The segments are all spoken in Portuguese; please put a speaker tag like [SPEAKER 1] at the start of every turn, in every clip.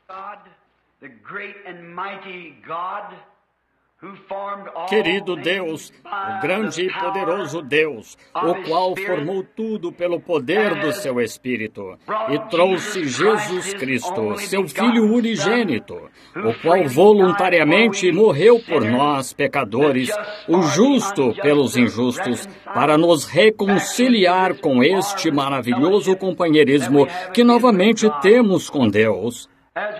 [SPEAKER 1] Querido Deus, o grande e poderoso Deus, o qual formou tudo pelo poder do seu Espírito e trouxe Jesus Cristo, seu Filho unigênito, o qual voluntariamente morreu por nós, pecadores, o justo pelos injustos, para nos reconciliar com este maravilhoso companheirismo que novamente temos com Deus.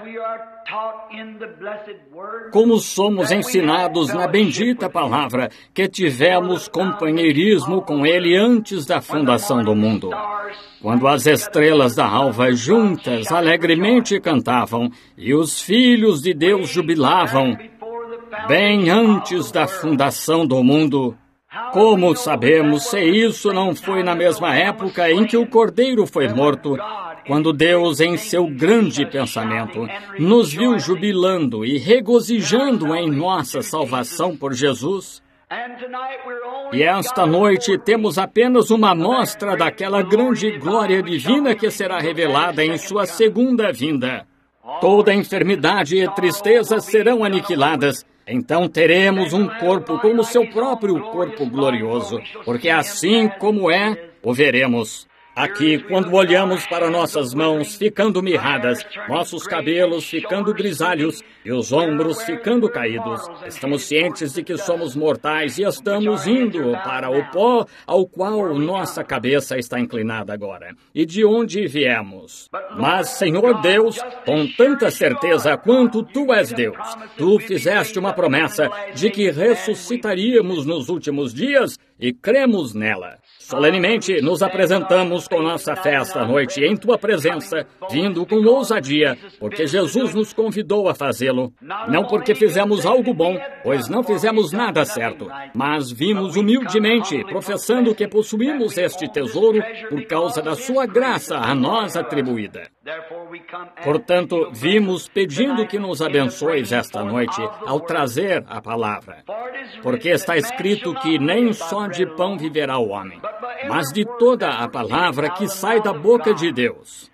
[SPEAKER 1] Como somos ensinados na bendita palavra que tivemos companheirismo com Ele antes da fundação do mundo, quando as estrelas da alva juntas alegremente cantavam e os filhos de Deus jubilavam, bem antes da fundação do mundo. Como sabemos se isso não foi na mesma época em que o Cordeiro foi morto, quando Deus, em seu grande pensamento, nos viu jubilando e regozijando em nossa salvação por Jesus? E esta noite temos apenas uma amostra daquela grande glória divina que será revelada em sua segunda vinda. Toda enfermidade e tristeza serão aniquiladas. Então teremos um corpo como seu próprio corpo glorioso, porque assim como é, o veremos. Aqui, quando olhamos para nossas mãos ficando mirradas, nossos cabelos ficando grisalhos e os ombros ficando caídos, estamos cientes de que somos mortais e estamos indo para o pó ao qual nossa cabeça está inclinada agora, e de onde viemos. Mas, Senhor Deus, com tanta certeza quanto Tu és Deus, Tu fizeste uma promessa de que ressuscitaríamos nos últimos dias e cremos nela. Solenemente nos apresentamos com nossa fé esta noite em Tua presença, vindo com ousadia, porque Jesus nos convidou a fazê-lo. Não porque fizemos algo bom, pois não fizemos nada certo, mas vimos humildemente, professando que possuímos este tesouro por causa da Sua graça a nós atribuída. Portanto, vimos pedindo que nos abençoes esta noite ao trazer a palavra, porque está escrito que nem só de pão viverá o homem, mas de toda a palavra que sai da boca de Deus.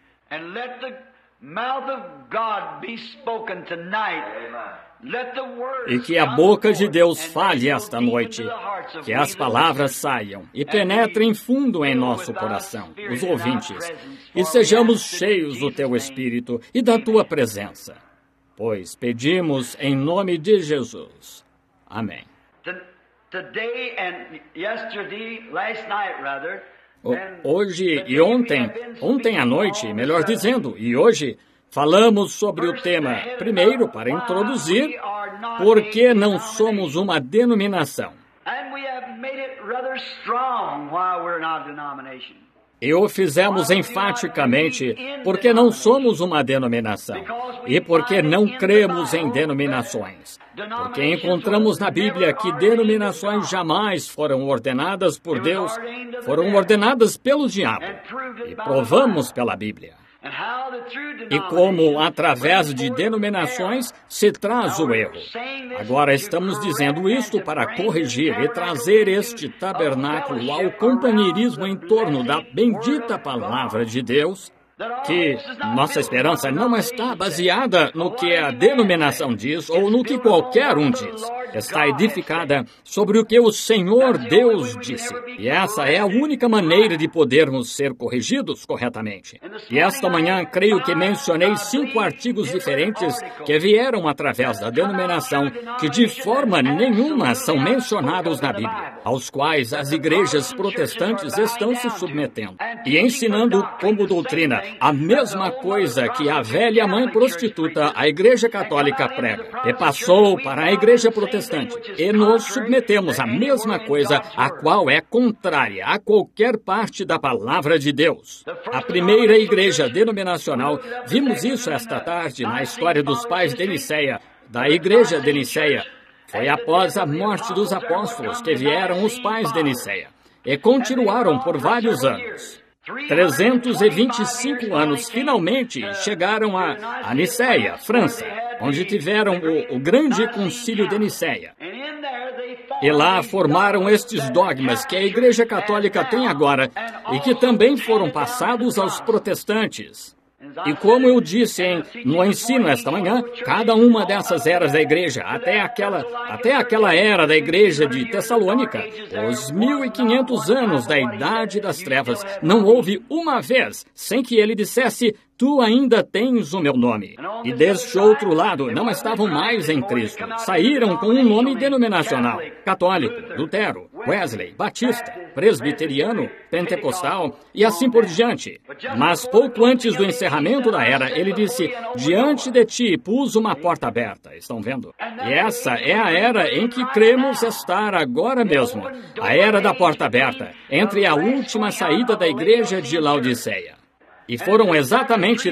[SPEAKER 1] E que a boca de Deus fale esta noite, que as palavras saiam e penetrem fundo em nosso coração, os ouvintes, e sejamos cheios do Teu Espírito e da Tua presença. Pois pedimos em nome de Jesus. Amém. Hoje e ontem à noite, melhor dizendo, e hoje, falamos sobre o tema, primeiro, para introduzir, por que não somos uma denominação. E o fizemos enfaticamente porque não somos uma denominação e porque não cremos em denominações. Porque encontramos na Bíblia que denominações jamais foram ordenadas por Deus, foram ordenadas pelo diabo. E provamos pela Bíblia. E como, através de denominações, se traz o erro. Agora estamos dizendo isto para corrigir e trazer este tabernáculo ao companheirismo em torno da bendita palavra de Deus, que nossa esperança não está baseada no que a denominação diz ou no que qualquer um diz. Está edificada sobre o que o Senhor Deus disse. E essa é a única maneira de podermos ser corrigidos corretamente. E esta manhã, creio que mencionei 5 artigos diferentes que vieram através da denominação, que de forma nenhuma são mencionados na Bíblia, aos quais as igrejas protestantes estão se submetendo e ensinando como doutrina a mesma coisa que a velha mãe prostituta, a Igreja Católica, prega, e passou para a Igreja Protestante, e nos submetemos à mesma coisa, a qual é contrária a qualquer parte da palavra de Deus. A primeira igreja denominacional, vimos isso esta tarde na história dos pais de Niceia, da Igreja de Niceia. Foi após a morte dos apóstolos que vieram os pais de Niceia, e continuaram por vários anos. 325 anos, finalmente, chegaram a Niceia, França, onde tiveram o grande concílio de Niceia. E lá formaram estes dogmas que a Igreja Católica tem agora e que também foram passados aos protestantes. E como eu disse no ensino esta manhã, cada uma dessas eras da igreja, até aquela era da igreja de Tessalônica, os 1500 anos da idade das trevas, não houve uma vez sem que ele dissesse: tu ainda tens o meu nome. E deste outro lado, não estavam mais em Cristo. Saíram com um nome denominacional: católico, Lutero, Wesley, Batista, presbiteriano, pentecostal e assim por diante. Mas pouco antes do encerramento da era, ele disse: diante de ti pus uma porta aberta. Estão vendo? E essa é a era em que cremos estar agora mesmo. A era da porta aberta, entre a última saída da igreja de Laodiceia. E foram exatamente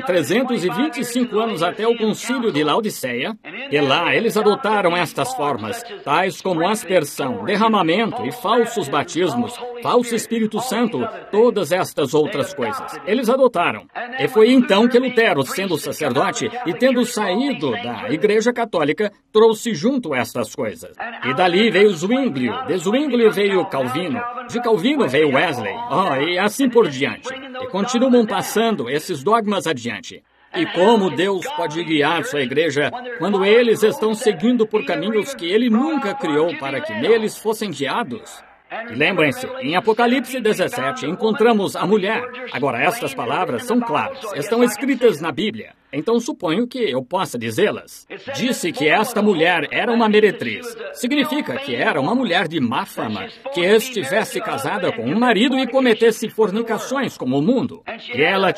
[SPEAKER 1] 325 anos até o concílio de Laodiceia, e lá eles adotaram estas formas, tais como aspersão, derramamento e falsos batismos, falso Espírito Santo, todas estas outras coisas. Eles adotaram. E foi então que Lutero, sendo sacerdote e tendo saído da Igreja Católica, trouxe junto estas coisas. E dali veio Zwinglio, de Zwinglio veio Calvino, de Calvino veio Wesley, e assim por diante. E continuam passando esses dogmas adiante. E como Deus pode guiar sua igreja quando eles estão seguindo por caminhos que Ele nunca criou para que neles fossem guiados? E lembrem-se, em Apocalipse 17 encontramos a mulher. Agora, estas palavras são claras, estão escritas na Bíblia. Então suponho que eu possa dizê-las. Disse que esta mulher era uma meretriz. Significa que era uma mulher de má fama, que estivesse casada com um marido e cometesse fornicações como o mundo. E ela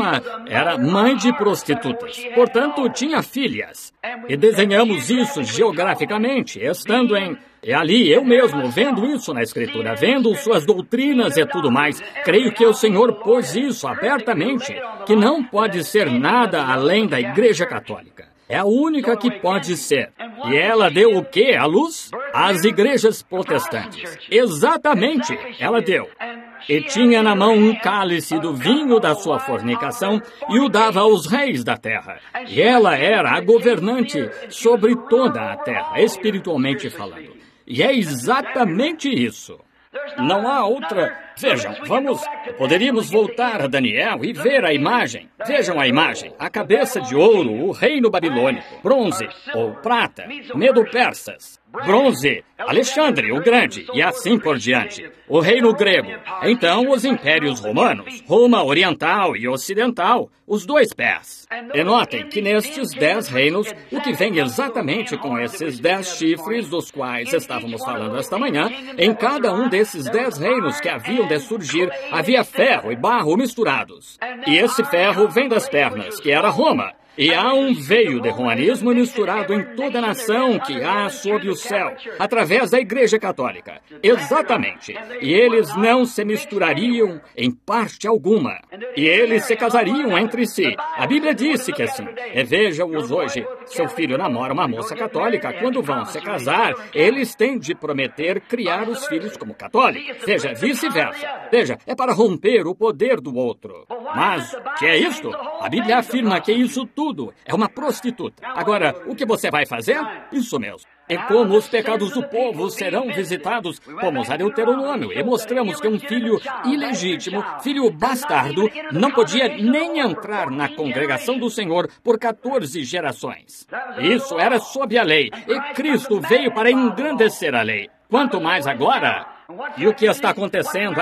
[SPEAKER 1] era mãe de prostitutas. Portanto, tinha filhas. E desenhamos isso geograficamente, estando E ali, eu mesmo, vendo isso na Escritura, vendo suas doutrinas e tudo mais, creio que o Senhor pôs isso abertamente, que não pode ser nada além da Igreja Católica. É a única que pode ser. E ela deu o quê à luz? As igrejas protestantes. Exatamente, ela deu. E tinha na mão um cálice do vinho da sua fornicação e o dava aos reis da terra. E ela era a governante sobre toda a terra, espiritualmente falando. E é exatamente isso. Não há outra... Vejam, poderíamos voltar a Daniel e ver a imagem. Vejam a imagem. A cabeça de ouro, o reino babilônico. Bronze, ou prata, Medo-Persas. Bronze, Alexandre o Grande, e assim por diante. O reino grego. Então, os impérios romanos, Roma oriental e ocidental, os dois pés. E notem que nestes 10 reinos, o que vem exatamente com esses 10 chifres dos quais estávamos falando esta manhã, em cada um desses 10 reinos que haviam de surgir, havia ferro e barro misturados. E esse ferro vem das pernas, que era Roma. E há um veio de romanismo misturado em toda a nação que há sob o céu, através da Igreja Católica. Exatamente. E eles não se misturariam em parte alguma. E eles se casariam entre si. A Bíblia disse que assim. E veja-os hoje. Seu filho namora uma moça católica. Quando vão se casar, eles têm de prometer criar os filhos como católicos. Veja, vice-versa. Veja, é para romper o poder do outro. Mas, que é isto? A Bíblia afirma que isso tudo é uma prostituta. Agora, o que você vai fazer? Isso mesmo. E como os pecados do povo serão visitados, fomos a Deuteronômio e mostramos que um filho ilegítimo, filho bastardo, não podia nem entrar na congregação do Senhor por 14 gerações. Isso era sob a lei, e Cristo veio para engrandecer a lei. Quanto mais agora... E o que está acontecendo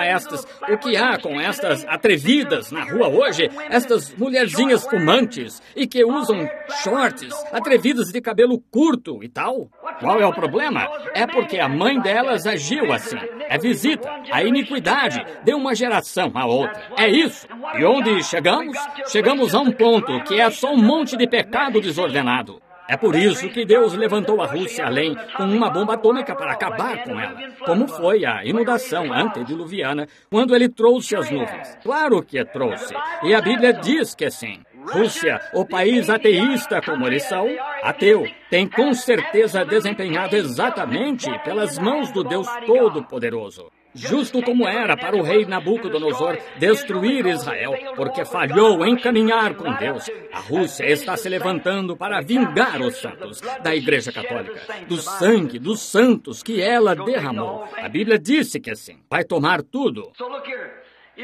[SPEAKER 1] o que há com estas atrevidas na rua hoje, estas mulherzinhas fumantes e que usam shorts, atrevidas de cabelo curto e tal? Qual é o problema? É porque a mãe delas agiu assim. É visita, a iniquidade de uma geração à outra. É isso. E onde chegamos? Chegamos a um ponto que é só um monte de pecado desordenado. É por isso que Deus levantou a Rússia além com uma bomba atômica para acabar com ela, como foi a inundação antediluviana, quando ele trouxe as nuvens. Claro que trouxe. E a Bíblia diz que sim. Rússia, o país ateísta como eles são, ateu, tem com certeza desempenhado exatamente pelas mãos do Deus Todo-Poderoso. Justo como era para o rei Nabucodonosor destruir Israel, porque falhou em caminhar com Deus. A Rússia está se levantando para vingar os santos da Igreja Católica, do sangue dos santos que ela derramou. A Bíblia disse que assim, vai tomar tudo.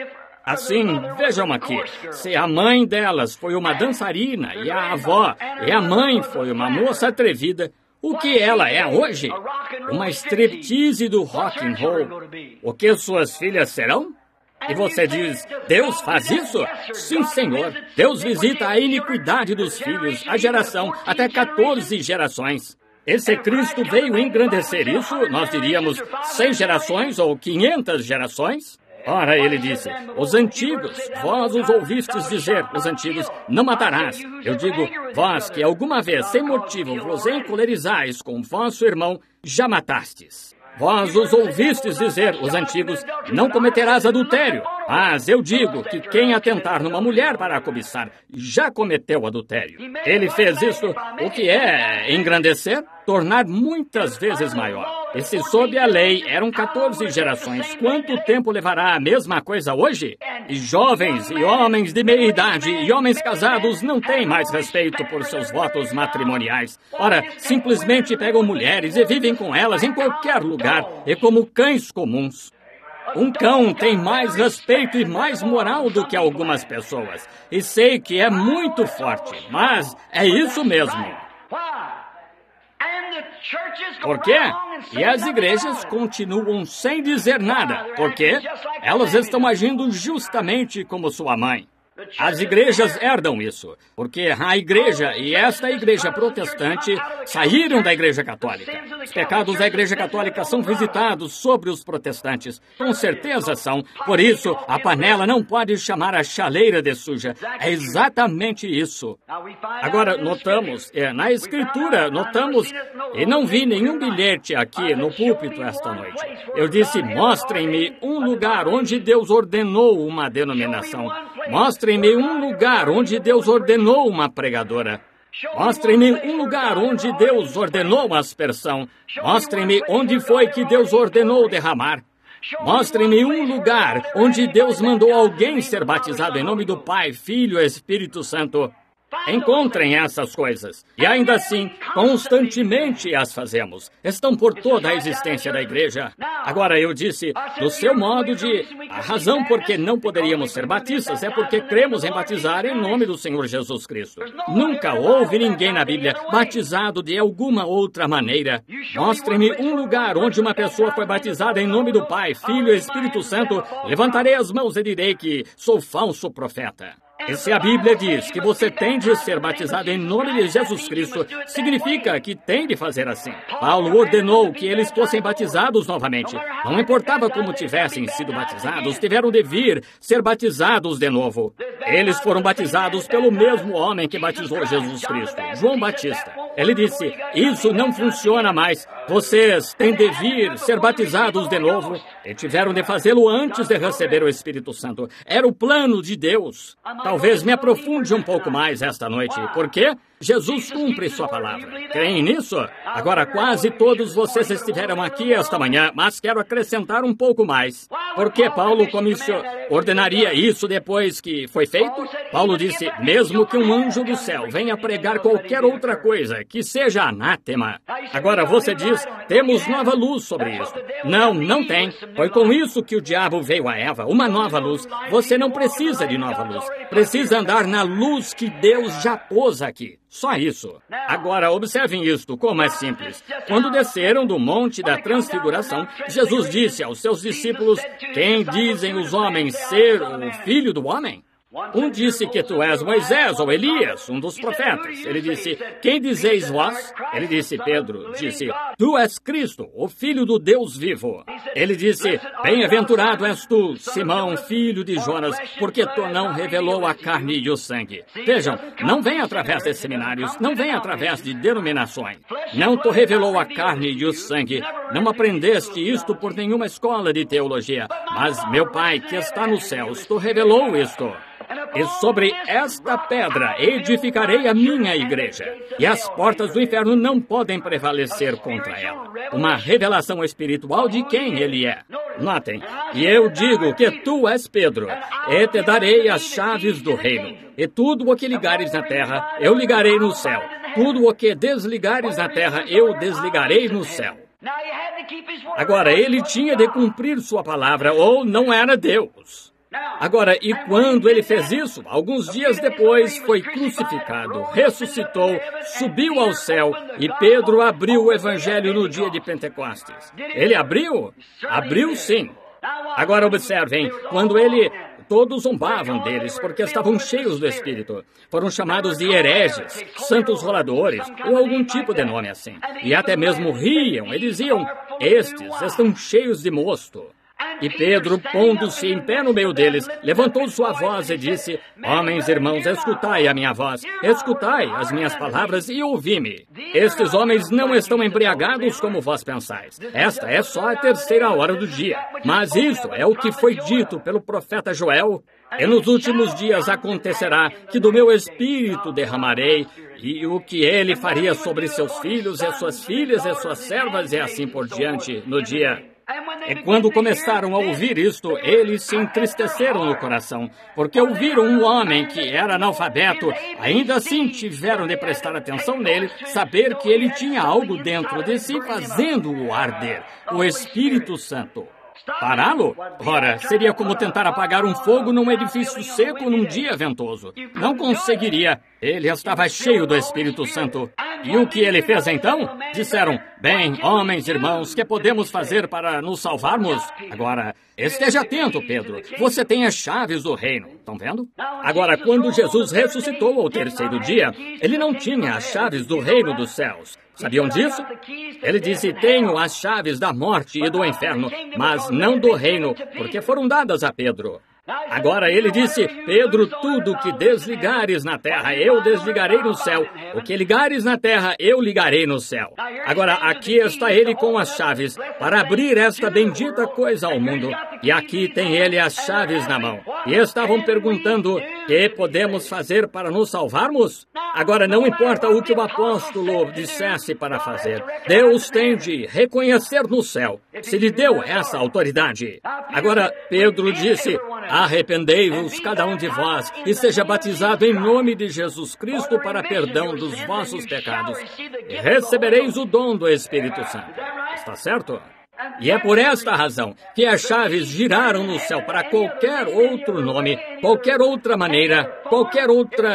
[SPEAKER 1] Assim, vejam aqui, se a mãe delas foi uma dançarina e a avó e a mãe foi uma moça atrevida, o que ela é hoje? Uma striptease do rock and roll. O que suas filhas serão? E você diz, Deus faz isso? Sim, Senhor. Deus visita a iniquidade dos filhos, a geração, até 14 gerações. E se Cristo veio engrandecer isso, nós diríamos 100 gerações ou 500 gerações? Ora, ele disse, os antigos, vós os ouvistes dizer, os antigos, não matarás. Eu digo, vós que alguma vez, sem motivo, vos encolerizais com vosso irmão, já matastes. Vós os ouvistes dizer, os antigos, não cometerás adultério. Mas eu digo que quem atentar numa mulher para a cobiçar, já cometeu adultério. Ele fez isso, o que é engrandecer? Tornar muitas vezes maior. E se sob a lei eram 14 gerações, quanto tempo levará a mesma coisa hoje? E jovens e homens de meia idade e homens casados não têm mais respeito por seus votos matrimoniais. Ora, simplesmente pegam mulheres e vivem com elas em qualquer lugar, e como cães comuns. Um cão tem mais respeito e mais moral do que algumas pessoas. E sei que é muito forte, mas é isso mesmo. Por quê? E as igrejas continuam sem dizer nada. Por quê? Elas estão agindo justamente como sua mãe. As igrejas herdam isso, porque a igreja e esta igreja protestante saíram da igreja católica. Os pecados da igreja católica são visitados sobre os protestantes. Com certeza são. Por isso, a panela não pode chamar a chaleira de suja. É exatamente isso. Agora, notamos, na Escritura, e não vi nenhum bilhete aqui no púlpito esta noite. Eu disse, mostrem-me um lugar onde Deus ordenou uma denominação. Mostrem-me um lugar onde Deus ordenou uma pregadora. Mostrem-me um lugar onde Deus ordenou aspersão. Mostrem-me onde foi que Deus ordenou derramar. Mostrem-me um lugar onde Deus mandou alguém ser batizado em nome do Pai, Filho e Espírito Santo. Encontrem essas coisas. E ainda assim, constantemente as fazemos. Estão por toda a existência da igreja. Agora, eu disse, do seu modo de... A razão por que não poderíamos ser batistas é porque cremos em batizar em nome do Senhor Jesus Cristo. Nunca houve ninguém na Bíblia batizado de alguma outra maneira. Mostre-me um lugar onde uma pessoa foi batizada em nome do Pai, Filho e Espírito Santo. Levantarei as mãos e direi que sou falso profeta. E se a Bíblia diz que você tem de ser batizado em nome de Jesus Cristo, significa que tem de fazer assim. Paulo ordenou que eles fossem batizados novamente. Não importava como tivessem sido batizados, tiveram de vir ser batizados de novo. Eles foram batizados pelo mesmo homem que batizou Jesus Cristo, João Batista. Ele disse, isso não funciona mais. Vocês têm de vir ser batizados de novo. E tiveram de fazê-lo antes de receber o Espírito Santo. Era o plano de Deus. Talvez me aprofunde um pouco mais esta noite. Por quê? Jesus cumpre sua palavra. Creem nisso? Agora, quase todos vocês estiveram aqui esta manhã, mas quero acrescentar um pouco mais. Por que Paulo ordenaria isso depois que foi feito? Paulo disse, mesmo que um anjo do céu venha pregar qualquer outra coisa, que seja anátema. Agora você diz, temos nova luz sobre isso. Não, não tem. Foi com isso que o diabo veio a Eva, uma nova luz. Você não precisa de nova luz. Precisa andar na luz que Deus já pôs aqui. Só isso. Agora, observem isto, como é simples. Quando desceram do Monte da Transfiguração, Jesus disse aos seus discípulos, quem dizem os homens ser o Filho do Homem? Um disse que tu és Moisés ou Elias, um dos profetas. Ele disse, quem dizeis vós? Ele disse, Pedro, disse, tu és Cristo, o Filho do Deus vivo. Ele disse, bem-aventurado és tu, Simão, filho de Jonas, porque tu não revelou a carne e o sangue. Vejam, não vem através de seminários, não vem através de denominações. Não te revelou a carne e o sangue. Não aprendeste isto por nenhuma escola de teologia. Mas meu Pai, que está nos céus, tu revelou isto. E sobre esta pedra edificarei a minha igreja, e as portas do inferno não podem prevalecer contra ela. Uma revelação espiritual de quem ele é. Notem, e eu digo que tu és Pedro, e te darei as chaves do reino, e tudo o que ligares na terra, eu ligarei no céu. Tudo o que desligares na terra, eu desligarei no céu. Agora, ele tinha de cumprir sua palavra, ou não era Deus. Agora, e quando ele fez isso, alguns dias depois foi crucificado, ressuscitou, subiu ao céu e Pedro abriu o evangelho no dia de Pentecostes. Ele abriu? Abriu sim. Agora observem, todos zombavam deles, porque estavam cheios do Espírito. Foram chamados de hereges, santos roladores, ou algum tipo de nome assim. E até mesmo riam e diziam, estes estão cheios de mosto. E Pedro, pondo-se em pé no meio deles, levantou sua voz e disse, homens, irmãos, escutai a minha voz, escutai as minhas palavras e ouvi-me. Estes homens não estão embriagados como vós pensais. Esta é só a 3ª hora do dia. Mas isso é o que foi dito pelo profeta Joel. E nos últimos dias acontecerá que do meu espírito derramarei, e o que ele faria sobre seus filhos e suas filhas e suas servas e assim por diante no dia. E quando começaram a ouvir isto, eles se entristeceram no coração, porque ouviram um homem que era analfabeto, ainda assim tiveram de prestar atenção nele, saber que ele tinha algo dentro de si fazendo-o arder, o Espírito Santo. Pará-lo? Ora, seria como tentar apagar um fogo num edifício seco num dia ventoso. Não conseguiria. Ele estava cheio do Espírito Santo. E o que ele fez então? Disseram, bem, homens, irmãos, que podemos fazer para nos salvarmos? Agora, esteja atento, Pedro. Você tem as chaves do reino. Estão vendo? Agora, quando Jesus ressuscitou ao 3º dia, ele não tinha as chaves do reino dos céus. Sabiam disso? Ele disse, tenho as chaves da morte e do inferno, mas não do reino, porque foram dadas a Pedro. Agora ele disse, Pedro, tudo que desligares na terra, eu desligarei no céu. O que ligares na terra, eu ligarei no céu. Agora, aqui está ele com as chaves para abrir esta bendita coisa ao mundo. E aqui tem ele as chaves na mão. E estavam perguntando, que podemos fazer para nos salvarmos? Agora, não importa o que o apóstolo dissesse para fazer. Deus tem de reconhecer no céu. Se lhe deu essa autoridade. Agora, Pedro disse, arrependei-vos, cada um de vós, e seja batizado em nome de Jesus Cristo para perdão dos vossos pecados, e recebereis o dom do Espírito Santo. Está certo? E é por esta razão que as chaves giraram no céu para qualquer outro nome, qualquer outra maneira, qualquer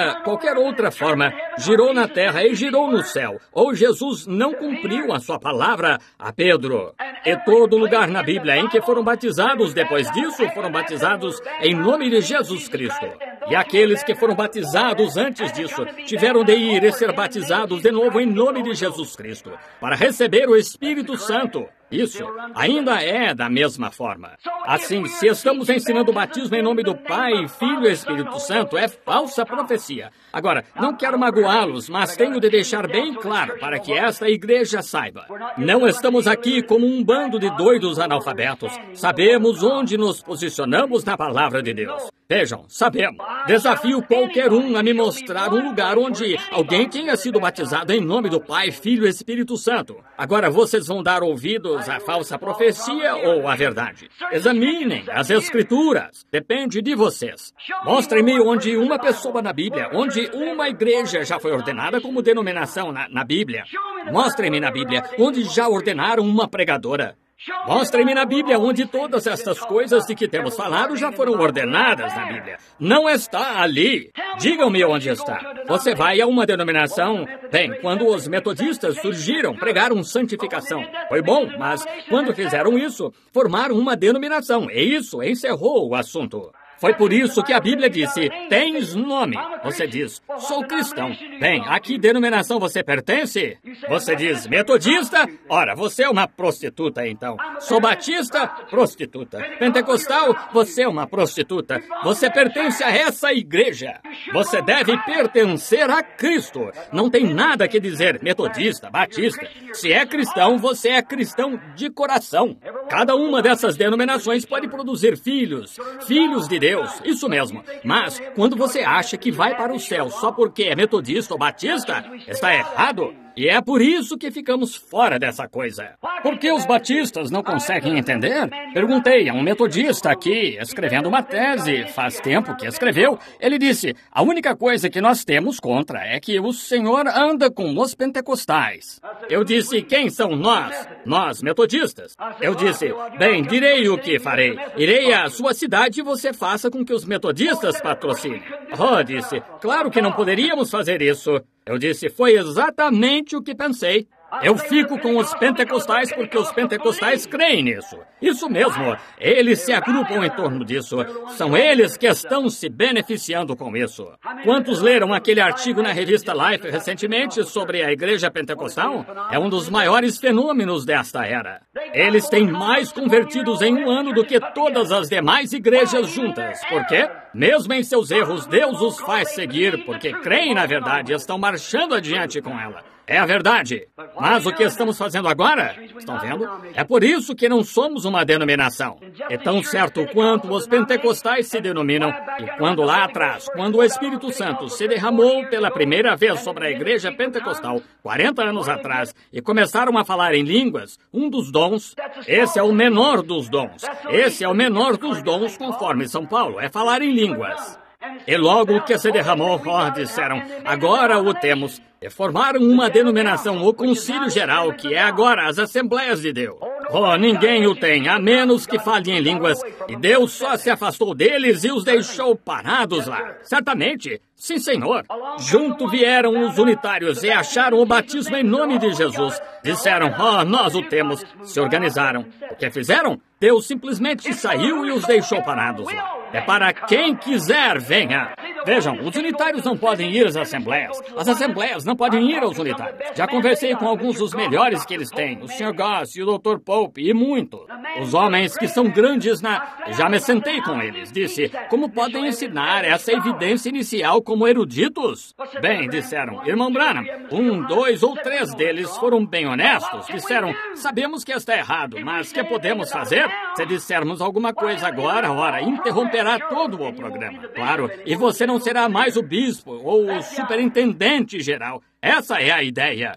[SPEAKER 1] outra forma, girou na terra e girou no céu. Ou Jesus não cumpriu a sua palavra a Pedro. E todo lugar na Bíblia em que foram batizados depois disso, foram batizados em nome de Jesus Cristo. E aqueles que foram batizados antes disso, tiveram de ir e ser batizados de novo em nome de Jesus Cristo, para receber o Espírito Santo. Isso ainda é da mesma forma. Assim, se estamos ensinando o batismo em nome do Pai, Filho e Espírito Santo, é falsa profecia. Agora, não quero magoá-los, mas tenho de deixar bem claro para que esta igreja saiba. Não estamos aqui como um bando de doidos analfabetos. Sabemos onde nos posicionamos na palavra de Deus. Vejam, sabemos. Desafio qualquer um a me mostrar um lugar onde alguém tenha sido batizado em nome do Pai, Filho e Espírito Santo. Agora, vocês vão dar ouvidos à falsa profecia ou à verdade? Examinem as Escrituras. Depende de vocês. Mostrem-me onde uma pessoa na Bíblia, onde uma igreja já foi ordenada como denominação na Bíblia. Mostrem-me na Bíblia onde já ordenaram uma pregadora. Mostrem-me na Bíblia onde todas estas coisas de que temos falado já foram ordenadas na Bíblia. Não está ali. Digam-me onde está. Você vai a uma denominação... Bem, quando os metodistas surgiram, pregaram santificação. Foi bom, mas quando fizeram isso, formaram uma denominação. E isso encerrou o assunto. Foi por isso que a Bíblia disse, tens nome. Você diz, sou cristão. Bem, a que denominação você pertence? Você diz, metodista? Ora, você é uma prostituta, então. Sou batista? Prostituta. Pentecostal? Você é uma prostituta. Você pertence a essa igreja. Você deve pertencer a Cristo. Não tem nada que dizer metodista, batista. Se é cristão, você é cristão de coração. Cada uma dessas denominações pode produzir filhos de Deus. Isso mesmo. Mas, quando você acha que vai para o céu só porque é metodista ou batista, está errado. E é por isso que ficamos fora dessa coisa. Por que os batistas não conseguem entender? Perguntei a um metodista aqui, escrevendo uma tese, faz tempo que escreveu. Ele disse, a única coisa que nós temos contra é que o Senhor anda com os pentecostais. Eu disse, quem são nós? Nós, metodistas. Eu disse, bem, direi o que farei. Irei à sua cidade e você faça com que os metodistas patrocinem. Oh, disse, claro que não poderíamos fazer isso. Eu disse, foi exatamente o que pensei. Eu fico com os pentecostais porque os pentecostais creem nisso. Isso mesmo, eles se agrupam em torno disso. São eles que estão se beneficiando com isso. Quantos leram aquele artigo na revista Life recentemente sobre a igreja pentecostal? É um dos maiores fenômenos desta era. Eles têm mais convertidos em um ano do que todas as demais igrejas juntas. Por quê? Mesmo em seus erros, Deus os faz seguir porque creem na verdade e estão marchando adiante com ela. É a verdade. Mas o que estamos fazendo agora? Estão vendo? É por isso que não somos uma denominação. É tão certo quanto os pentecostais se denominam. E quando lá atrás, quando o Espírito Santo se derramou pela primeira vez sobre a igreja pentecostal, 40 anos atrás, e começaram a falar em línguas, um dos dons, esse é o menor dos dons. Esse é o menor dos dons, conforme São Paulo, é falar em línguas. E logo que se derramou, disseram, agora o temos. E formaram uma denominação, o Concílio Geral, que é agora as Assembleias de Deus. Oh, ninguém o tem, a menos que fale em línguas. E Deus só se afastou deles e os deixou parados lá. Certamente, sim, Senhor. Junto vieram os unitários e acharam o batismo em nome de Jesus. Disseram, nós o temos. Se organizaram. O que fizeram? Deus simplesmente saiu e os deixou parados lá. É para quem quiser, venha. Vejam, os unitários não podem ir às assembleias. As assembleias não podem ir aos unitários. Já conversei com alguns dos melhores que eles têm, o Sr. Goss e o Dr. Pope, e muito. Os homens que são grandes Já me sentei com eles. Disse, como podem ensinar essa evidência inicial como eruditos? Bem, disseram, irmão Branham, 1, 2 ou 3 deles foram bem honestos. Disseram, sabemos que está errado, mas que podemos fazer? Se dissermos alguma coisa agora, ora, interromperá todo o programa. Claro, e você não será mais o bispo ou o superintendente geral. Essa é a ideia.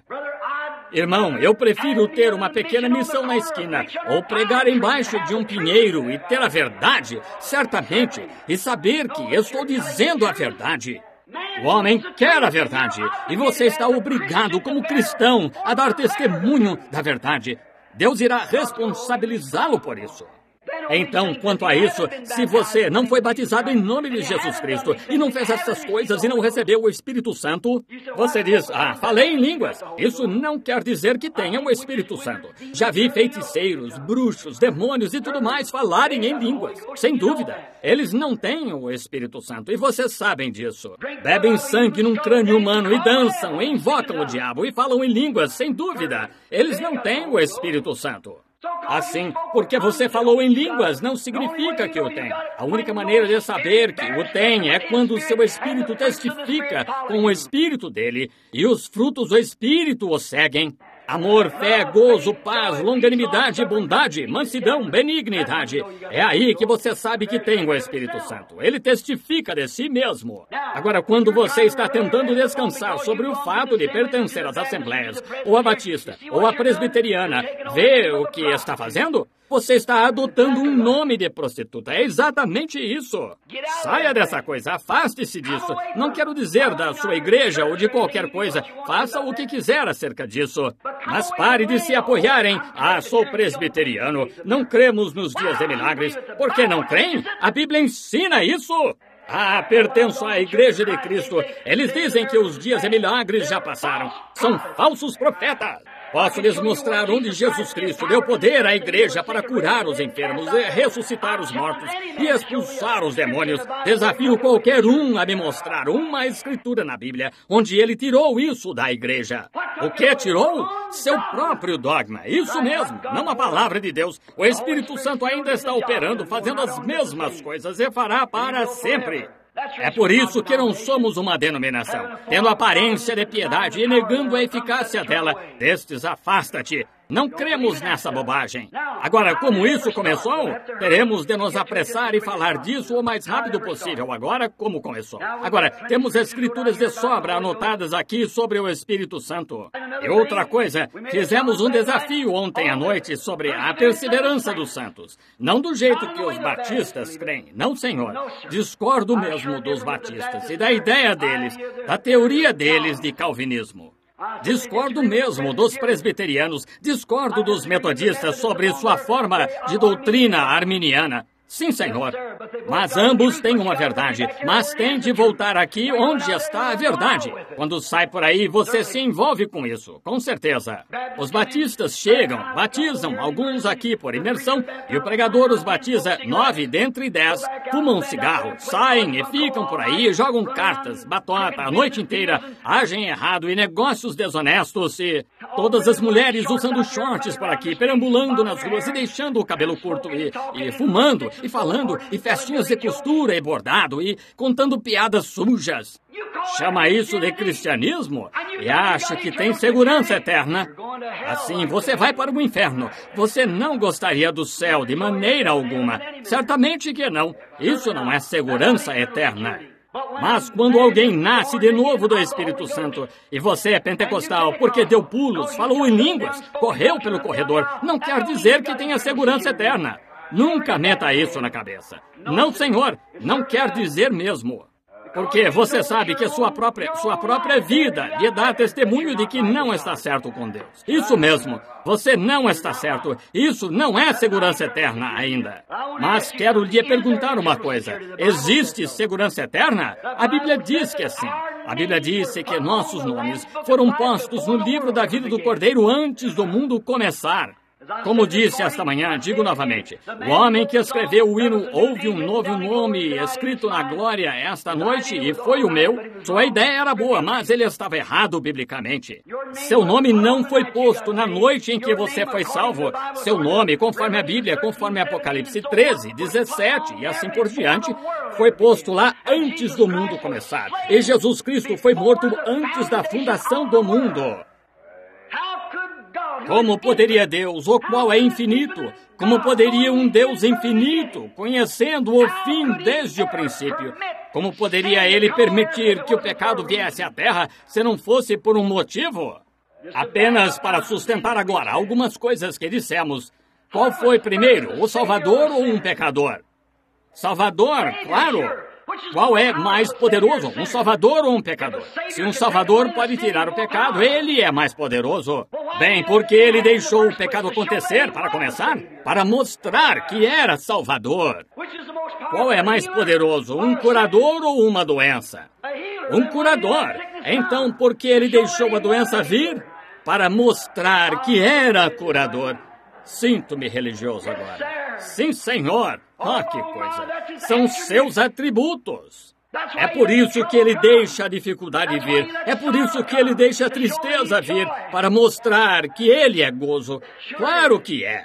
[SPEAKER 1] Irmão, eu prefiro ter uma pequena missão na esquina, ou pregar embaixo de um pinheiro e ter a verdade, certamente, e saber que eu estou dizendo a verdade. O homem quer a verdade, e você está obrigado, como cristão, a dar testemunho da verdade. Deus irá responsabilizá-lo por isso. Então, quanto a isso, se você não foi batizado em nome de Jesus Cristo e não fez essas coisas e não recebeu o Espírito Santo, você diz, falei em línguas. Isso não quer dizer que tenha o Espírito Santo. Já vi feiticeiros, bruxos, demônios e tudo mais falarem em línguas. Sem dúvida, eles não têm o Espírito Santo e vocês sabem disso. Bebem sangue num crânio humano e dançam, e invocam o diabo e falam em línguas, sem dúvida. Eles não têm o Espírito Santo. Assim, porque você falou em línguas, não significa que o tem. A única maneira de saber que o tem é quando o seu espírito testifica com o espírito dele e os frutos do espírito o seguem. Amor, fé, gozo, paz, longanimidade, bondade, mansidão, benignidade. É aí que você sabe que tem o Espírito Santo. Ele testifica de si mesmo. Agora, quando você está tentando descansar sobre o fato de pertencer às assembleias, ou à batista, ou à presbiteriana, vê o que está fazendo? Você está adotando um nome de prostituta. É exatamente isso. Saia dessa coisa, afaste-se disso. Não quero dizer da sua igreja ou de qualquer coisa. Faça o que quiser acerca disso. Mas pare de se apoiarem. Sou presbiteriano. Não cremos nos dias de milagres. Por que não creem? A Bíblia ensina isso. Pertenço à Igreja de Cristo. Eles dizem que os dias de milagres já passaram. São falsos profetas. Posso lhes mostrar onde Jesus Cristo deu poder à igreja para curar os enfermos, ressuscitar os mortos e expulsar os demônios. Desafio qualquer um a me mostrar uma escritura na Bíblia onde ele tirou isso da igreja. O que tirou? Seu próprio dogma. Isso mesmo, não a palavra de Deus. O Espírito Santo ainda está operando, fazendo as mesmas coisas e fará para sempre. É por isso que não somos uma denominação, tendo aparência de piedade e negando a eficácia dela. Destes, afasta-te. Não cremos nessa bobagem. Agora, como isso começou, teremos de nos apressar e falar disso o mais rápido possível. Agora, como começou. Agora, temos escrituras de sobra anotadas aqui sobre o Espírito Santo. E outra coisa, fizemos um desafio ontem à noite sobre a perseverança dos santos. Não do jeito que os batistas creem. Não, senhor. Discordo mesmo dos batistas e da ideia deles, da teoria deles de calvinismo. Discordo mesmo dos presbiterianos, discordo dos metodistas sobre sua forma de doutrina arminiana. Sim, senhor. Mas ambos têm uma verdade, mas tem de voltar aqui onde está a verdade. Quando sai por aí, você se envolve com isso, com certeza. Os batistas chegam, batizam, alguns aqui por imersão, e o pregador os batiza 9 dentre 10, fumam um cigarro, saem e ficam por aí, jogam cartas, batota a noite inteira, agem errado e negócios desonestos e... Todas as mulheres usando shorts por aqui, perambulando nas ruas e deixando o cabelo curto e fumando, e falando, e festinhas de costura e bordado, e contando piadas sujas. Chama isso de cristianismo e acha que tem segurança eterna. Assim, você vai para o inferno. Você não gostaria do céu de maneira alguma. Certamente que não. Isso não é segurança eterna. Mas quando alguém nasce de novo do Espírito Santo, e você é pentecostal porque deu pulos, falou em línguas, correu pelo corredor, não quer dizer que tenha segurança eterna. Nunca meta isso na cabeça. Não, senhor, não quer dizer mesmo. Porque você sabe que sua própria vida lhe dá testemunho de que não está certo com Deus. Isso mesmo, você não está certo. Isso não é segurança eterna ainda. Mas quero lhe perguntar uma coisa. Existe segurança eterna? A Bíblia diz que sim. A Bíblia disse que nossos nomes foram postos no livro da vida do Cordeiro antes do mundo começar. Como disse esta manhã, digo novamente, o homem que escreveu o hino houve um novo nome escrito na glória esta noite e foi o meu. Sua ideia era boa, mas ele estava errado biblicamente. Seu nome não foi posto na noite em que você foi salvo. Seu nome, conforme a Bíblia, conforme Apocalipse 13, 17 e assim por diante, foi posto lá antes do mundo começar. E Jesus Cristo foi morto antes da fundação do mundo. Como poderia Deus, o qual é infinito, como poderia um Deus infinito, conhecendo o fim desde o princípio, como poderia ele permitir que o pecado viesse à terra se não fosse por um motivo? Apenas para sustentar agora algumas coisas que dissemos. Qual foi primeiro, o Salvador ou um pecador? Salvador, claro. Qual é mais poderoso, um salvador ou um pecador? Se um salvador pode tirar o pecado, ele é mais poderoso. Bem, porque ele deixou o pecado acontecer, para começar, para mostrar que era salvador. Qual é mais poderoso, um curador ou uma doença? Um curador. Então, por que ele deixou a doença vir? Para mostrar que era curador. Sinto-me religioso agora. Sim, senhor. Ah, que coisa. São seus atributos. É por isso que ele deixa a dificuldade vir. É por isso que ele deixa a tristeza vir. Para mostrar que ele é gozo. Claro que é.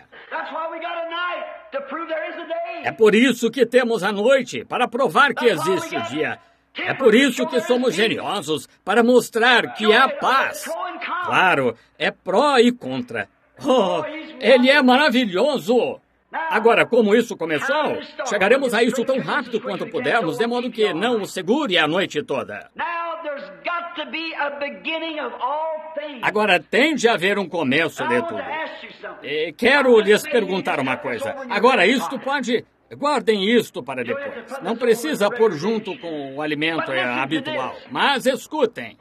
[SPEAKER 1] É por isso que temos a noite. Para provar que existe o dia. É por isso que somos geniosos. Para mostrar que há paz. Claro, é pró e contra. Oh, ele é maravilhoso! Agora, como isso começou, chegaremos a isso tão rápido quanto pudermos, de modo que não o segure a noite toda. Agora, tem de haver um começo de tudo. E quero lhes perguntar uma coisa. Agora, isto pode... Guardem isto para depois. Não precisa pôr junto com o alimento habitual. Mas escutem.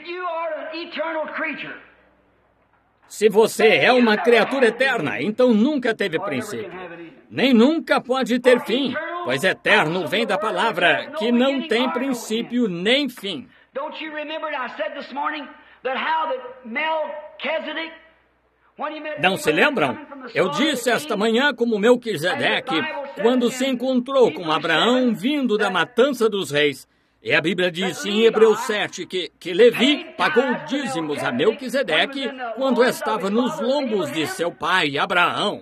[SPEAKER 1] Se você é uma criatura eterna, então nunca teve princípio. Nem nunca pode ter fim, pois eterno vem da palavra que não tem princípio nem fim. Não se lembram? Eu disse esta manhã como Melquisedeque, quando se encontrou com Abraão vindo da matança dos reis. E a Bíblia diz em Hebreus 7 que Levi pagou dízimos a Melquisedeque quando estava nos lombos de seu pai, Abraão.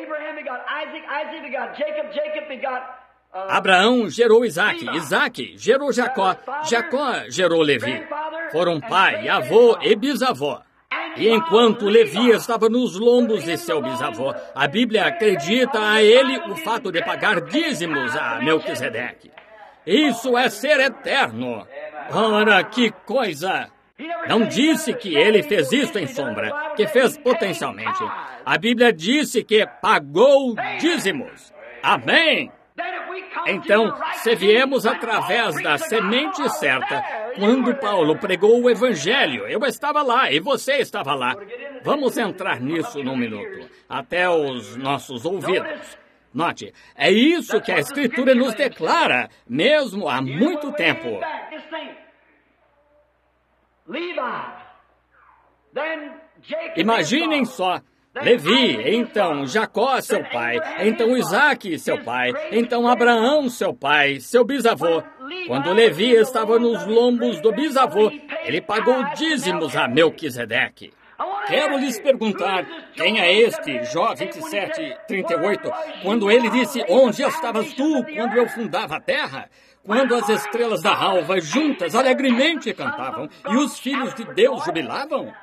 [SPEAKER 1] Abraão gerou Isaque, Isaque gerou Jacó, Jacó gerou Levi. Foram pai, avô e bisavó. E enquanto Levi estava nos lombos de seu bisavô, a Bíblia acredita a ele o fato de pagar dízimos a Melquisedeque. Isso é ser eterno. Ora, que coisa! Não disse que ele fez isso em sombra, que fez potencialmente. A Bíblia disse que pagou dízimos. Amém? Então, se viemos através da semente certa, quando Paulo pregou o Evangelho, eu estava lá e você estava lá. Vamos entrar nisso num minuto, até os nossos ouvidos. Note, é isso que a Escritura nos declara, mesmo há muito tempo. Imaginem só. Levi, então Jacó, seu pai, então Isaque, seu pai, então Abraão, seu pai, seu bisavô. Quando Levi estava nos lombos do bisavô, ele pagou dízimos a Melquisedeque. Quero lhes perguntar, quem é este, Jó 27:38, quando ele disse, onde estavas tu quando eu fundava a terra? Quando as estrelas da alva juntas alegremente cantavam e os filhos de Deus jubilavam?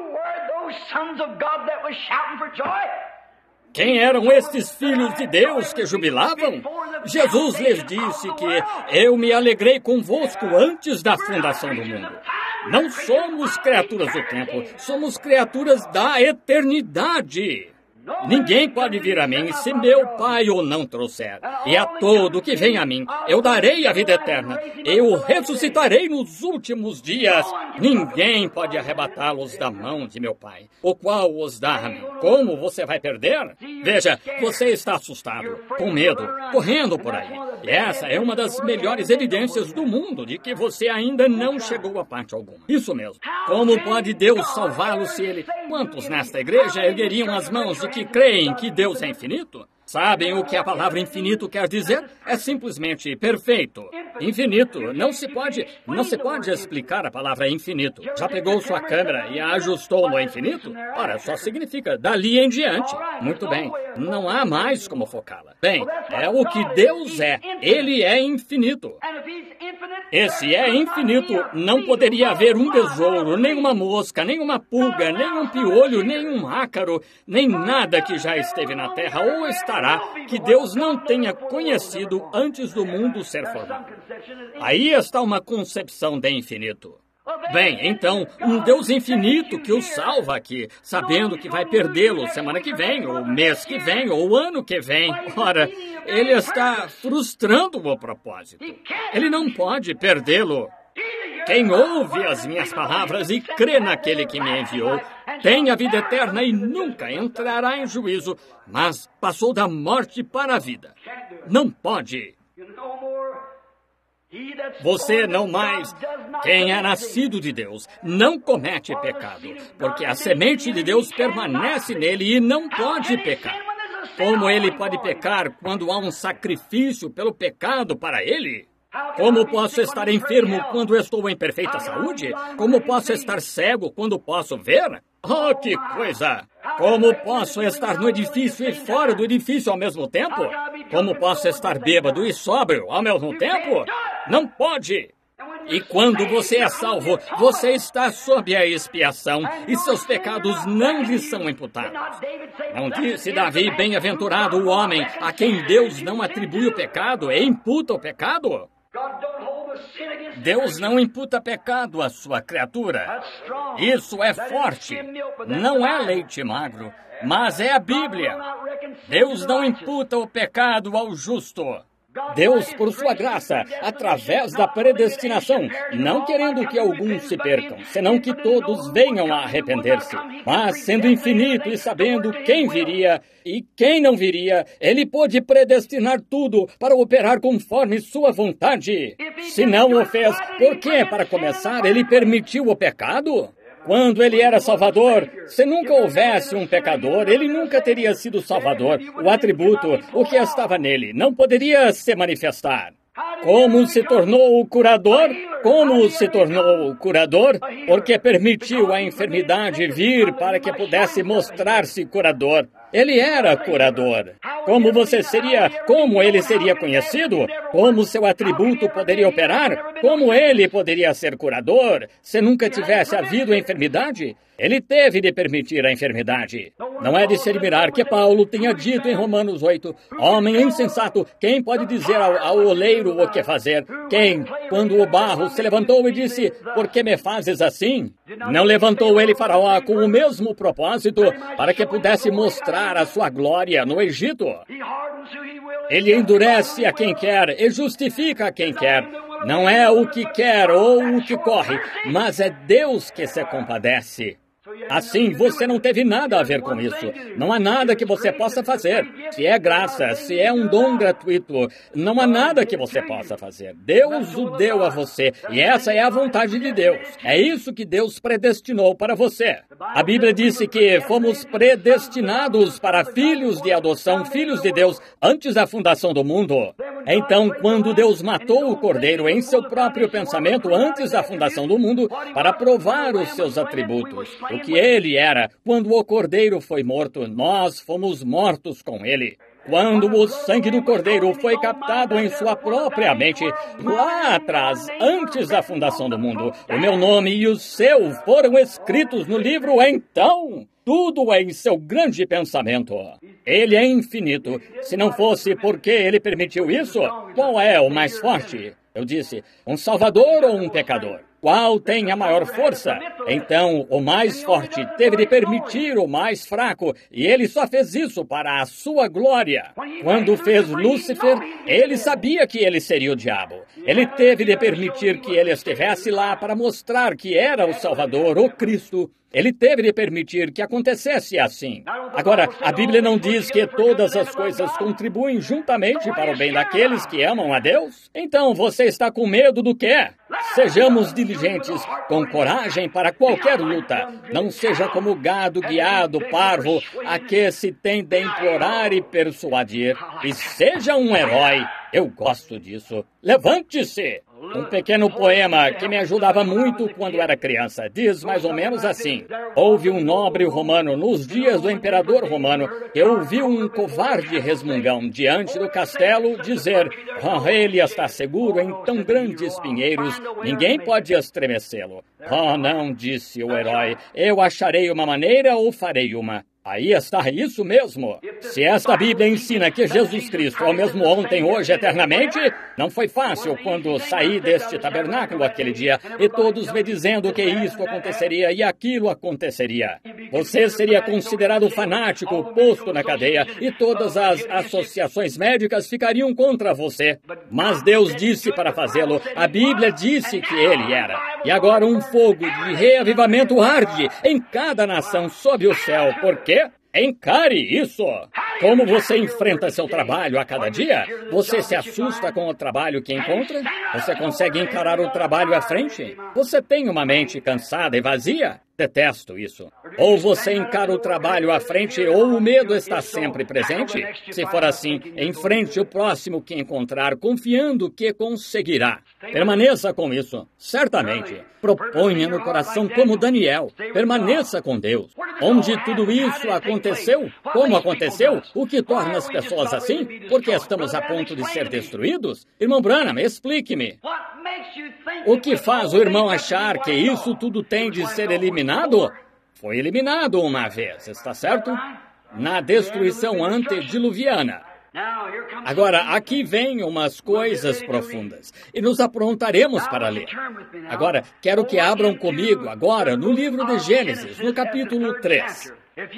[SPEAKER 1] Quem eram estes filhos de Deus que jubilavam? Jesus lhes disse que eu me alegrei convosco antes da fundação do mundo. Não somos criaturas do tempo, somos criaturas da eternidade. Ninguém pode vir a mim se meu Pai o não trouxer. E a todo que vem a mim, eu darei a vida eterna. Eu ressuscitarei nos últimos dias. Ninguém pode arrebatá-los da mão de meu Pai, o qual os dá a mim. Como você vai perder? Veja, você está assustado, com medo, correndo por aí. E essa é uma das melhores evidências do mundo de que você ainda não chegou a parte alguma. Isso mesmo. Como pode Deus salvá-lo se ele... Quantos nesta igreja ergueriam as mãos de que creem que Deus é infinito? Sabem o que a palavra infinito quer dizer? É simplesmente perfeito. Infinito. Não se pode explicar a palavra infinito. Já pegou sua câmera e a ajustou no infinito? Ora, só significa dali em diante. Muito bem. Não há mais como focá-la. Bem, é o que Deus é. Ele é infinito. Esse é infinito. Não poderia haver um besouro, nem uma mosca, nem uma pulga, nem um piolho, nem um ácaro, nem nada que já esteve na terra ou estará que Deus não tenha conhecido antes do mundo ser formado. Aí está uma concepção de infinito. Bem, então, um Deus infinito que o salva aqui, sabendo que vai perdê-lo semana que vem, ou mês que vem, ou ano que vem. Ora, ele está frustrando o propósito. Ele não pode perdê-lo. Quem ouve as minhas palavras e crê naquele que me enviou, tem a vida eterna e nunca entrará em juízo, mas passou da morte para a vida. Não pode. Você não mais. Quem é nascido de Deus não comete pecado, porque a semente de Deus permanece nele e não pode pecar. Como ele pode pecar quando há um sacrifício pelo pecado para ele? Como posso estar enfermo quando estou em perfeita saúde? Como posso estar cego quando posso ver? Oh, que coisa! Como posso estar no edifício e fora do edifício ao mesmo tempo? Como posso estar bêbado e sóbrio ao mesmo tempo? Não pode! E quando você é salvo, você está sob a expiação e seus pecados não lhe são imputados. Não disse Davi, bem-aventurado o homem a quem Deus não atribui o pecado e imputa o pecado? Deus não imputa pecado à sua criatura. Isso é forte. Não é leite magro, mas é a Bíblia. Deus não imputa o pecado ao justo. Deus, por sua graça, através da predestinação, não querendo que alguns se percam, senão que todos venham a arrepender-se. Mas, sendo infinito e sabendo quem viria e quem não viria, ele pôde predestinar tudo para operar conforme sua vontade. Se não o fez, por que, para começar, ele permitiu o pecado? Quando ele era Salvador, se nunca houvesse um pecador, ele nunca teria sido Salvador. O atributo, o que estava nele, não poderia se manifestar. Como se tornou o curador? Como se tornou o curador? Porque permitiu a enfermidade vir para que pudesse mostrar-se curador. Ele era curador. Como ele seria conhecido? Como seu atributo poderia operar? Como ele poderia ser curador se nunca tivesse havido a enfermidade? Ele teve de permitir a enfermidade. Não é de se admirar que Paulo tenha dito em Romanos 8, homem insensato, quem pode dizer ao oleiro o que fazer? Quem, quando o barro se levantou e disse, por que me fazes assim? Não levantou ele Faraó com o mesmo propósito para que pudesse mostrar a sua glória no Egito? Ele endurece a quem quer e justifica a quem quer. Não é o que quer ou o que corre, mas é Deus que se compadece. Assim, você não teve nada a ver com isso. Não há nada que você possa fazer. Se é graça, se é um dom gratuito, não há nada que você possa fazer. Deus o deu a você, e essa é a vontade de Deus. É isso que Deus predestinou para você. A Bíblia disse que fomos predestinados para filhos de adoção, filhos de Deus, antes da fundação do mundo. Então, quando Deus matou o Cordeiro em seu próprio pensamento, antes da fundação do mundo, para provar os seus atributos, o que ele era, quando o Cordeiro foi morto, nós fomos mortos com ele. Quando o sangue do Cordeiro foi captado em sua própria mente, lá atrás, antes da fundação do mundo, o meu nome e o seu foram escritos no livro, então, tudo é em seu grande pensamento. Ele é infinito. Se não fosse porque ele permitiu isso, qual é o mais forte? Eu disse, um salvador ou um pecador? Qual tem a maior força? Então, o mais forte teve de permitir o mais fraco, e ele só fez isso para a sua glória. Quando fez Lúcifer, ele sabia que ele seria o diabo. Ele teve de permitir que ele estivesse lá para mostrar que era o Salvador, o Cristo. Ele teve de permitir que acontecesse assim. Agora, a Bíblia não diz que todas as coisas contribuem juntamente para o bem daqueles que amam a Deus? Então, você está com medo do quê? Sejamos diligentes, com coragem para qualquer luta. Não seja como gado guiado, parvo, a que se tem de implorar e persuadir. E seja um herói. Eu gosto disso. Levante-se! Um pequeno poema que me ajudava muito quando era criança. Diz mais ou menos assim. Houve um nobre romano nos dias do imperador romano que ouviu um covarde resmungão diante do castelo dizer: "Oh, ele está seguro em tão grandes pinheiros, ninguém pode estremecê-lo." "Oh, não", disse o herói, "eu acharei uma maneira ou farei uma." Aí está, isso mesmo. Se esta Bíblia ensina que Jesus Cristo é o mesmo ontem, hoje, eternamente, não foi fácil quando saí deste tabernáculo aquele dia e todos me dizendo que isso aconteceria e aquilo aconteceria. Você seria considerado fanático, posto na cadeia e todas as associações médicas ficariam contra você. Mas Deus disse para fazê-lo, a Bíblia disse que ele era. E agora um fogo de reavivamento arde em cada nação sob o céu. Por quê? Encare isso! Como você enfrenta seu trabalho a cada dia? Você se assusta com o trabalho que encontra? Você consegue encarar o trabalho à frente? Você tem uma mente cansada e vazia? Detesto isso. Ou você encara o trabalho à frente ou o medo está sempre presente? Se for assim, enfrente o próximo que encontrar, confiando que conseguirá. Permaneça com isso, certamente. Proponha no coração como Daniel. Permaneça com Deus. Onde tudo isso aconteceu? Como aconteceu? O que torna as pessoas assim? Porque estamos a ponto de ser destruídos? Irmão Branham, explique-me. O que faz o irmão achar que isso tudo tem de ser eliminado? Foi eliminado uma vez, está certo? Na destruição antediluviana. Agora, aqui vem umas coisas profundas, e nos aprontaremos para ler. Agora, quero que abram comigo agora no livro de Gênesis, no capítulo 3.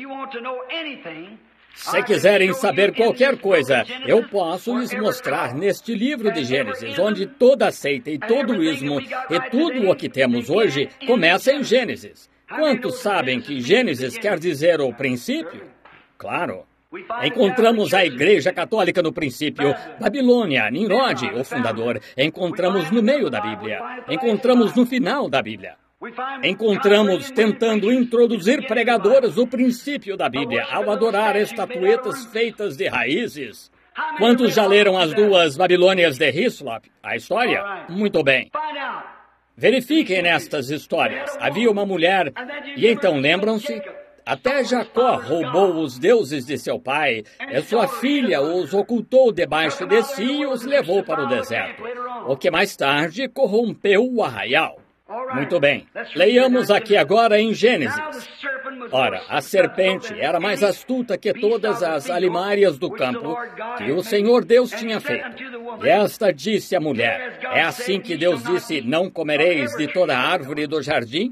[SPEAKER 1] Se quiserem saber qualquer coisa, eu posso lhes mostrar neste livro de Gênesis, onde toda seita e todo ismo e tudo o que temos hoje começa em Gênesis. Quantos sabem que Gênesis quer dizer o princípio? Claro. Encontramos a Igreja Católica no princípio, Babilônia, Nimrod, o fundador. Encontramos no meio da Bíblia. Encontramos no final da Bíblia. Encontramos tentando introduzir pregadores o princípio da Bíblia ao adorar estatuetas feitas de raízes. Quantos já leram as duas Babilônias de Hislop? A história? Muito bem. Verifiquem nestas histórias. Havia uma mulher, e então lembram-se? Até Jacó roubou os deuses de seu pai, e sua filha os ocultou debaixo de si e os levou para o deserto, o que mais tarde corrompeu o arraial. Muito bem, leiamos aqui agora em Gênesis. Ora, a serpente era mais astuta que todas as alimárias do campo que o Senhor Deus tinha feito. E esta disse à mulher, é assim que Deus disse, não comereis de toda a árvore do jardim?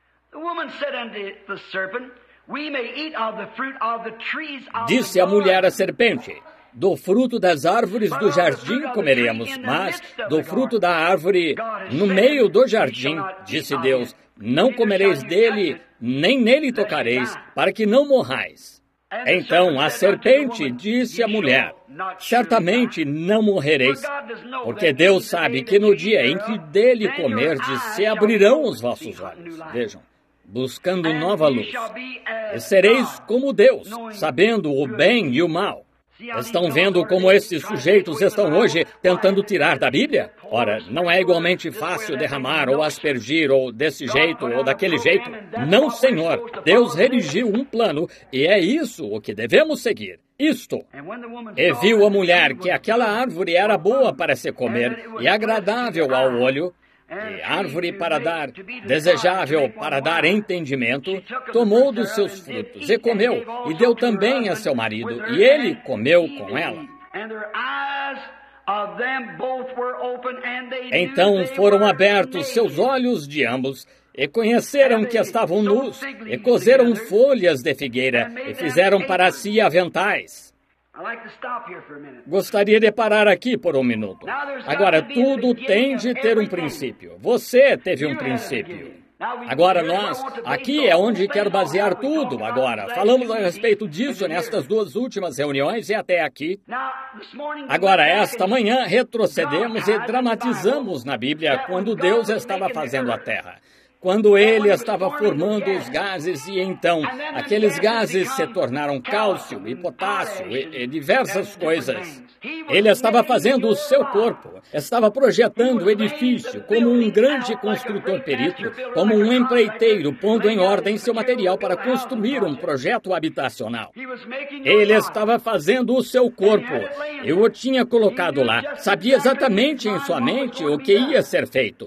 [SPEAKER 1] Disse a mulher à serpente, do fruto das árvores do jardim comeremos, mas do fruto da árvore no meio do jardim, disse Deus, não comereis dele, nem nele tocareis, para que não morrais. Então a serpente disse à mulher, certamente não morrereis, porque Deus sabe que no dia em que dele comerdes, se abrirão os vossos olhos. Vejam, buscando nova luz. E sereis como Deus, sabendo o bem e o mal. Estão vendo como esses sujeitos estão hoje tentando tirar da Bíblia? Ora, não é igualmente fácil derramar ou aspergir ou desse jeito ou daquele jeito? Não, Senhor. Deus redigiu um plano e é isso o que devemos seguir. Isto. E viu a mulher que aquela árvore era boa para se comer e agradável ao olho, e árvore para dar, desejável para dar entendimento, tomou dos seus frutos e comeu, e deu também a seu marido, e ele comeu com ela. Então foram abertos seus olhos de ambos, e conheceram que estavam nus, e cozeram folhas de figueira, e fizeram para si aventais. Gostaria de parar aqui por um minuto. Agora, tudo tem de ter um princípio. Você teve um princípio. Agora nós, aqui é onde quero basear tudo agora. Falamos a respeito disso nestas duas últimas reuniões e até aqui. Agora, esta manhã, retrocedemos e dramatizamos na Bíblia quando Deus estava fazendo a terra. Quando ele estava formando os gases e então aqueles gases se tornaram cálcio e potássio e diversas coisas. Ele estava fazendo o seu corpo, estava projetando o edifício como um grande construtor perito, como um empreiteiro pondo em ordem seu material para construir um projeto habitacional. Ele estava fazendo o seu corpo. Eu o tinha colocado lá. Sabia exatamente em sua mente o que ia ser feito.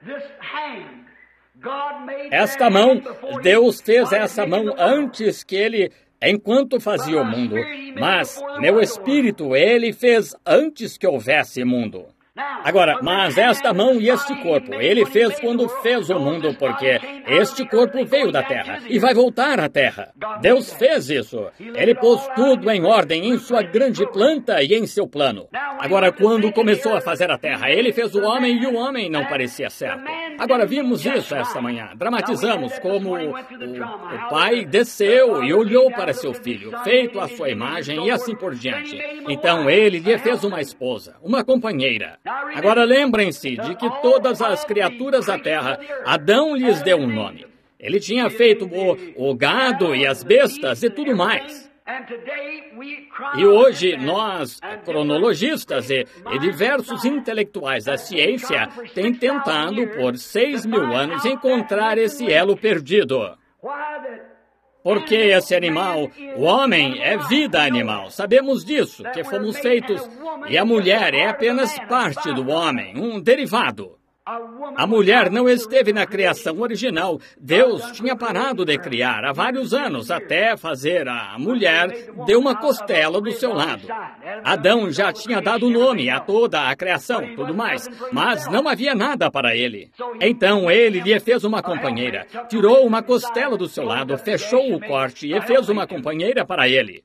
[SPEAKER 1] Esta mão, Deus fez essa mão antes que ele, enquanto fazia o mundo. Mas, meu espírito, ele fez antes que houvesse mundo. Agora, mas esta mão e este corpo, ele fez quando fez o mundo, porque este corpo veio da terra e vai voltar à terra. Deus fez isso. Ele pôs tudo em ordem em sua grande planta e em seu plano. Agora, quando começou a fazer a terra, ele fez o homem e o homem não parecia certo. Agora, vimos isso esta manhã. Dramatizamos como o pai desceu e olhou para seu filho, feito à sua imagem e assim por diante. Então, ele lhe fez uma esposa, uma companheira. Agora lembrem-se de que todas as criaturas da terra, Adão lhes deu um nome. Ele tinha feito o gado e as bestas e tudo mais. E hoje nós, cronologistas e diversos intelectuais da ciência, têm tentado por 6.000 anos encontrar esse elo perdido. Porque esse animal, o homem, é vida animal. Sabemos disso, que fomos feitos. E a mulher é apenas parte do homem, um derivado. A mulher não esteve na criação original. Deus tinha parado de criar há vários anos até fazer a mulher de uma costela do seu lado. Adão já tinha dado nome a toda a criação, tudo mais, mas não havia nada para ele. Então ele lhe fez uma companheira, tirou uma costela do seu lado, fechou o corte e fez uma companheira para ele.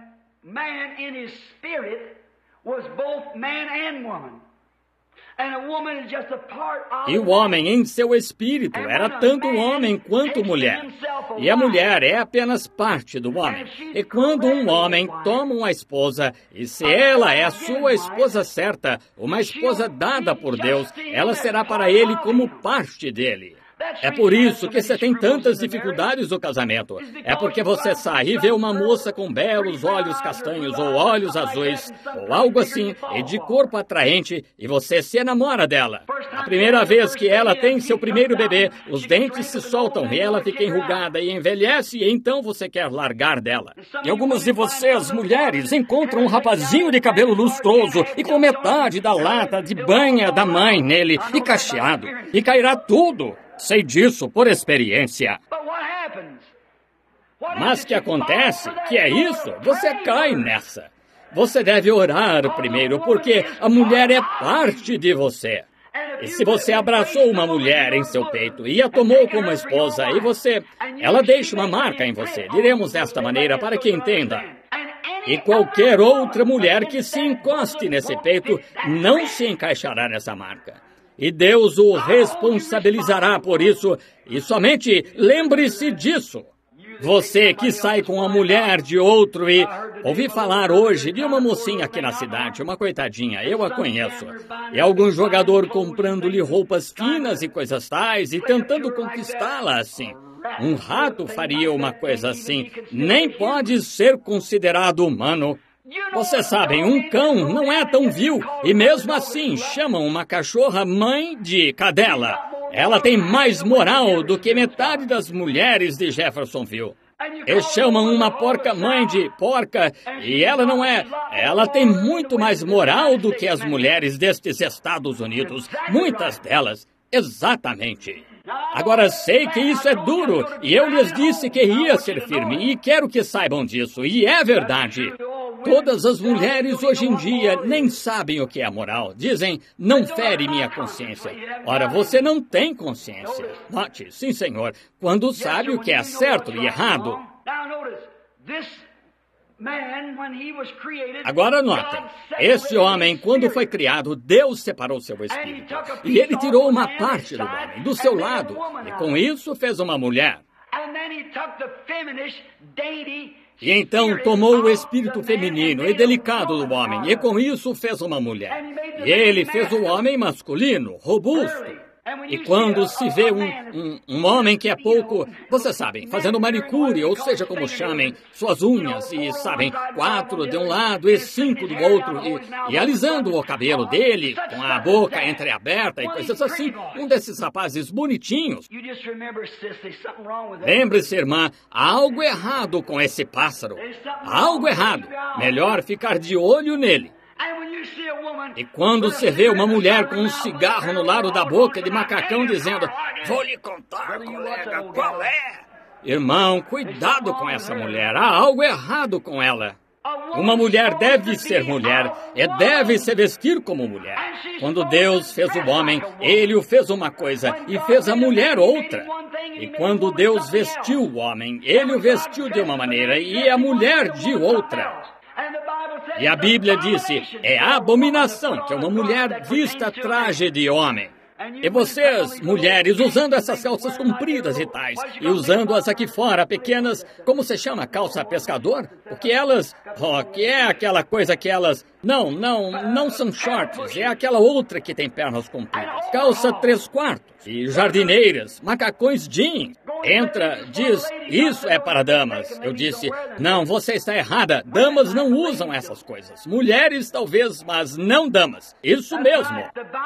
[SPEAKER 1] E o homem, em seu espírito, era tanto homem quanto mulher. E a mulher é apenas parte do homem. E quando um homem toma uma esposa, e se ela é a sua esposa certa, uma esposa dada por Deus, ela será para ele como parte dele. É por isso que você tem tantas dificuldades no casamento. É porque você sai e vê uma moça com belos olhos castanhos ou olhos azuis, ou algo assim, e de corpo atraente, e você se enamora dela. A primeira vez que ela tem seu primeiro bebê, os dentes se soltam e ela fica enrugada e envelhece, e então você quer largar dela. E algumas de vocês, mulheres, encontram um rapazinho de cabelo lustroso e com metade da lata de banha da mãe nele, e cacheado, e cairá tudo. Sei disso por experiência. Mas que acontece? Que é isso? Você cai nessa. Você deve orar primeiro, porque a mulher é parte de você. E se você abraçou uma mulher em seu peito e a tomou como esposa, ela deixa uma marca em você. Diremos desta maneira para que entenda. E qualquer outra mulher que se encoste nesse peito não se encaixará nessa marca. E Deus o responsabilizará por isso. E somente lembre-se disso. Você que sai com a mulher de outro e... Ouvi falar hoje de uma mocinha aqui na cidade, uma coitadinha, eu a conheço. E algum jogador comprando-lhe roupas finas e coisas tais e tentando conquistá-la assim. Um rato faria uma coisa assim. Nem pode ser considerado humano. Vocês sabem, um cão não é tão vil. E mesmo assim chamam uma cachorra mãe de cadela. Ela tem mais moral do que metade das mulheres de Jeffersonville. E chamam uma porca mãe de porca, e ela não é. Ela tem muito mais moral do que as mulheres destes Estados Unidos. Muitas delas. Exatamente. Agora sei que isso é duro, e eu lhes disse que ia ser firme, e quero que saibam disso, e é verdade. Todas as mulheres hoje em dia nem sabem o que é moral. Dizem, não fere minha consciência. Ora, você não tem consciência. Note, sim senhor, quando sabe o que é certo e errado. Agora notem, esse homem, quando foi criado, Deus separou seu espírito. E ele tirou uma parte do homem, do seu lado, e com isso fez uma mulher. E então tomou o espírito feminino e delicado do homem, e com isso fez uma mulher. E ele fez o homem masculino, robusto. E quando se vê um homem que é pouco, vocês sabem, fazendo manicure, ou seja como chamem, suas unhas, e sabem, 4 de um lado e 5 do outro, e alisando o cabelo dele, com a boca entreaberta e coisas assim, um desses rapazes bonitinhos. Lembre-se, irmã, há algo errado com esse pássaro. Há algo errado. Melhor ficar de olho nele. E quando você vê uma mulher com um cigarro no lado da boca de macacão dizendo, vou lhe contar, colega, qual é? Irmão, cuidado com essa mulher, há algo errado com ela. Uma mulher deve ser mulher e deve se vestir como mulher. Quando Deus fez o homem, Ele o fez uma coisa e fez a mulher outra. E quando Deus vestiu o homem, Ele o vestiu de uma maneira e a mulher de outra. E a Bíblia disse, é abominação que uma mulher vista traje de homem. E vocês, mulheres, usando essas calças compridas e tais, e usando-as aqui fora, pequenas, como se chama, calça pescador? Porque elas, que é aquela coisa que elas... Não são shorts, é aquela outra que tem pernas compridas. Calça 3/4, e jardineiras, macacões jeans. Entra, diz, isso é para damas. Eu disse, não, você está errada. Damas não usam essas coisas. Mulheres talvez, mas não damas. Isso mesmo.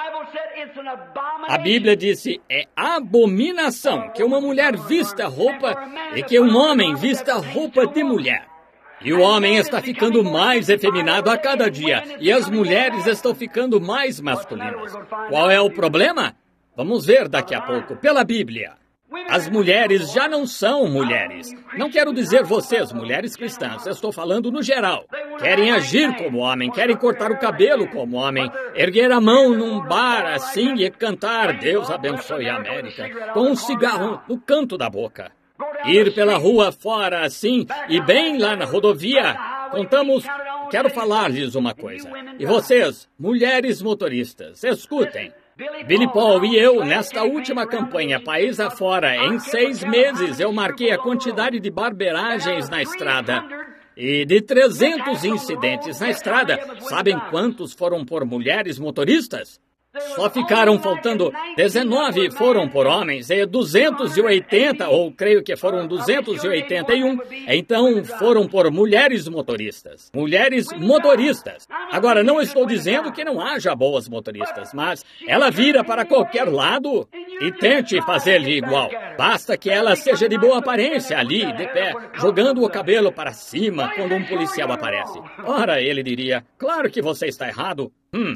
[SPEAKER 1] A Bíblia disse, é abominação que uma mulher vista roupa e que um homem vista roupa de mulher. E o homem está ficando mais efeminado a cada dia, e as mulheres estão ficando mais masculinas. Qual é o problema? Vamos ver daqui a pouco, pela Bíblia. As mulheres já não são mulheres. Não quero dizer vocês, mulheres cristãs, eu estou falando no geral. Querem agir como homem, querem cortar o cabelo como homem, erguer a mão num bar assim e cantar Deus abençoe a América, com um cigarro no canto da boca. Ir pela rua fora assim e bem lá na rodovia. Quero falar-lhes uma coisa. E vocês, mulheres motoristas, escutem. Billy Paul e eu, nesta última campanha país afora, em 6 meses, eu marquei a quantidade de barberagens na estrada. E de 300 incidentes na estrada, sabem quantos foram por mulheres motoristas? Só ficaram faltando 19 foram por homens e 280, ou creio que foram 281, então foram por mulheres motoristas. Mulheres motoristas. Agora, não estou dizendo que não haja boas motoristas, mas ela vira para qualquer lado e tente fazer-lhe igual. Basta que ela seja de boa aparência ali, de pé, jogando o cabelo para cima quando um policial aparece. Ora, ele diria, claro que você está errado.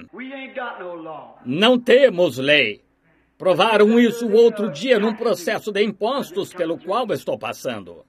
[SPEAKER 1] Não temos lei. Provaram isso o outro dia num processo de impostos pelo qual estou passando.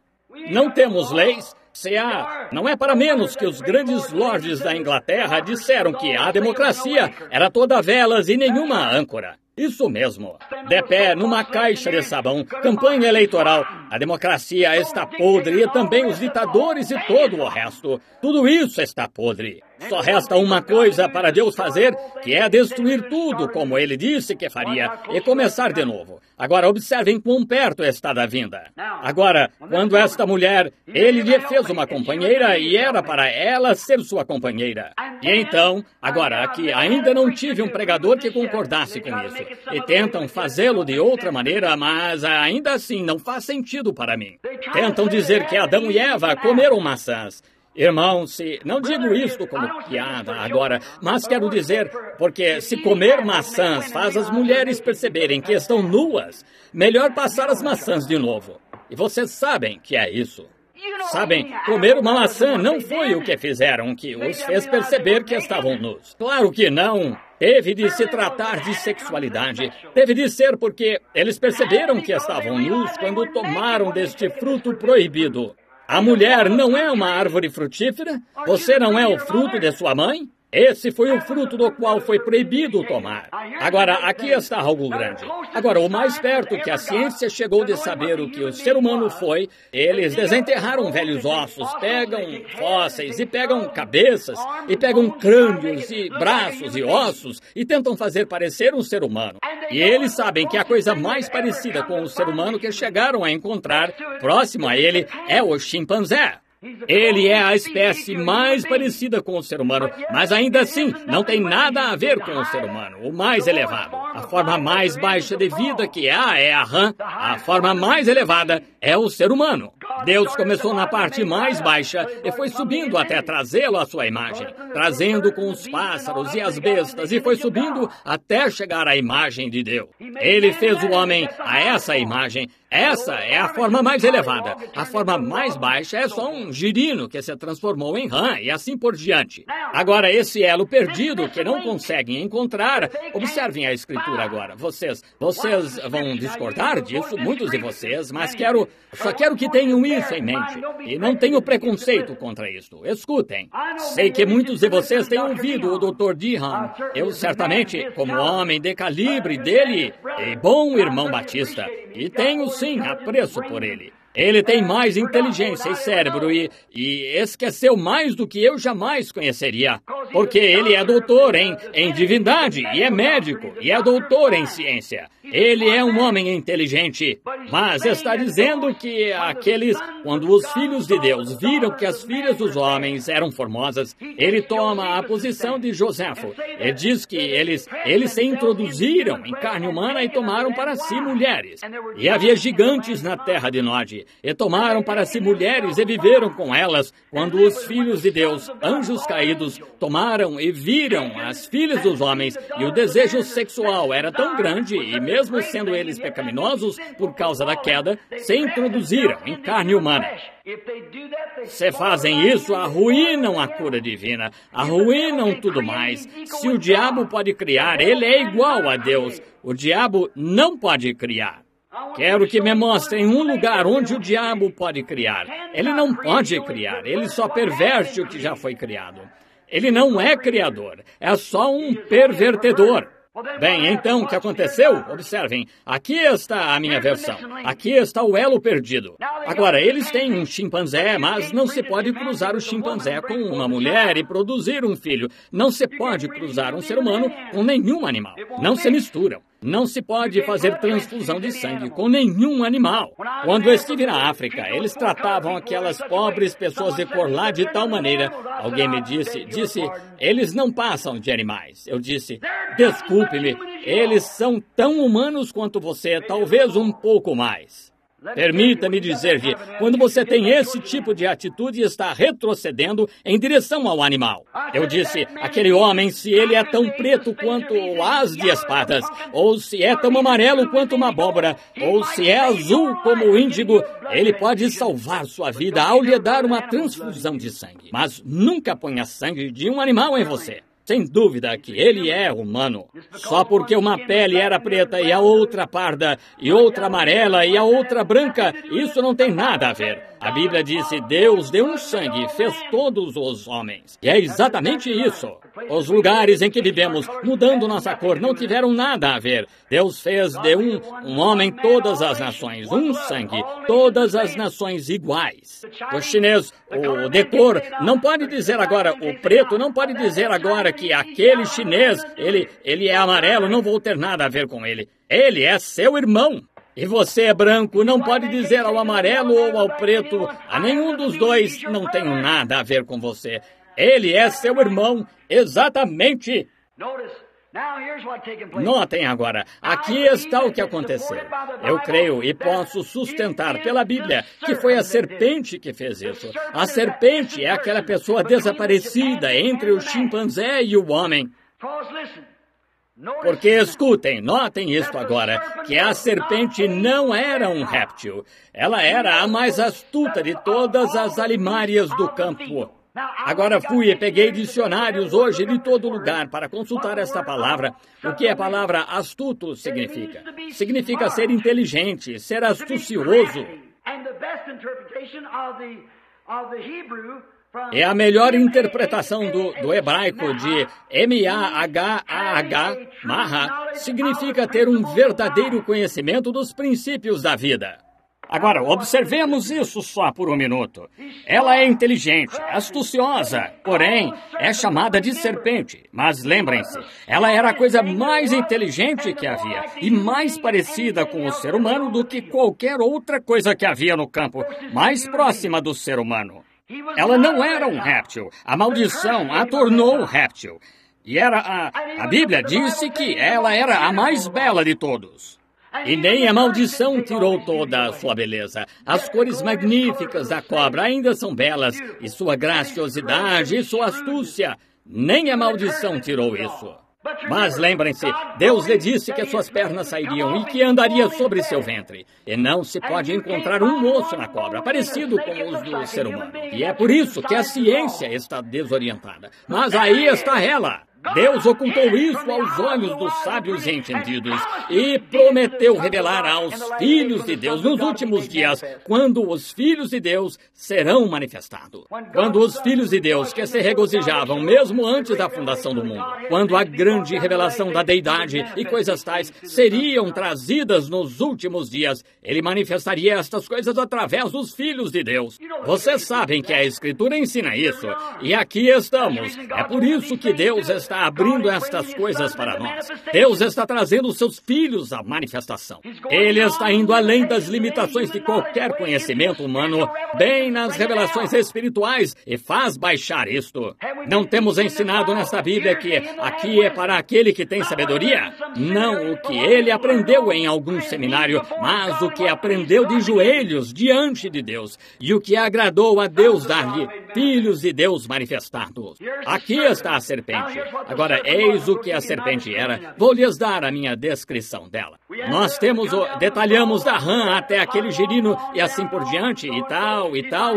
[SPEAKER 1] não temos leis. Se há, não é para menos que os grandes lordes da Inglaterra disseram que a democracia era toda velas e nenhuma âncora. Isso mesmo. De pé numa caixa de sabão, campanha eleitoral. A democracia está podre e também os ditadores e todo o resto. Tudo isso está podre. Só resta uma coisa para Deus fazer, que é destruir tudo, como Ele disse que faria, e começar de novo. Agora, observem quão perto está da vinda. Agora, quando esta mulher, Ele lhe fez uma companheira e era para ela ser sua companheira. E então, agora, aqui ainda não tive um pregador que concordasse com isso. E tentam fazê-lo de outra maneira, mas ainda assim não faz sentido para mim. Tentam dizer que Adão e Eva comeram maçãs. Irmãos, não digo isto como piada agora, mas quero dizer, porque se comer maçãs faz as mulheres perceberem que estão nuas, melhor passar as maçãs de novo. E vocês sabem que é isso. Sabem, comer uma maçã não foi o que fizeram, que os fez perceber que estavam nus. Claro que não. Teve de se tratar de sexualidade. Teve de ser porque eles perceberam que estavam nus quando tomaram deste fruto proibido. A mulher não é uma árvore frutífera? Você não é o fruto de sua mãe? Esse foi o fruto do qual foi proibido tomar. Agora, aqui está algo grande. Agora, o mais perto que a ciência chegou de saber o que o ser humano foi, eles desenterraram velhos ossos, pegam fósseis e pegam cabeças, e pegam crânios e braços e ossos, e tentam fazer parecer um ser humano. E eles sabem que a coisa mais parecida com o ser humano que chegaram a encontrar, próximo a ele, é o chimpanzé. Ele é a espécie mais parecida com o ser humano, mas ainda assim não tem nada a ver com o ser humano, o mais elevado. A forma mais baixa de vida que há é a rã, a forma mais elevada é o ser humano. Deus começou na parte mais baixa e foi subindo até trazê-lo à sua imagem, trazendo com os pássaros e as bestas, e foi subindo até chegar à imagem de Deus. Ele fez o homem a essa imagem. Essa é a forma mais elevada. A forma mais baixa é só um girino que se transformou em rã e assim por diante. Agora, esse elo perdido que não conseguem encontrar, observem a escritura agora. Vocês vão discordar disso, muitos de vocês, mas só quero que tenham isso em mente. E não tenho preconceito contra isso. Escutem. Sei que muitos de vocês têm ouvido o Dr. Dehan. Eu certamente, como homem de calibre dele, e bom irmão Batista, e tenho sim apreço por ele. Ele tem mais inteligência e cérebro e esqueceu mais do que eu jamais conheceria. Porque ele é doutor em divindade e é médico e é doutor em ciência. Ele é um homem inteligente, mas está dizendo que quando os filhos de Deus viram que as filhas dos homens eram formosas, ele toma a posição de Joséfo. Ele diz que eles se introduziram em carne humana e tomaram para si mulheres. E havia gigantes na terra de Nod. E tomaram para si mulheres e viveram com elas, quando os filhos de Deus, anjos caídos, tomaram e viram as filhas dos homens, e o desejo sexual era tão grande, e mesmo sendo eles pecaminosos por causa da queda, se introduziram em carne humana. Se fazem isso, arruinam a cura divina, arruinam tudo mais. Se o diabo pode criar, ele é igual a Deus. O diabo não pode criar. Quero que me mostrem um lugar onde o diabo pode criar. Ele não pode criar, ele só perverte o que já foi criado. Ele não é criador, é só um pervertedor. Bem, então, o que aconteceu? Observem, aqui está a minha versão. Aqui está o elo perdido. Agora, eles têm um chimpanzé, mas não se pode cruzar o chimpanzé com uma mulher e produzir um filho. Não se pode cruzar um ser humano com nenhum animal. Não se misturam. Não se pode fazer transfusão de sangue com nenhum animal. Quando eu estive na África, eles tratavam aquelas pobres pessoas de cor lá de tal maneira. Alguém me disse, eles não passam de animais. Eu disse, desculpe-me, eles são tão humanos quanto você, talvez um pouco mais. Permita-me dizer-lhe, quando você tem esse tipo de atitude, está retrocedendo em direção ao animal. Eu disse, aquele homem, se ele é tão preto quanto o as de espadas, ou se é tão amarelo quanto uma abóbora, ou se é azul como o índigo, ele pode salvar sua vida ao lhe dar uma transfusão de sangue. Mas nunca ponha sangue de um animal em você. Sem dúvida que ele é humano. Só porque uma pele era preta e a outra parda, e outra amarela e a outra branca, isso não tem nada a ver. A Bíblia disse, Deus deu um sangue e fez todos os homens. E é exatamente isso. Os lugares em que vivemos, mudando nossa cor, não tiveram nada a ver. Deus fez de um homem todas as nações, um sangue, todas as nações iguais. O chinês, o decor, não pode dizer agora, o preto não pode dizer agora que aquele chinês, ele é amarelo, não vou ter nada a ver com ele. Ele é seu irmão. E você é branco, não pode dizer ao amarelo ou ao preto, a nenhum dos dois, não tenho nada a ver com você. Ele é seu irmão, exatamente. Notem agora, aqui está o que aconteceu. Eu creio e posso sustentar pela Bíblia que foi a serpente que fez isso. A serpente é aquela pessoa desaparecida entre o chimpanzé e o homem. Porque, escutem, notem isto agora, que a serpente não era um réptil. Ela era a mais astuta de todas as alimárias do campo. Agora fui e peguei dicionários hoje de todo lugar para consultar esta palavra. O que a palavra astuto significa? Significa ser inteligente, ser astucioso. É a melhor interpretação do hebraico de M-A-H-A-H, Maha, significa ter um verdadeiro conhecimento dos princípios da vida. Agora, observemos isso só por um minuto. Ela é inteligente, astuciosa, porém, é chamada de serpente. Mas lembrem-se, ela era a coisa mais inteligente que havia e mais parecida com o ser humano do que qualquer outra coisa que havia no campo, mais próxima do ser humano. Ela não era um réptil. A maldição a tornou réptil. E a Bíblia disse que ela era a mais bela de todos. E nem a maldição tirou toda a sua beleza. As cores magníficas da cobra ainda são belas, e sua graciosidade e sua astúcia. Nem a maldição tirou isso. Mas lembrem-se, Deus lhe disse que as suas pernas sairiam e que andaria sobre seu ventre. E não se pode encontrar um osso na cobra, parecido com os do ser humano. E é por isso que a ciência está desorientada. Mas aí está ela. Deus ocultou isso aos olhos dos sábios e entendidos e prometeu revelar aos filhos de Deus nos últimos dias, quando os filhos de Deus serão manifestados. Quando os filhos de Deus que se regozijavam mesmo antes da fundação do mundo, quando a grande revelação da deidade e coisas tais seriam trazidas nos últimos dias, ele manifestaria estas coisas através dos filhos de Deus. Vocês sabem que a Escritura ensina isso, e aqui estamos. É por isso que Deus está abrindo estas coisas para nós. Deus está trazendo os seus filhos à manifestação. Ele está indo além das limitações de qualquer conhecimento humano, bem nas revelações espirituais, e faz baixar isto. Não temos ensinado nesta Bíblia que aqui é para aquele que tem sabedoria? Não o que ele aprendeu em algum seminário, mas o que aprendeu de joelhos diante de Deus, e o que agradou a Deus dar-lhe filhos de Deus manifestados. Aqui está a serpente. Agora, eis o que a serpente era. Vou lhes dar a minha descrição dela. Nós detalhamos da rã até aquele girino e assim por diante, e tal,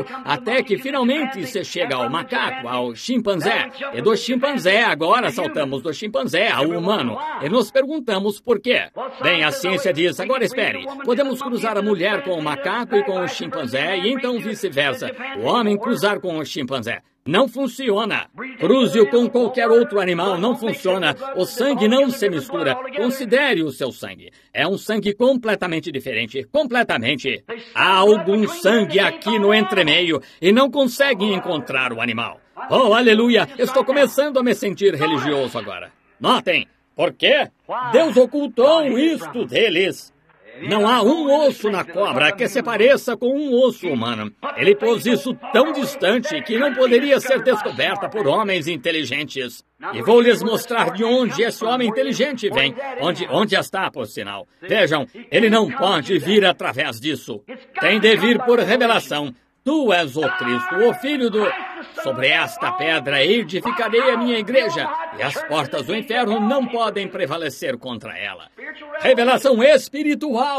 [SPEAKER 1] até que finalmente se chega ao macaco, ao chimpanzé. E do chimpanzé, agora saltamos do chimpanzé ao humano. E nos perguntamos por quê. Bem, a ciência diz, agora espere, podemos cruzar a mulher com o macaco e com o chimpanzé, e então vice-versa. O homem cruzar com o chimpanzé. Não funciona. Cruze-o com qualquer outro animal, não funciona. O sangue não se mistura. Considere o seu sangue. É um sangue completamente diferente. Completamente. Há algum sangue aqui no entremeio e não conseguem encontrar o animal. Oh, aleluia! Estou começando a me sentir religioso agora. Notem. Por quê? Deus ocultou isto deles. Não há um osso na cobra que se pareça com um osso humano. Ele pôs isso tão distante que não poderia ser descoberta por homens inteligentes. E vou lhes mostrar de onde esse homem inteligente vem. Onde está, por sinal. Vejam, ele não pode vir através disso. Tem de vir por revelação. Tu és o Cristo, o Filho do... Sobre esta pedra edificarei a minha igreja, e as portas do inferno não podem prevalecer contra ela. Revelação espiritual.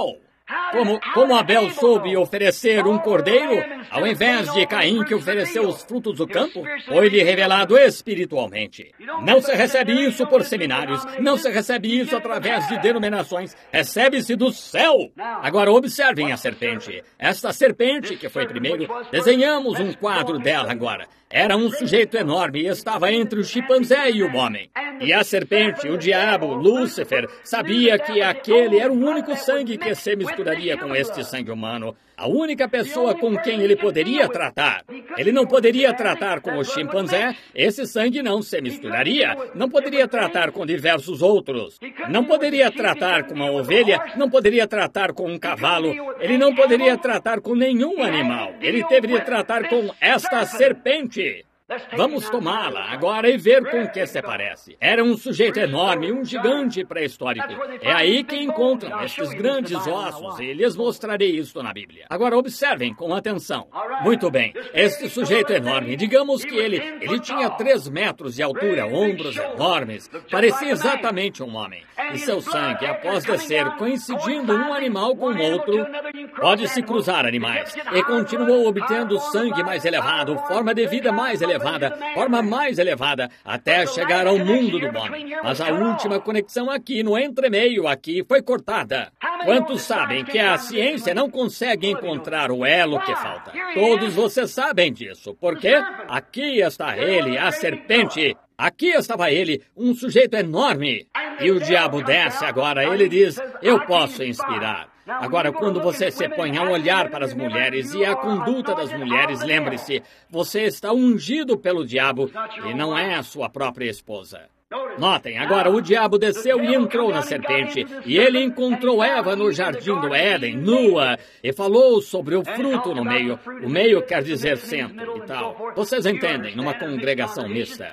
[SPEAKER 1] Como Abel soube oferecer um cordeiro, ao invés de Caim que ofereceu os frutos do campo, foi-lhe revelado espiritualmente. Não se recebe isso por seminários, não se recebe isso através de denominações, recebe-se do céu. Agora observem a serpente. Esta serpente que foi primeiro, desenhamos um quadro dela agora. Era um sujeito enorme e estava entre o chimpanzé e o homem. E a serpente, o diabo, Lúcifer, sabia que aquele era o único sangue que se misturaria com este sangue humano. A única pessoa com quem ele poderia tratar. Ele não poderia tratar com o chimpanzé, esse sangue não se misturaria. Não poderia tratar com diversos outros. Não poderia tratar com uma ovelha, não poderia tratar com um cavalo. Ele não poderia tratar com nenhum animal. Ele teve de tratar com esta serpente. Vamos tomá-la agora e ver com o que se parece. Era um sujeito enorme, um gigante pré-histórico. É aí que encontram estes grandes ossos e lhes mostrarei isso na Bíblia. Agora observem com atenção. Muito bem, este sujeito enorme, digamos que ele tinha 3 metros de altura, ombros enormes, parecia exatamente um homem. E seu sangue, após descer, coincidindo um animal com outro, pode-se cruzar animais. E continuou obtendo sangue mais elevado, forma de vida mais elevada, forma mais elevada, até chegar ao mundo do homem. Mas a última conexão aqui, no entremeio aqui, foi cortada. Quantos sabem que a ciência não consegue encontrar o elo que falta? Todos vocês sabem disso, porque aqui está ele, a serpente. Aqui estava ele, um sujeito enorme. E o diabo desce agora, ele diz, eu posso inspirar. Agora, quando você se põe a olhar para as mulheres e a conduta das mulheres, lembre-se, você está ungido pelo diabo e não é a sua própria esposa. Notem, agora o diabo desceu e entrou na serpente, e ele encontrou Eva no jardim do Éden, nua, e falou sobre o fruto no meio. O meio quer dizer centro e tal. Vocês entendem, numa congregação mista.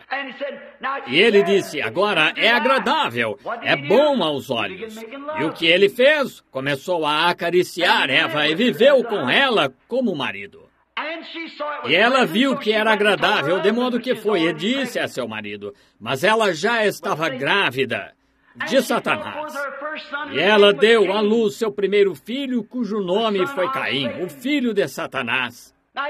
[SPEAKER 1] E ele disse, agora é agradável, é bom aos olhos. E o que ele fez? Começou a acariciar Eva e viveu com ela como marido. E ela viu que era agradável, de modo que foi e disse a seu marido, mas ela já estava grávida de Satanás. E ela deu à luz seu primeiro filho, cujo nome foi Caim, o filho de Satanás.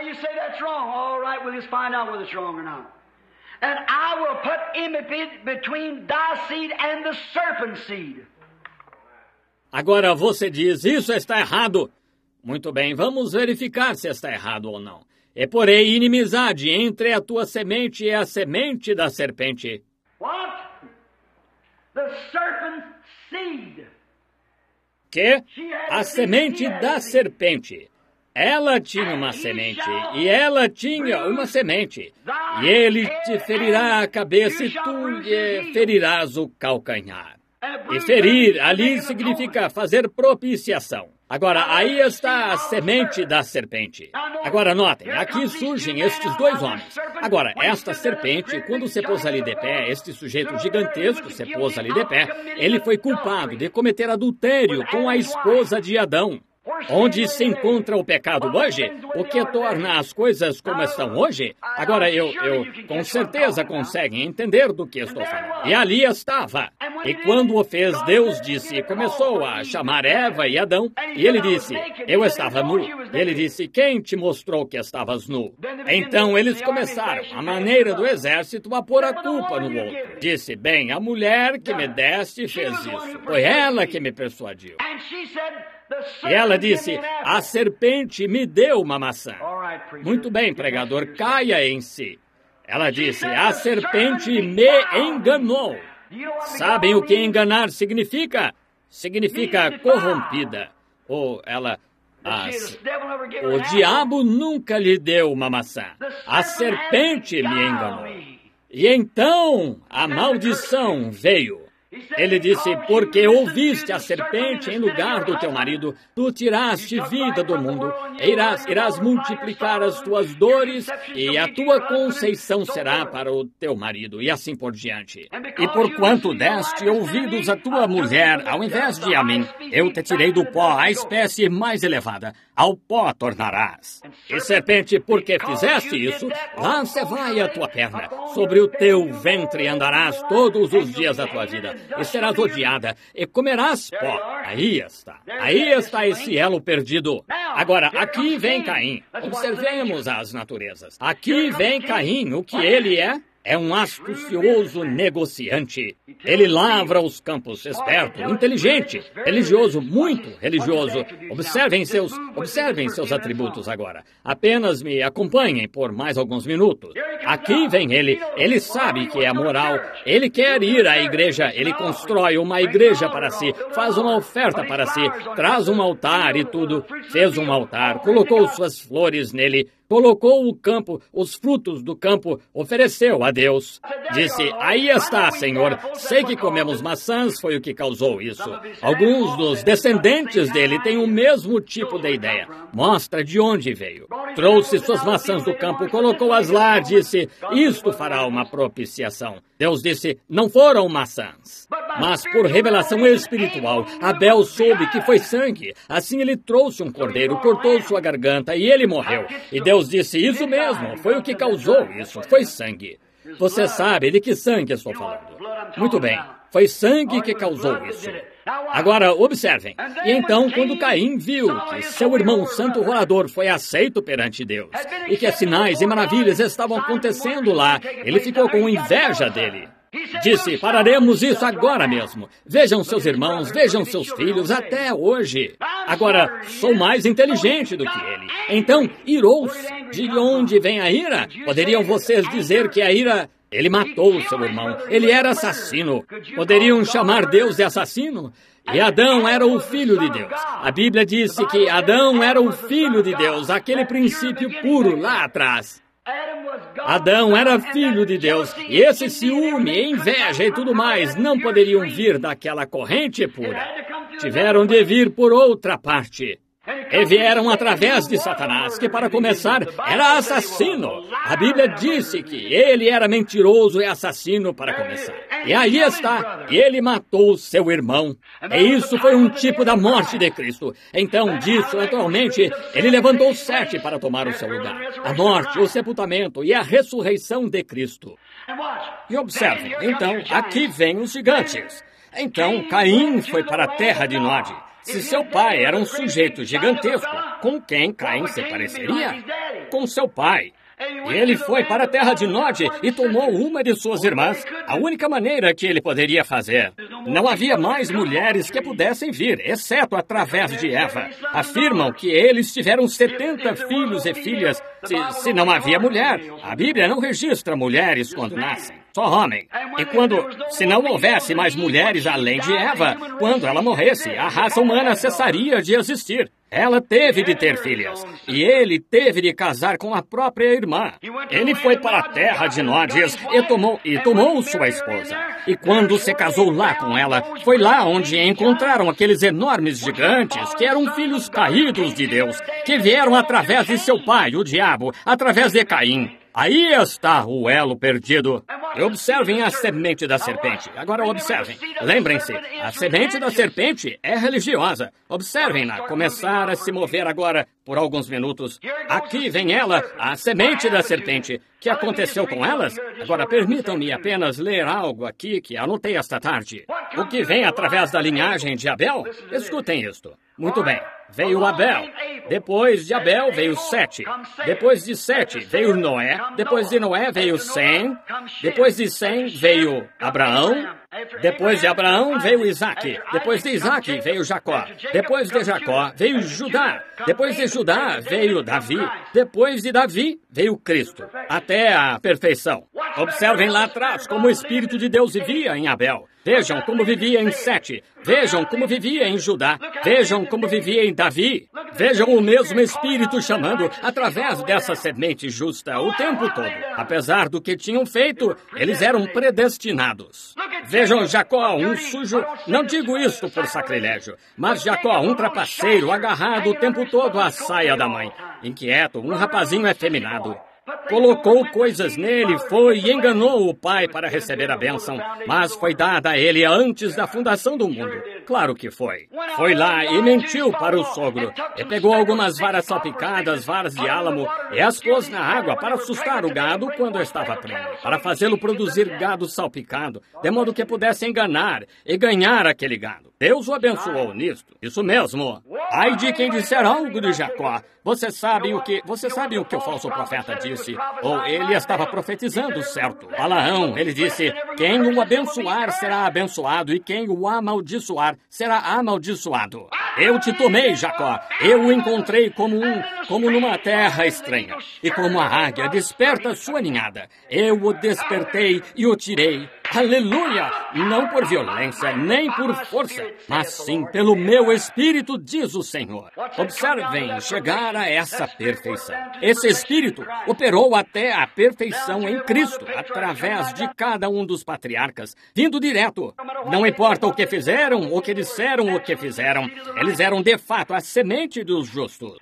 [SPEAKER 1] Agora você diz, isso está errado. Muito bem, vamos verificar se está errado ou não. E porém inimizade entre a tua semente e a semente da serpente.
[SPEAKER 2] What? The serpent's seed.
[SPEAKER 1] Que? A semente da serpente. Ela tinha uma semente, e ela tinha uma semente. E ele te ferirá a cabeça e tu lhe ferirás o calcanhar. E ferir ali significa fazer propiciação. Agora, aí está a semente da serpente. Agora, notem, aqui surgem estes 2 homens. Agora, esta serpente, quando se pôs ali de pé, este sujeito gigantesco se pôs ali de pé, ele foi culpado de cometer adultério com a esposa de Adão. Onde se encontra o pecado hoje? O que torna as coisas como estão hoje? Agora, eu com certeza conseguem entender do que estou falando. E ali estava. E quando o fez, Deus disse, começou a chamar Eva e Adão, e ele disse, eu estava nu. E ele disse, quem te mostrou que estavas nu? Então eles começaram, à maneira do exército, a pôr a culpa no outro. Disse, bem, a mulher que me deste fez isso. Foi ela que me persuadiu. E ela disse, a serpente me deu uma maçã. Muito bem, pregador, caia em si. Ela disse, a serpente me enganou. Sabem o que enganar significa? Significa corrompida. Ou ela... O diabo nunca lhe deu uma maçã. A serpente me enganou. E então a maldição veio. Ele disse, porque ouviste a serpente em lugar do teu marido, tu tiraste vida do mundo, e irás multiplicar as tuas dores, e a tua conceição será para o teu marido, e assim por diante. E porquanto deste ouvidos à tua mulher, ao invés de a mim, eu te tirei do pó, a espécie mais elevada, ao pó tornarás. E serpente, porque fizeste isso, lá se vai a tua perna, sobre o teu ventre andarás todos os dias da tua vida. e serás odiada, e comerás pó. Aí está esse elo perdido. Agora, aqui vem Caim. Observemos as naturezas. Aqui vem Caim. O que ele é? É um astucioso negociante. Ele lavra os campos, esperto, inteligente, religioso, muito religioso. Observem seus atributos agora. Apenas me acompanhem por mais alguns minutos. Aqui vem ele. Ele sabe que é moral. Ele quer ir à igreja. Ele constrói uma igreja para si. Faz uma oferta para si. Traz um altar e tudo. Fez um altar. Colocou suas flores nele. Colocou o campo, os frutos do campo, ofereceu a Deus. Disse, aí está, Senhor, sei que comemos maçãs, foi o que causou isso. Alguns dos descendentes dele têm o mesmo tipo de ideia. Mostra de onde veio. Trouxe suas maçãs do campo, colocou-as lá, disse, isto fará uma propiciação. Deus disse, não foram maçãs. Mas por revelação espiritual, Abel soube que foi sangue. Assim ele trouxe um cordeiro, cortou sua garganta e ele morreu. E Deus disse, isso mesmo, foi o que causou isso, foi sangue. Você sabe de que sangue estou falando. Muito bem, foi sangue que causou isso. Agora, observem. E então, quando Caim viu que seu irmão santo rolador foi aceito perante Deus, e que sinais e maravilhas estavam acontecendo lá, ele ficou com inveja dele. Disse, pararemos isso agora mesmo. Vejam seus irmãos, vejam seus filhos, até hoje. Agora, sou mais inteligente do que ele. Então, irou-se. De onde vem a ira? Poderiam vocês dizer que a ira... Ele matou seu irmão. Ele era assassino. Poderiam chamar Deus de assassino? E Adão era o filho de Deus. A Bíblia disse que Adão era o filho de Deus, aquele princípio puro lá atrás. Adão era filho de Deus, e esse ciúme, inveja e tudo mais não poderiam vir daquela corrente pura. Tiveram de vir por outra parte. E vieram através de Satanás, que para começar era assassino. A Bíblia disse que ele era mentiroso e assassino para começar. E aí está, ele matou seu irmão. E isso foi um tipo da morte de Cristo. Então, disso, atualmente, ele levantou 7 para tomar o seu lugar. A morte, o sepultamento e a ressurreição de Cristo. E observe, então, aqui vem os gigantes. Então, Caim foi para a terra de Nod. Se seu pai era um sujeito gigantesco, com quem Caim se pareceria? Com seu pai. E ele foi para a terra de Nod e tomou uma de suas irmãs, a única maneira que ele poderia fazer. Não havia mais mulheres que pudessem vir, exceto através de Eva. Afirmam que eles tiveram 70 filhos e filhas. Se não havia mulher, a Bíblia não registra mulheres quando nascem, só homem. E se não houvesse mais mulheres além de Eva, quando ela morresse, a raça humana cessaria de existir. Ela teve de ter filhas, e ele teve de casar com a própria irmã. Ele foi para a terra de Nódias e tomou sua esposa. E quando se casou lá com ela, foi lá onde encontraram aqueles enormes gigantes que eram filhos caídos de Deus, que vieram através de seu pai, o diabo, através de Caim. Aí está o elo perdido. E observem a semente da serpente. Agora observem. Lembrem-se, a semente da serpente é religiosa. Observem-na começar a se mover agora por alguns minutos. Aqui vem ela, a semente da serpente. O que aconteceu com elas? Agora permitam-me apenas ler algo aqui que anotei esta tarde. O que vem através da linhagem de Abel? Escutem isto. Muito bem. Veio Abel. Depois de Abel veio Sete. Depois de Sete veio Noé. Depois de Noé veio Sem. Depois de Sem veio Abraão. Depois de Abraão veio Isaque. Depois de Isaque veio Jacó. Depois de Jacó veio Judá. Depois de Judá veio Davi. Depois de Davi veio Cristo. Até a perfeição. Observem lá atrás como o Espírito de Deus vivia em Abel. Vejam como vivia em Sete. Vejam como vivia em Judá. Vejam como vivia em Davi. Vejam o mesmo Espírito chamando através dessa semente justa o tempo todo. Apesar do que tinham feito, eles eram predestinados. Vejam Jacó, um sujo, não digo isto por sacrilégio, mas Jacó, um trapaceiro, agarrado o tempo todo à saia da mãe. Inquieto, um rapazinho efeminado. Colocou coisas nele, foi e enganou o pai para receber a bênção, mas foi dada a ele antes da fundação do mundo. Claro que foi. Foi lá e mentiu para o sogro. E pegou algumas varas salpicadas, varas de álamo, e as pôs na água para assustar o gado quando estava prenhe, para fazê-lo produzir gado salpicado, de modo que pudesse enganar e ganhar aquele gado. Deus o abençoou nisto. Isso mesmo. Ai de quem disser algo de Jacó. Você sabe o que o falso profeta disse? Ou ele estava profetizando, certo? Balaão, ele disse, quem o abençoar será abençoado e quem o amaldiçoar será amaldiçoado. Eu te tomei, Jacó. Eu o encontrei como numa terra estranha. E como a águia desperta sua ninhada. Eu o despertei e o tirei. Aleluia! Não por violência, nem por força, mas sim pelo meu Espírito, diz o Senhor. Observem, chegar a essa perfeição. Esse Espírito operou até a perfeição em Cristo, através de cada um dos patriarcas, vindo direto. Não importa o que fizeram, o que disseram, o que fizeram, eles eram de fato a semente dos justos.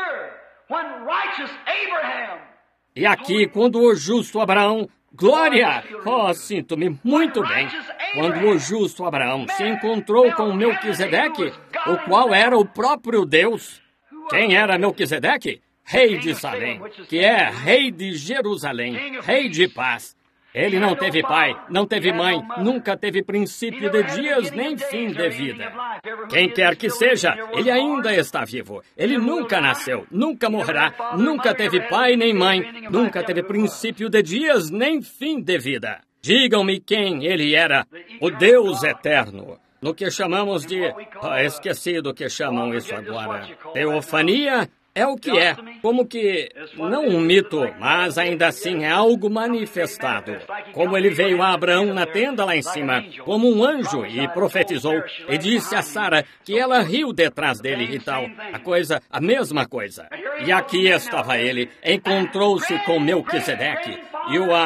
[SPEAKER 1] E aqui, quando o justo Abraão... Glória! Oh, sinto-me muito bem. Quando o justo Abraão se encontrou com Melquisedeque, o qual era o próprio Deus. Quem era Melquisedeque? Rei de Salém, que é rei de Jerusalém, rei de paz. Ele não teve pai, não teve mãe, nunca teve princípio de dias nem fim de vida. Quem quer que seja, ele ainda está vivo. Ele nunca nasceu, nunca morrerá, nunca teve pai nem mãe, nunca teve princípio de dias nem fim de vida. Digam-me quem ele era, o Deus eterno. No que chamamos de... esqueci do que chamam isso agora. Teofania... É o que é, como que, não um mito, mas ainda assim é algo manifestado. Como ele veio a Abraão na tenda lá em cima, como um anjo, e profetizou, e disse a Sara que ela riu detrás dele e tal. A mesma coisa. E aqui estava ele, encontrou-se com Melquisedeque, e o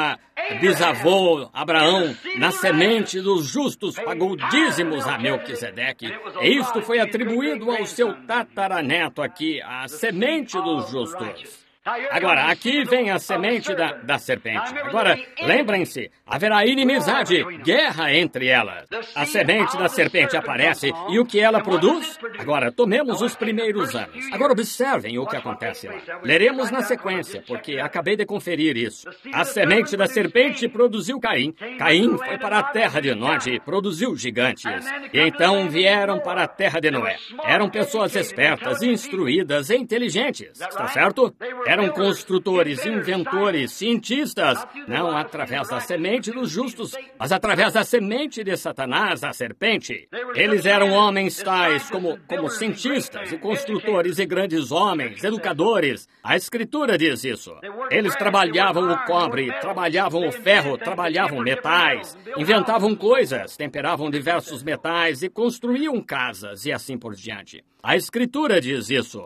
[SPEAKER 1] bisavô Abraão, na semente dos justos, pagou dízimos a Melquisedeque. E isto foi atribuído ao seu tataraneto aqui, a semente dos justos. Agora, aqui vem a semente da serpente. Agora, lembrem-se, haverá inimizade, guerra entre elas. A semente da serpente aparece e o que ela produz? Agora, tomemos os primeiros anos. Agora, observem o que acontece lá. Leremos na sequência, porque acabei de conferir isso. A semente da serpente produziu Caim. Caim foi para a terra de Nod e produziu gigantes. E então vieram para a terra de Noé. Eram pessoas espertas, instruídas e inteligentes. Está certo? Eram construtores, inventores, cientistas, não através da semente dos justos, mas através da semente de Satanás, a serpente. Eles eram homens tais como cientistas e construtores e grandes homens, educadores. A Escritura diz isso. Eles trabalhavam o cobre, trabalhavam o ferro, trabalhavam metais, inventavam coisas, temperavam diversos metais e construíam casas e assim por diante. A Escritura diz isso.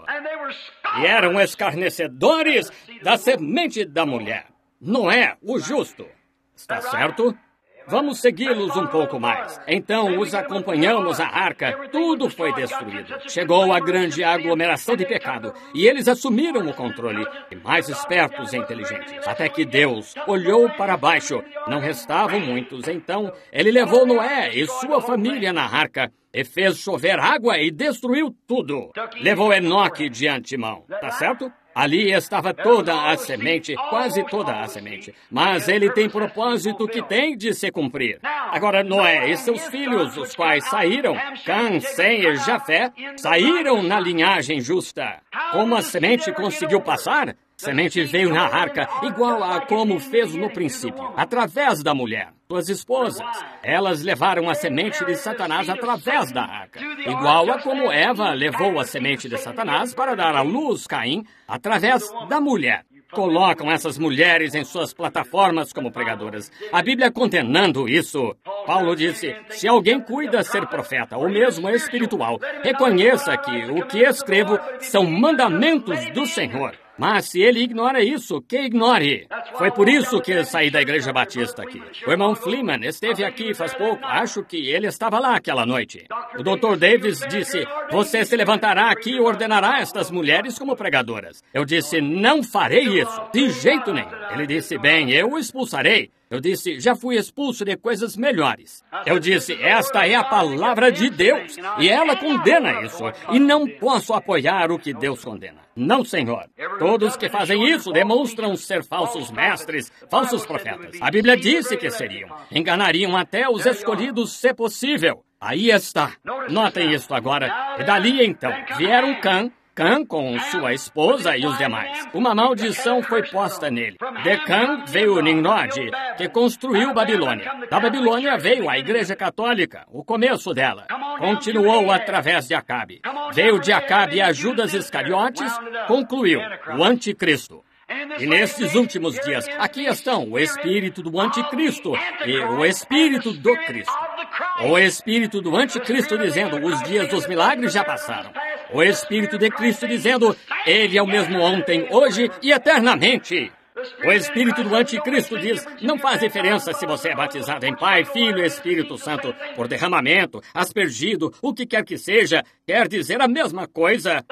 [SPEAKER 1] E eram escarnecedores da semente da mulher. Noé, o justo. Está certo? Vamos segui-los um pouco mais. Então os acompanhamos à arca. Tudo foi destruído. Chegou a grande aglomeração de pecado. E eles assumiram o controle. E mais espertos e inteligentes. Até que Deus olhou para baixo. Não restavam muitos. Então ele levou Noé e sua família na arca. E fez chover água e destruiu tudo. Levou Enoque de antemão. Tá certo? Ali estava toda a semente, quase toda a semente. Mas ele tem propósito que tem de se cumprir. Agora Noé e seus filhos, os quais saíram, Cã, Sem e Jafé, saíram na linhagem justa. Como a semente conseguiu passar? A semente veio na arca, igual a como fez no princípio, através da mulher, suas esposas. Elas levaram a semente de Satanás através da arca, igual a como Eva levou a semente de Satanás para dar à luz Caim através da mulher. Colocam essas mulheres em suas plataformas como pregadoras. A Bíblia condenando isso. Paulo disse, se alguém cuida ser profeta, ou mesmo espiritual, reconheça que o que escrevo são mandamentos do Senhor. Mas se ele ignora isso, que ignore. Foi por isso que saí da Igreja Batista aqui. O irmão Fleeman esteve aqui faz pouco. Acho que ele estava lá aquela noite. O Dr. Davis disse, você se levantará aqui e ordenará estas mulheres como pregadoras. Eu disse, não farei isso, de jeito nenhum. Ele disse, bem, eu o expulsarei. Eu disse, já fui expulso de coisas melhores. Eu disse, esta é a palavra de Deus, e ela condena isso, e não posso apoiar o que Deus condena. Não, Senhor. Todos que fazem isso demonstram ser falsos mestres, falsos profetas. A Bíblia disse que seriam. Enganariam até os escolhidos, se possível. Aí está. Notem isso agora. E dali, então, vieram Cã com sua esposa e os demais. Uma maldição foi posta nele. De Cã veio Nimrod, que construiu Babilônia. Da Babilônia veio a Igreja Católica, o começo dela. Continuou através de Acabe. Veio de Acabe a Judas Iscariotes, concluiu o Anticristo. E nestes últimos dias, aqui estão o Espírito do Anticristo e o Espírito do Cristo. O Espírito do Anticristo dizendo, os dias dos milagres já passaram. O Espírito de Cristo dizendo, Ele é o mesmo ontem, hoje e eternamente. O Espírito do Anticristo diz, não faz diferença se você é batizado em Pai, Filho e Espírito Santo por derramamento, aspergido, o que quer que seja, quer dizer a mesma coisa.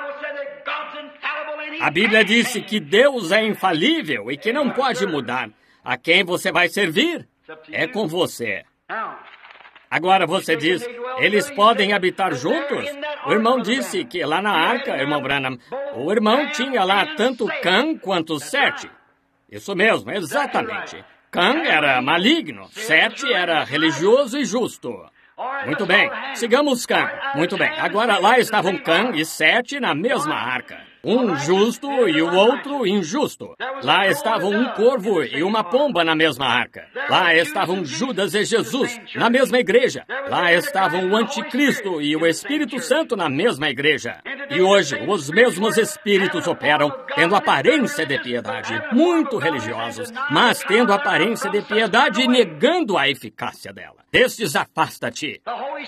[SPEAKER 1] A Bíblia disse que Deus é infalível e que não pode mudar. A quem você vai servir? É com você. Agora você diz, eles podem habitar juntos? O irmão disse que lá na arca, irmão Branham, o irmão tinha lá tanto Cã quanto Sete. Isso mesmo, exatamente. Cã era maligno, Sete era religioso e justo. Muito bem, sigamos Cã. Muito bem, agora lá estavam Cã e Sete na mesma arca. Um justo e o outro injusto. Lá estavam um corvo e uma pomba na mesma arca. Lá estavam Judas e Jesus na mesma igreja. Lá estavam o Anticristo e o Espírito Santo na mesma igreja. E hoje, os mesmos espíritos operam, tendo aparência de piedade, muito religiosos, mas tendo aparência de piedade e negando a eficácia dela. Destes afasta-te.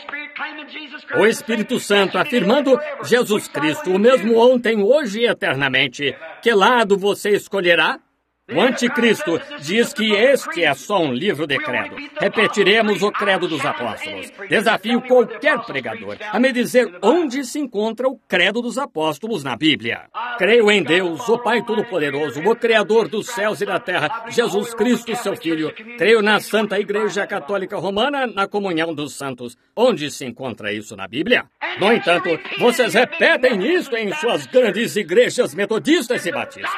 [SPEAKER 1] O Espírito Santo afirmando Jesus Cristo, o mesmo ontem, hoje e eternamente. Que lado você escolherá? O Anticristo diz que este é só um livro de credo. Repetiremos o credo dos apóstolos. Desafio qualquer pregador a me dizer onde se encontra o credo dos apóstolos na Bíblia. Creio em Deus, o Pai Todo-Poderoso, o Criador dos céus e da terra, Jesus Cristo, seu Filho. Creio na Santa Igreja Católica Romana, na comunhão dos santos. Onde se encontra isso na Bíblia? No entanto, vocês repetem isso em suas grandes igrejas metodistas e batistas.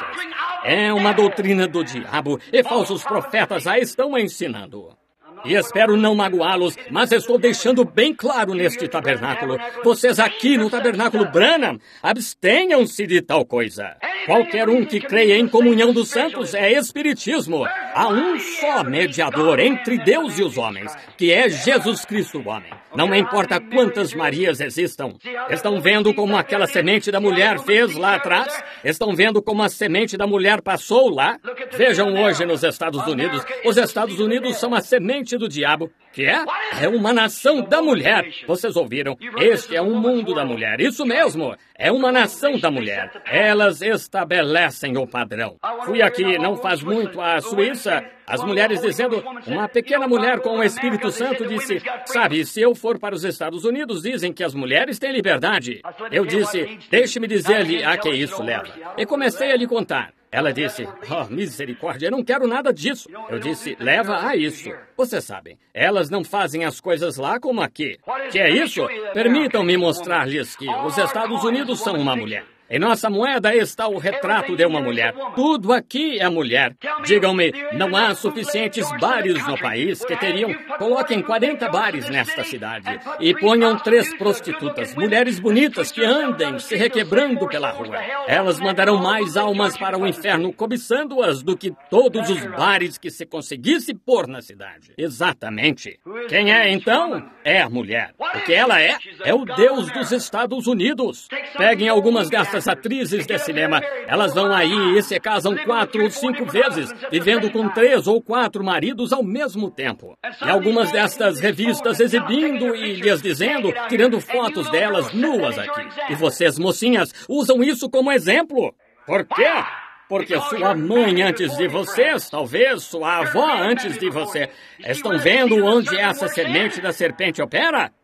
[SPEAKER 1] É uma doutrina do diabo e falsos profetas a estão ensinando. E espero não magoá-los, mas estou deixando bem claro neste tabernáculo. Vocês aqui no tabernáculo Branham, abstenham-se de tal coisa. Qualquer um que creia em comunhão dos santos é espiritismo. Há um só mediador entre Deus e os homens, que é Jesus Cristo, o homem. Não importa quantas Marias existam. Estão vendo como aquela semente da mulher fez lá atrás? Estão vendo como a semente da mulher passou lá? Vejam hoje nos Estados Unidos. Os Estados Unidos são a semente do diabo, que é uma nação da mulher. Vocês ouviram? Este é um mundo da mulher. Isso mesmo, é uma nação da mulher. Elas estabelecem o padrão. Fui aqui, não faz muito, à Suíça, as mulheres dizendo, uma pequena mulher com o Espírito Santo disse, sabe, se eu for para os Estados Unidos, dizem que as mulheres têm liberdade. Eu disse, deixe-me dizer-lhe a que isso leva. E comecei a lhe contar. Ela disse, oh, misericórdia, eu não quero nada disso. Eu disse, leva a isso. Vocês sabem, elas não fazem as coisas lá como aqui. Que é isso? Permitam-me mostrar-lhes que os Estados Unidos são uma mulher. Em nossa moeda está o retrato de uma mulher. Tudo aqui é mulher. Digam-me, não há suficientes bares no país que teriam... Coloquem 40 bares nesta cidade e ponham 3 prostitutas, mulheres bonitas que andem se requebrando pela rua. Elas mandarão mais almas para o inferno cobiçando-as do que todos os bares que se conseguisse pôr na cidade. Exatamente. Quem é, então? É a mulher. O que ela é o Deus dos Estados Unidos. Peguem algumas destas atrizes de cinema. Elas vão aí e se casam 4 ou 5 vezes, vivendo com 3 ou 4 maridos ao mesmo tempo. E algumas destas revistas exibindo e lhes dizendo, tirando fotos delas nuas aqui. E vocês, mocinhas, usam isso como exemplo. Por quê? Porque sua mãe antes de vocês, talvez sua avó antes de você, estão vendo onde essa semente da serpente opera?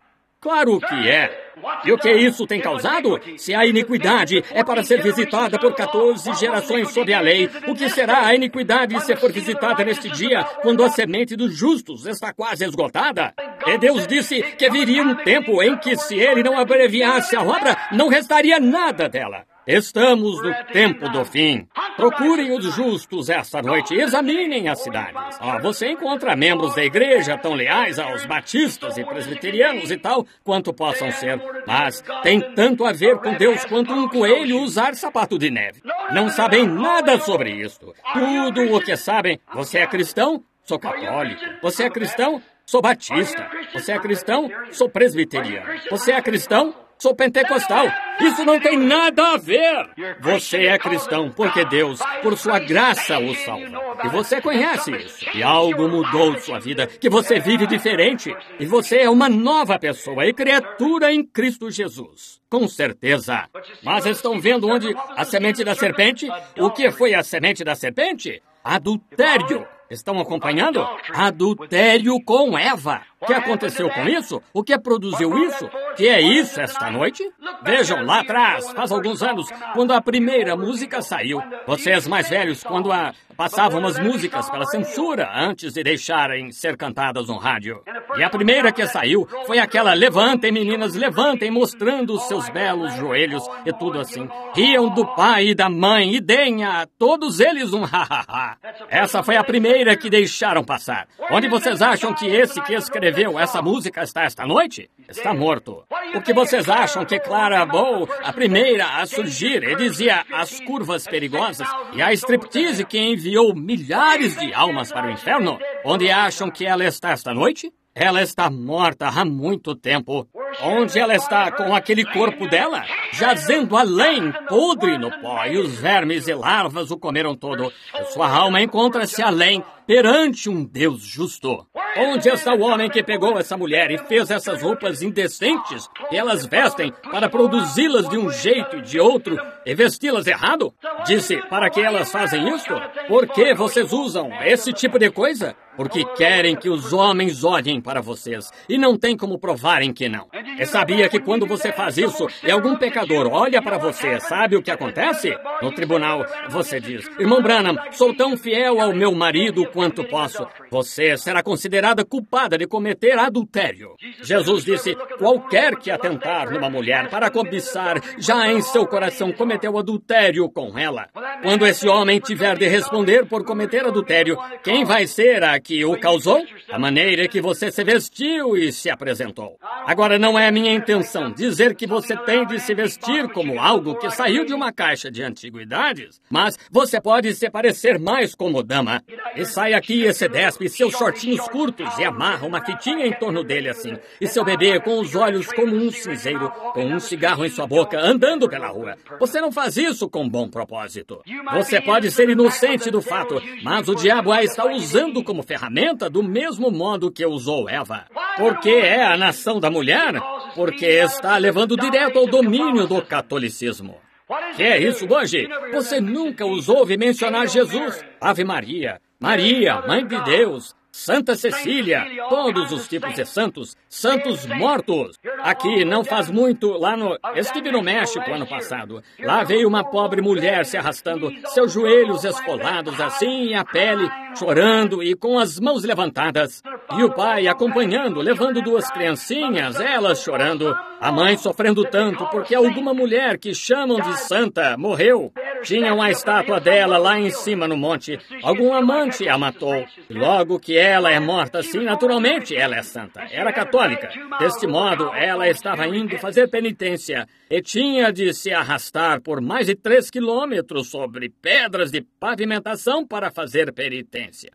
[SPEAKER 1] Claro que é. E o que isso tem causado? Se a iniquidade é para ser visitada por 14 gerações sob a lei, o que será a iniquidade se for visitada neste dia, quando a semente dos justos está quase esgotada? E Deus disse que viria um tempo em que, se ele não abreviasse a obra, não restaria nada dela. Estamos no tempo do fim. Procurem os justos esta noite e examinem as cidades. Você encontra membros da igreja tão leais aos batistas e presbiterianos e tal, quanto possam ser. Mas tem tanto a ver com Deus quanto um coelho usar sapato de neve. Não sabem nada sobre isso. Tudo o que sabem, você é cristão? Sou católico. Você é cristão? Sou batista. Você é cristão? Sou presbiteriano. Você é cristão? Sou pentecostal. Isso não tem nada a ver. Você é cristão porque Deus, por sua graça, o salva. E você conhece isso. E algo mudou sua vida, que você vive diferente. E você é uma nova pessoa e criatura em Cristo Jesus. Com certeza. Mas estão vendo onde a semente da serpente? O que foi a semente da serpente? Adultério. Estão acompanhando? Adultério com Eva. O que aconteceu com isso? O que produziu isso? Que é isso esta noite? Vejam, lá atrás, faz alguns anos, quando a primeira música saiu. Vocês mais velhos, quando passavam as músicas pela censura antes de deixarem ser cantadas no rádio. E a primeira que saiu foi aquela "Levantem, meninas, levantem", mostrando os seus belos joelhos e tudo assim. Riam do pai e da mãe e deem a todos eles um ha-ha-ha. Essa foi a primeira que deixaram passar. Onde vocês acham que esse que escreveu essa música está esta noite? Está morto. O que vocês acham que Clara Bow, a primeira a surgir, e dizia as curvas perigosas, e a striptease que enviou milhares de almas para o inferno? Onde acham que ela está esta noite? Ela está morta há muito tempo. Onde ela está com aquele corpo dela? Jazendo além, podre no pó, e os vermes e larvas o comeram todo. A sua alma encontra-se além, perante um Deus justo. Onde está o homem que pegou essa mulher e fez essas roupas indecentes que elas vestem para produzi-las de um jeito e de outro e vesti-las errado? Disse, para que elas fazem isso? Por que vocês usam esse tipo de coisa? Porque querem que os homens olhem para vocês e não tem como provarem que não. E sabia que quando você faz isso e algum pecador olha para você, sabe o que acontece? No tribunal, você diz, irmão Branham, sou tão fiel ao meu marido quanto posso. Você será considerada culpada de cometer adultério. Jesus disse, qualquer que atentar numa mulher para cobiçar, já em seu coração cometeu adultério com ela. Quando esse homem tiver de responder por cometer adultério, quem vai ser a que o causou? A maneira que você se vestiu e se apresentou. Agora, não é minha intenção dizer que você tem de se vestir como algo que saiu de uma caixa de antiguidades, mas você pode se parecer mais como dama. E sai aqui e se despe seus shortinhos curtos e amarra uma fitinha em torno dele assim. E seu bebê com os olhos como um cinzeiro, com um cigarro em sua boca, andando pela rua. Você não faz isso com bom propósito. Você pode ser inocente do fato, mas o diabo a está usando como ferramenta do mesmo modo que usou Eva. Por que é a nação da mulher? Porque está levando direto ao domínio do catolicismo. Que é isso hoje? Você nunca os ouve mencionar Jesus, Ave Maria, Maria, Mãe de Deus, Santa Cecília, todos os tipos de santos, santos mortos. Aqui não faz muito, estive no México ano passado. Lá veio uma pobre mulher se arrastando, seus joelhos esfolados assim, e a pele, chorando e com as mãos levantadas. E o pai acompanhando, levando duas criancinhas, elas chorando. A mãe sofrendo tanto porque alguma mulher que chamam de santa morreu. Tinha uma estátua dela lá em cima no monte. Algum amante a matou. Logo que ela é morta assim, naturalmente ela é santa. Era católica. Deste modo, ela estava indo fazer penitência e tinha de se arrastar por mais de 3 quilômetros sobre pedras de pavimentação para fazer penitência.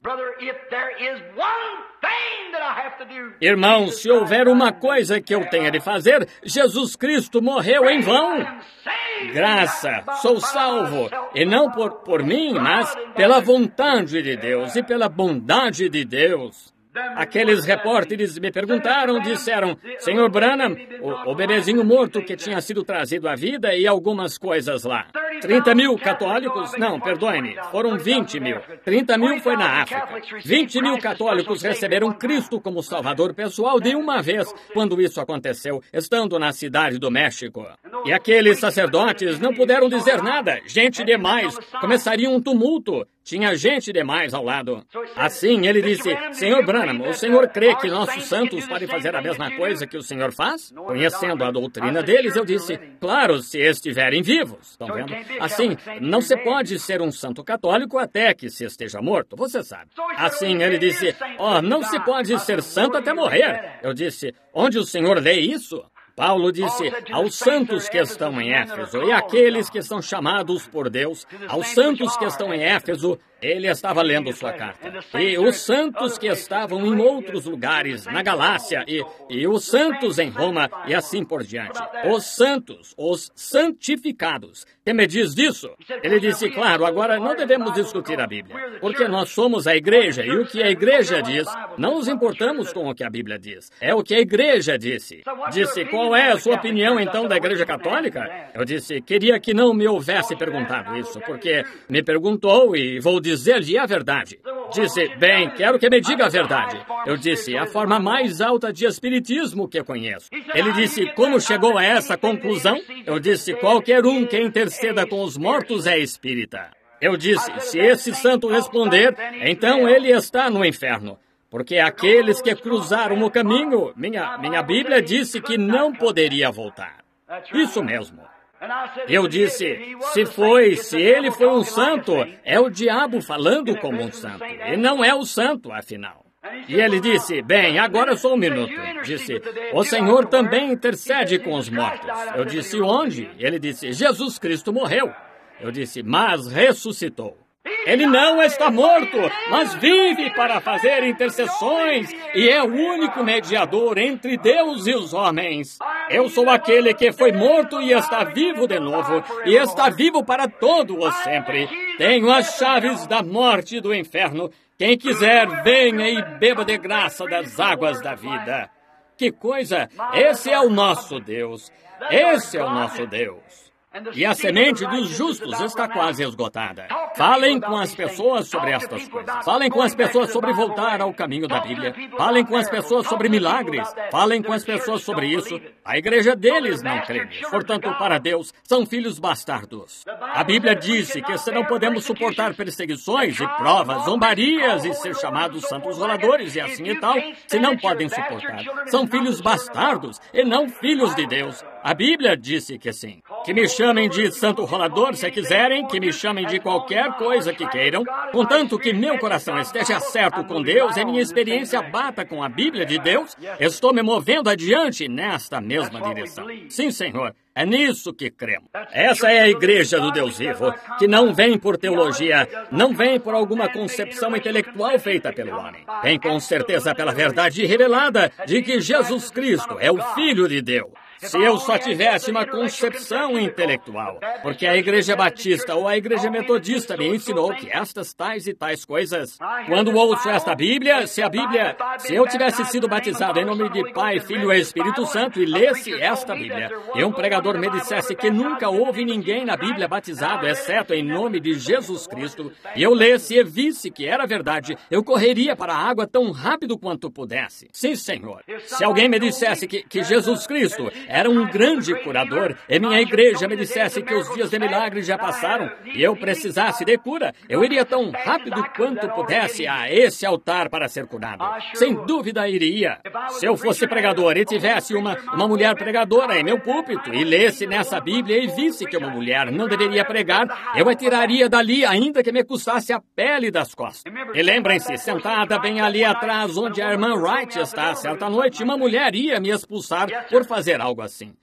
[SPEAKER 1] Irmão, se houver uma coisa que eu tenha de fazer, Jesus Cristo morreu em vão. Graça, sou salvo, e não por mim, mas pela vontade de Deus e pela bondade de Deus. Aqueles repórteres me perguntaram, disseram, Sr. Branham, o bebezinho morto que tinha sido trazido à vida e algumas coisas lá. 30 mil católicos, não, perdoe-me, foram 20 mil. 30 mil foi na África. 20 mil católicos receberam Cristo como Salvador pessoal de uma vez, quando isso aconteceu, estando na cidade do México. E aqueles sacerdotes não puderam dizer nada, gente demais, começaria um tumulto. Tinha gente demais ao lado. Assim, ele disse, Sr. Branham, o senhor crê que nossos santos podem fazer a mesma coisa que o senhor faz? Conhecendo a doutrina deles, eu disse, claro, se estiverem vivos. Estão vendo? Assim, não se pode ser um santo católico até que se esteja morto, você sabe. Assim, ele disse, não se pode ser santo até morrer. Eu disse, onde o senhor lê isso? Paulo disse, aos santos que estão em Éfeso e àqueles que são chamados por Deus, aos santos que estão em Éfeso, ele estava lendo sua carta. E os santos que estavam em outros lugares, na Galácia, e os santos em Roma, e assim por diante. Os santos, os santificados. Que me diz disso? Ele disse, claro, agora não devemos discutir a Bíblia, porque nós somos a igreja, e o que a igreja diz, não nos importamos com o que a Bíblia diz. É o que a igreja disse. Disse, qual é a sua opinião, então, da Igreja Católica? Eu disse, queria que não me houvesse perguntado isso, porque me perguntou e vou dizer-lhe a verdade. Disse, bem, quero que me diga a verdade. Eu disse, a forma mais alta de espiritismo que conheço. Ele disse, como chegou a essa conclusão? Eu disse, qualquer um que interceda com os mortos é espírita. Eu disse, se esse santo responder, então ele está no inferno. Porque aqueles que cruzaram o caminho, minha Bíblia disse que não poderia voltar. Isso mesmo. Eu disse, se ele foi um santo, é o diabo falando como um santo, e não é o santo, afinal. E ele disse, bem, agora só um minuto. Disse, o Senhor também intercede com os mortos. Eu disse, onde? Ele disse, Jesus Cristo morreu. Eu disse, mas ressuscitou. Ele não está morto, mas vive para fazer intercessões e é o único mediador entre Deus e os homens. Eu sou aquele que foi morto e está vivo de novo, e está vivo para todo o sempre. Tenho as chaves da morte e do inferno. Quem quiser, venha e beba de graça das águas da vida. Que coisa! Esse é o nosso Deus. Esse é o nosso Deus. E a semente dos justos está quase esgotada. Falem com as pessoas sobre estas coisas. Falem com as pessoas sobre voltar ao caminho da Bíblia. Falem com as pessoas sobre milagres. Falem com as pessoas sobre isso. A igreja deles não crê. Portanto, para Deus, são filhos bastardos. A Bíblia disse que se não podemos suportar perseguições e provas, zombarias e ser chamados santos roladores e assim e tal, se não podem suportar. São filhos bastardos e não filhos de Deus. A Bíblia disse que sim. Que me chamem de santo rolador se quiserem, que me chamem de qualquer coisa que queiram, contanto que meu coração esteja certo com Deus e minha experiência bata com a Bíblia de Deus, estou me movendo adiante nesta mesma direção. Sim, Senhor, é nisso que cremos. Essa é a igreja do Deus vivo, que não vem por teologia, não vem por alguma concepção intelectual feita pelo homem. Vem com certeza pela verdade revelada de que Jesus Cristo é o Filho de Deus. Se eu só tivesse uma concepção intelectual, porque a Igreja Batista ou a Igreja Metodista me ensinou que estas tais e tais coisas, quando ouço esta Bíblia, se eu tivesse sido batizado em nome de Pai, Filho e Espírito Santo e lesse esta Bíblia, e um pregador me dissesse que nunca houve ninguém na Bíblia batizado, exceto em nome de Jesus Cristo, e eu lesse e visse que era verdade, eu correria para a água tão rápido quanto pudesse. Sim, Senhor. Se alguém me dissesse que Jesus Cristo era um grande curador, e minha igreja me dissesse que os dias de milagres já passaram, e eu precisasse de cura, eu iria tão rápido quanto pudesse a esse altar para ser curado. Sem dúvida iria. Se eu fosse pregador e tivesse uma mulher pregadora em meu púlpito, e lesse nessa Bíblia e visse que uma mulher não deveria pregar, eu a tiraria dali, ainda que me custasse a pele das costas. E lembrem-se, sentada bem ali atrás, onde a irmã Wright está, certa noite, uma mulher ia me expulsar por fazer algo assim.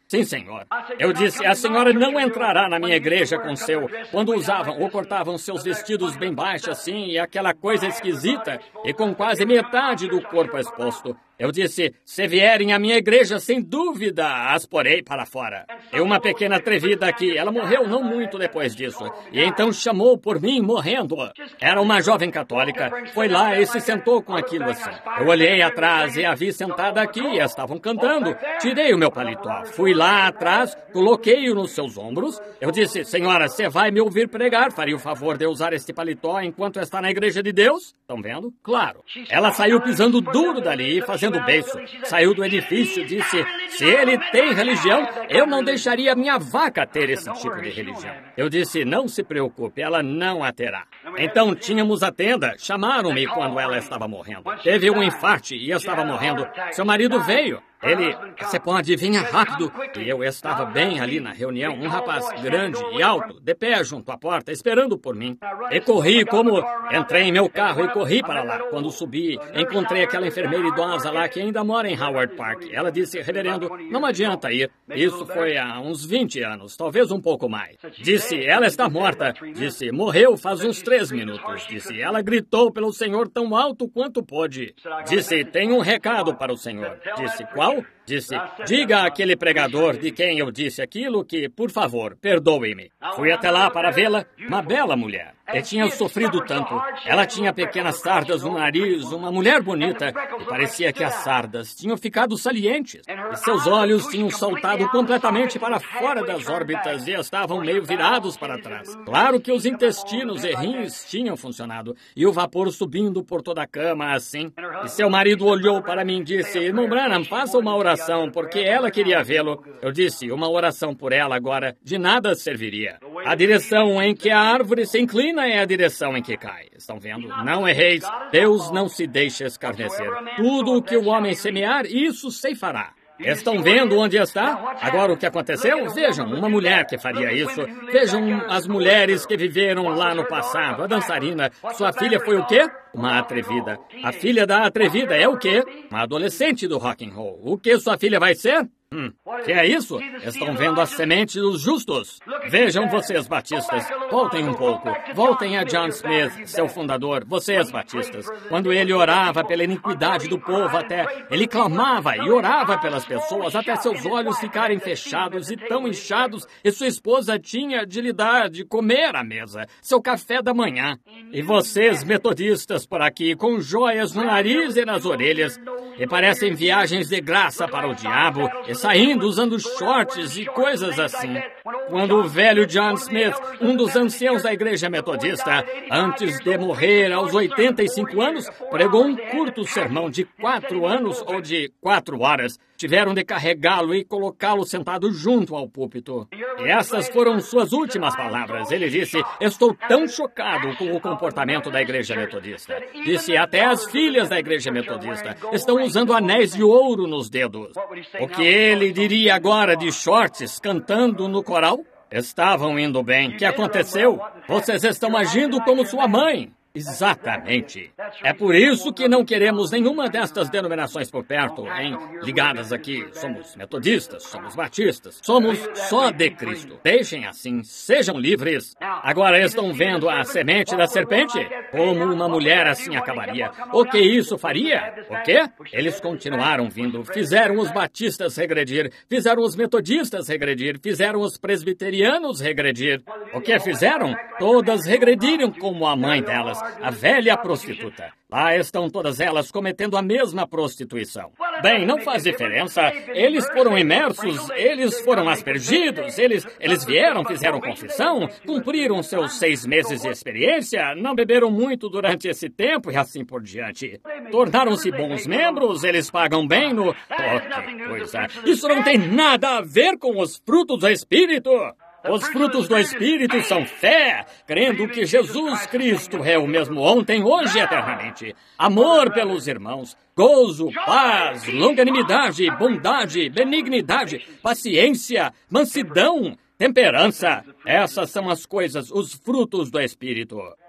[SPEAKER 1] Sim, senhor. Eu disse, a senhora não entrará na minha igreja com quando usavam ou cortavam seus vestidos bem baixos assim, e aquela coisa esquisita, e com quase metade do corpo exposto. Eu disse, se vierem à minha igreja, sem dúvida, as porei para fora. E uma pequena atrevida aqui, ela morreu não muito depois disso, e então chamou por mim, morrendo. Era uma jovem católica, foi lá e se sentou com aquilo assim. Eu olhei atrás e a vi sentada aqui, e estavam cantando. Tirei o meu paletó, fui lá atrás, coloquei-o nos seus ombros. Eu disse, senhora, você vai me ouvir pregar, faria o favor de usar este paletó enquanto está na igreja de Deus? Estão vendo? Claro. Ela saiu pisando duro dali, fazendo do beiço. Saiu do edifício e disse, se ele tem religião, eu não deixaria minha vaca ter esse tipo de religião. Eu disse, não se preocupe, ela não a terá. Então tínhamos a tenda, chamaram-me quando ela estava morrendo. Teve um infarte e estava morrendo. Seu marido veio. Você pode vir rápido. E eu estava bem ali na reunião, um rapaz grande e alto, de pé junto à porta, esperando por mim. E corri entrei em meu carro e corri para lá. Quando subi, encontrei aquela enfermeira idosa lá que ainda mora em Howard Park. Ela disse, reverendo, não adianta ir. Isso foi há uns 20 anos, talvez um pouco mais. Disse, ela está morta. Disse, morreu faz uns 3 minutos. Disse, ela gritou pelo Senhor tão alto quanto pôde. Disse, tem um recado para o Senhor. Disse, qual? Disse, diga àquele pregador de quem eu disse aquilo que, por favor, perdoe-me. Fui até lá para vê-la, uma bela mulher. E tinha sofrido tanto. Ela tinha pequenas sardas no nariz, uma mulher bonita, e parecia que as sardas tinham ficado salientes. E seus olhos tinham saltado completamente para fora das órbitas e estavam meio virados para trás. Claro que os intestinos e rins tinham funcionado, e o vapor subindo por toda a cama, assim. E seu marido olhou para mim e disse, irmão Branham, faça uma oração, porque ela queria vê-lo. Eu disse, uma oração por ela agora de nada serviria. A direção em que a árvore se inclina é a direção em que cai. Estão vendo? Não erreis. Deus não se deixa escarnecer. Tudo o que o homem semear, isso ceifará. Estão vendo onde está? Agora o que aconteceu? Vejam, uma mulher que faria isso. Vejam as mulheres que viveram lá no passado. A dançarina. Sua filha foi o quê? Uma atrevida. A filha da atrevida é o quê? Uma adolescente do rock and roll. O que sua filha vai ser? Que é isso? Estão vendo a semente dos justos? Vejam vocês, batistas. Voltem um pouco. Voltem a John Smith, seu fundador. Vocês, batistas. Quando ele orava pela iniquidade do povo ele clamava e orava pelas pessoas até seus olhos ficarem fechados e tão inchados, e sua esposa tinha de lhe dar de comer à mesa, seu café da manhã. E vocês, metodistas, por aqui, com joias no nariz e nas orelhas, e parecem viagens de graça para o diabo, e saindo usando shorts e coisas assim. Quando o velho John Smith, um dos anciãos da igreja metodista, antes de morrer aos 85 anos, pregou um curto sermão de 4 anos ou de 4 horas, tiveram de carregá-lo e colocá-lo sentado junto ao púlpito. E essas foram suas últimas palavras. Ele disse, estou tão chocado com o comportamento da igreja metodista. Disse, até as filhas da igreja metodista estão usando anéis de ouro nos dedos. O que ele diria agora de shorts cantando no coral? Estavam indo bem. O que aconteceu? Vocês estão agindo como sua mãe. Exatamente. É por isso que não queremos nenhuma destas denominações por perto, ligadas aqui. Somos metodistas, somos batistas, somos só de Cristo. Deixem assim, sejam livres. Agora estão vendo a semente da serpente? Como uma mulher assim acabaria. O que isso faria? O quê? Eles continuaram vindo, fizeram os batistas regredir, fizeram os metodistas regredir, fizeram os presbiterianos regredir. O que fizeram? Todas regrediram como a mãe delas, a velha prostituta. Lá estão todas elas cometendo a mesma prostituição. Bem, não faz diferença. Eles foram imersos, eles foram aspergidos, eles vieram, fizeram confissão, cumpriram seus 6 meses de experiência, não beberam muito durante esse tempo e assim por diante. Tornaram-se bons membros, eles pagam bem no... Oh, que coisa! Isso não tem nada a ver com os frutos do Espírito! Os frutos do Espírito são fé, crendo que Jesus Cristo é o mesmo ontem, hoje e eternamente. Amor pelos irmãos, gozo, paz, longanimidade, bondade, benignidade, paciência, mansidão, temperança. Essas são as coisas, os frutos do Espírito.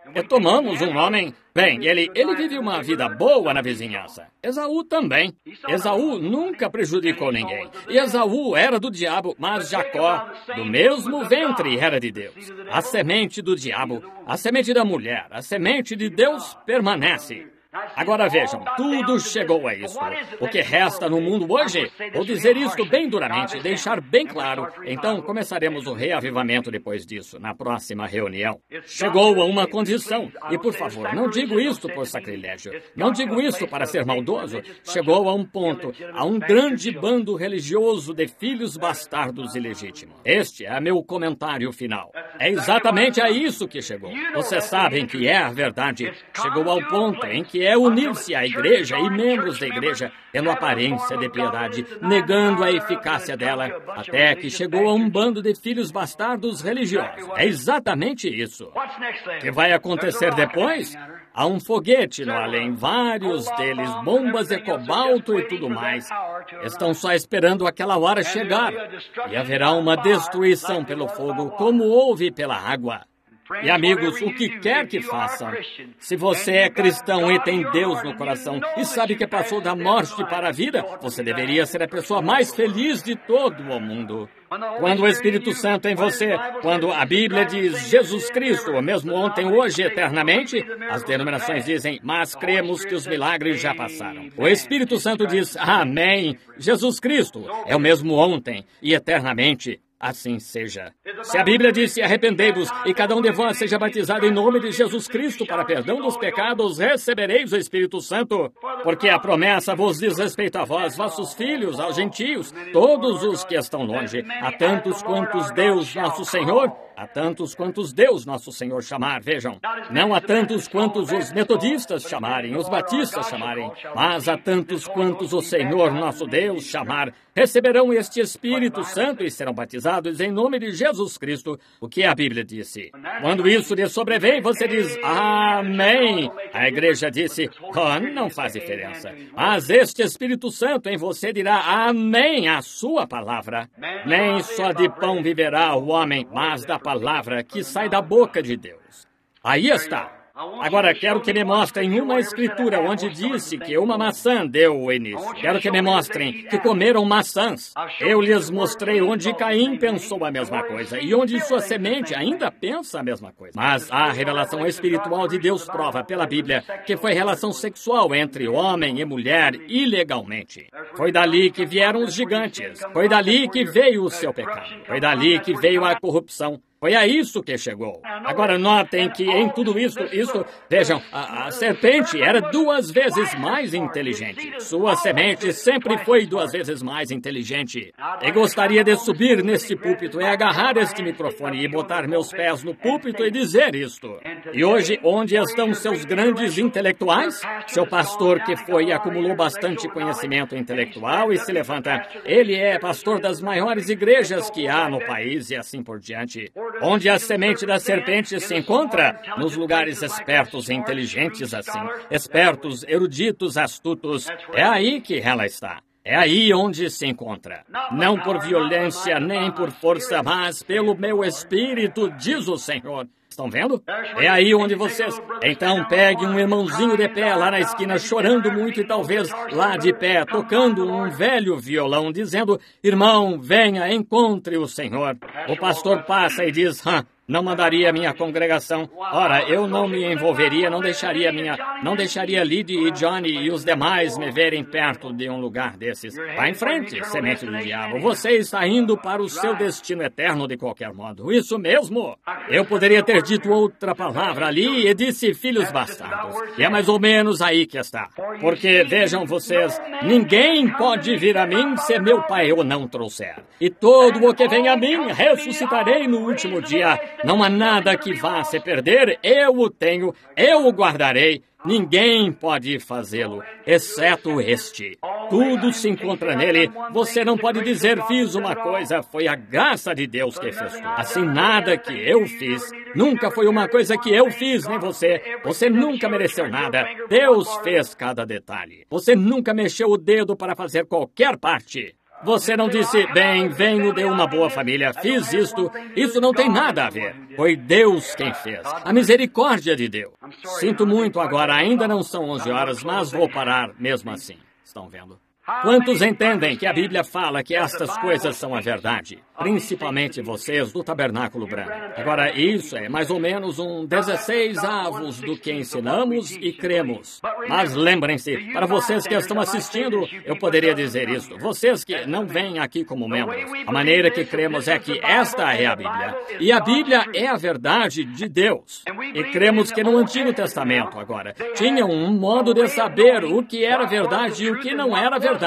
[SPEAKER 1] Tomamos um homem... Bem, ele vive uma vida boa na vizinhança. Esaú também. Esaú nunca prejudicou ninguém. E Esaú era do diabo, mas Jacó, do mesmo ventre, era de Deus. A semente do diabo, a semente da mulher, a semente de Deus permanece. Agora vejam, tudo chegou a isso. O que resta no mundo hoje? Vou dizer isto bem duramente, deixar bem claro. Então começaremos o reavivamento depois disso, na próxima reunião. Chegou a uma condição, e por favor, não digo isto por sacrilégio, não digo isto para ser maldoso. Chegou a um ponto, a um grande bando religioso de filhos bastardos ilegítimos. Este é meu comentário final. É exatamente a isso que chegou. Vocês sabem que é a verdade. Chegou ao ponto em que é unir-se à igreja e membros da igreja, tendo aparência de piedade, negando a eficácia dela, até que chegou a um bando de filhos bastardos religiosos. É exatamente isso. O que vai acontecer depois? Há um foguete no além, vários deles, bombas de cobalto e tudo mais. Estão só esperando aquela hora chegar. E haverá uma destruição pelo fogo, como houve pela água. E amigos, o que quer que façam, se você é cristão e tem Deus no coração e sabe que passou da morte para a vida, você deveria ser a pessoa mais feliz de todo o mundo. Quando o Espírito Santo em você, quando a Bíblia diz Jesus Cristo, o mesmo ontem, hoje, eternamente, as denominações dizem, mas cremos que os milagres já passaram. O Espírito Santo diz, amém, Jesus Cristo é o mesmo ontem e eternamente. Assim seja. Se a Bíblia disse, arrependei-vos, e cada um de vós seja batizado em nome de Jesus Cristo para perdão dos pecados, recebereis o Espírito Santo. Porque a promessa vos diz respeito a vós, vossos filhos, aos gentios, todos os que estão longe, a tantos quantos Deus nosso Senhor, a tantos quantos Deus nosso Senhor chamar, vejam. Não a tantos quantos os metodistas chamarem, os batistas chamarem, mas a tantos quantos o Senhor nosso Deus chamar, receberão este Espírito Santo e serão batizados em nome de Jesus Cristo, o que a Bíblia disse. Quando isso lhe sobrevém, você diz, amém. A igreja disse, não faz diferença. Mas este Espírito Santo em você dirá, amém, a sua palavra. Nem só de pão viverá o homem, mas da palavra que sai da boca de Deus. Aí está. Agora, quero que me mostrem uma escritura onde disse que uma maçã deu o início. Quero que me mostrem que comeram maçãs. Eu lhes mostrei onde Caim pensou a mesma coisa e onde sua semente ainda pensa a mesma coisa. Mas a revelação espiritual de Deus prova pela Bíblia que foi relação sexual entre homem e mulher ilegalmente. Foi dali que vieram os gigantes. Foi dali que veio o seu pecado. Foi dali que veio a corrupção. Foi a isso que chegou. Agora notem que em tudo isso, vejam, a serpente era 2 vezes mais inteligente. Sua semente sempre foi 2 vezes mais inteligente. E gostaria de subir neste púlpito e agarrar este microfone e botar meus pés no púlpito e dizer isto. E hoje, onde estão seus grandes intelectuais? Seu pastor que foi e acumulou bastante conhecimento intelectual e se levanta. Ele é pastor das maiores igrejas que há no país e assim por diante. Onde a semente da serpente se encontra? Nos lugares espertos e inteligentes assim. Espertos, eruditos, astutos. É aí que ela está. É aí onde se encontra. Não por violência, nem por força, mas pelo meu espírito, diz o Senhor. Estão vendo? É aí onde vocês... Então pegue um irmãozinho de pé lá na esquina, chorando muito e talvez lá de pé, tocando um velho violão, dizendo, irmão, venha, encontre o Senhor. O pastor passa e diz, não mandaria a minha congregação. Ora, eu não me envolveria, não deixaria Liddy e Johnny e os demais me verem perto de um lugar desses. Vá em frente, semente do diabo. Você está indo para o seu destino eterno de qualquer modo. Isso mesmo. Eu poderia ter dito outra palavra ali e disse filhos bastardos. E é mais ou menos aí que está. Porque, vejam vocês, ninguém pode vir a mim se meu Pai o não trouxer. E todo o que vem a mim ressuscitarei no último dia. Não há nada que vá se perder, eu o tenho, eu o guardarei. Ninguém pode fazê-lo, exceto este. Tudo se encontra nele. Você não pode dizer, fiz uma coisa, foi a graça de Deus que fez tudo. Assim, nada que eu fiz, nunca foi uma coisa que eu fiz, nem você. Você nunca mereceu nada. Deus fez cada detalhe. Você nunca mexeu o dedo para fazer qualquer parte. Você não disse, bem, venho de uma boa família, fiz isto. Isso não tem nada a ver. Foi Deus quem fez. A misericórdia de Deus. Sinto muito agora, ainda não são 11 horas, mas vou parar mesmo assim. Estão vendo? Quantos entendem que a Bíblia fala que estas coisas são a verdade? Principalmente vocês do Tabernáculo Branco. Agora, isso é mais ou menos 16 avos do que ensinamos e cremos. Mas lembrem-se, para vocês que estão assistindo, eu poderia dizer isso. Vocês que não vêm aqui como membros, a maneira que cremos é que esta é a Bíblia. E a Bíblia é a verdade de Deus. E cremos que no Antigo Testamento, agora, tinham um modo de saber o que era verdade e o que não era verdade.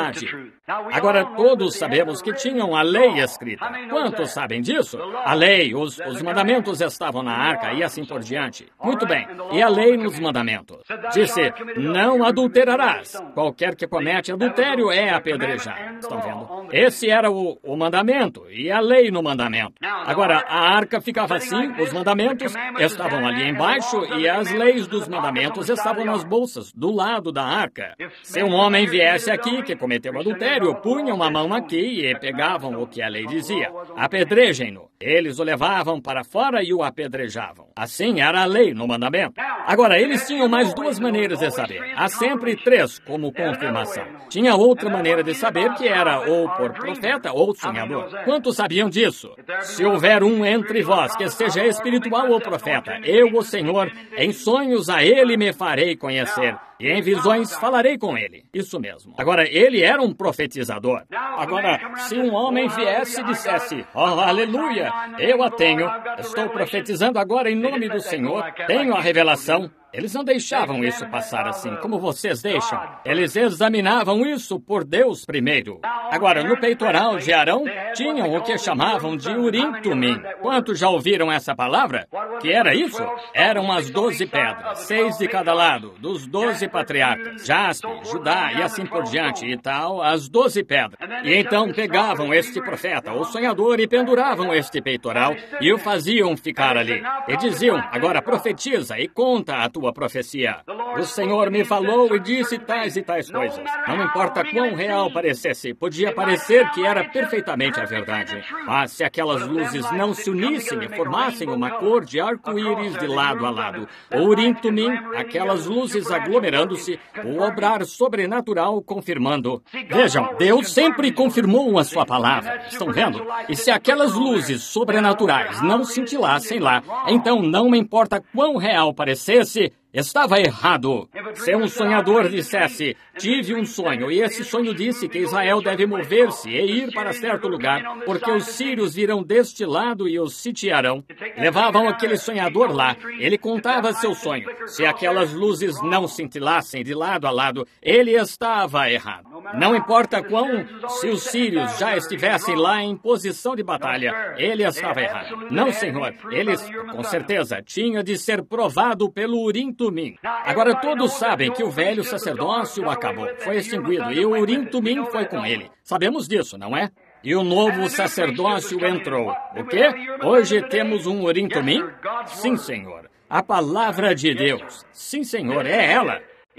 [SPEAKER 1] Agora, todos sabemos que tinham a lei escrita. Quantos sabem disso? A lei, os mandamentos estavam na arca e assim por diante. Muito bem. E a lei nos mandamentos? Disse, não adulterarás. Qualquer que comete adultério é apedrejado. Estão vendo? Esse era o mandamento e a lei no mandamento. Agora, a arca ficava assim, os mandamentos estavam ali embaixo e as leis dos mandamentos estavam nas bolsas, do lado da arca. Se um homem viesse aqui que cometeu adultério, punham a mão aqui e pegavam o que a lei dizia. Apedrejem-no. Eles o levavam para fora e o apedrejavam. Assim era a lei no mandamento. Agora, eles tinham mais duas maneiras de saber. Há sempre três como confirmação. Tinha outra maneira de saber que era ou por profeta ou sonhador. Quantos sabiam disso? Se houver um entre vós que seja espiritual ou profeta, eu, o Senhor, em sonhos a ele me farei conhecer. E em visões falarei com ele. Isso mesmo. Agora, ele era um profetizador. Agora, se um homem viesse e dissesse, oh, aleluia, eu a tenho, estou profetizando agora em nome do Senhor, tenho a revelação. Eles não deixavam isso passar assim, como vocês deixam. Eles examinavam isso por Deus primeiro. Agora, no peitoral de Arão, tinham o que chamavam de Urim-Tumim. Quantos já ouviram essa palavra? Que era isso? Eram as 12 pedras, 6 de cada lado, dos 12 patriarcas, Jaspe, Judá e assim por diante e tal, as 12 pedras. E então pegavam este profeta, o sonhador, e penduravam este peitoral e o faziam ficar ali. E diziam, agora profetiza e conta a tua profecia. O Senhor me falou e disse tais e tais coisas. Não importa quão real parecesse, podia parecer que era perfeitamente a verdade. Mas se aquelas luzes não se unissem e formassem uma cor de arco-íris de lado a lado, o Urim-Tumim, aquelas luzes aglomerando-se, o obrar sobrenatural confirmando. Vejam, Deus sempre confirmou a sua palavra. Estão vendo? E se aquelas luzes sobrenaturais não cintilassem lá, então não me importa quão real parecesse, estava errado. Se um sonhador dissesse, tive um sonho, e esse sonho disse que Israel deve mover-se e ir para certo lugar, porque os sírios virão deste lado e os sitiarão. Levavam aquele sonhador lá, ele contava seu sonho. Se aquelas luzes não cintilassem de lado a lado, ele estava errado. Não importa se os sírios já estivessem lá em posição de batalha, ele estava errado. Não, Senhor, eles, com certeza, tinha de ser provado pelo Urim-Tumim. Agora todos sabem que o velho sacerdócio acabou, foi extinguido, e o Urim-Tumim foi com ele. Sabemos disso, não é? E o novo sacerdócio entrou. O quê? Hoje temos um Urim-Tumim? Sim, Senhor. A palavra de Deus. Sim, Senhor, é ela.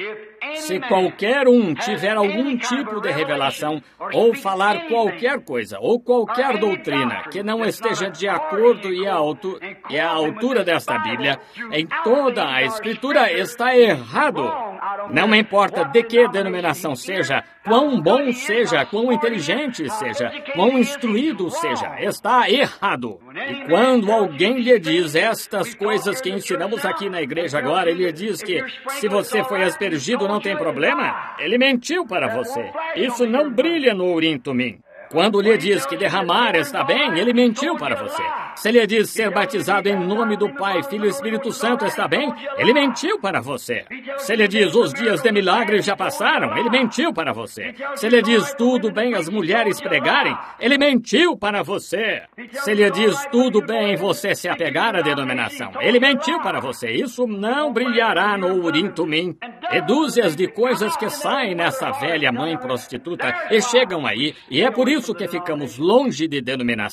[SPEAKER 1] Se qualquer um tiver algum tipo de revelação, ou falar qualquer coisa, ou qualquer doutrina que não esteja de acordo e à altura desta Bíblia, em toda a Escritura está errado. Não importa de que denominação seja, quão bom seja, quão inteligente seja, quão instruído seja, está errado. E quando alguém lhe diz estas coisas que ensinamos aqui na igreja agora, ele diz que se você foi aspergido não tem problema, ele mentiu para você. Isso não brilha no Urim-Tumim. Quando lhe diz que derramar está bem, ele mentiu para você. Se lhe diz ser batizado em nome do Pai, Filho e Espírito Santo está bem, ele mentiu para você. Se lhe diz os dias de milagres já passaram, ele mentiu para você. Se lhe diz tudo bem as mulheres pregarem, ele mentiu para você. Se lhe diz tudo bem você se apegar à denominação, ele mentiu para você. Isso não brilhará no Urim-Tumim. E dúzias de coisas que saem nessa velha mãe prostituta e chegam aí, e é por isso que ficamos longe de denominação.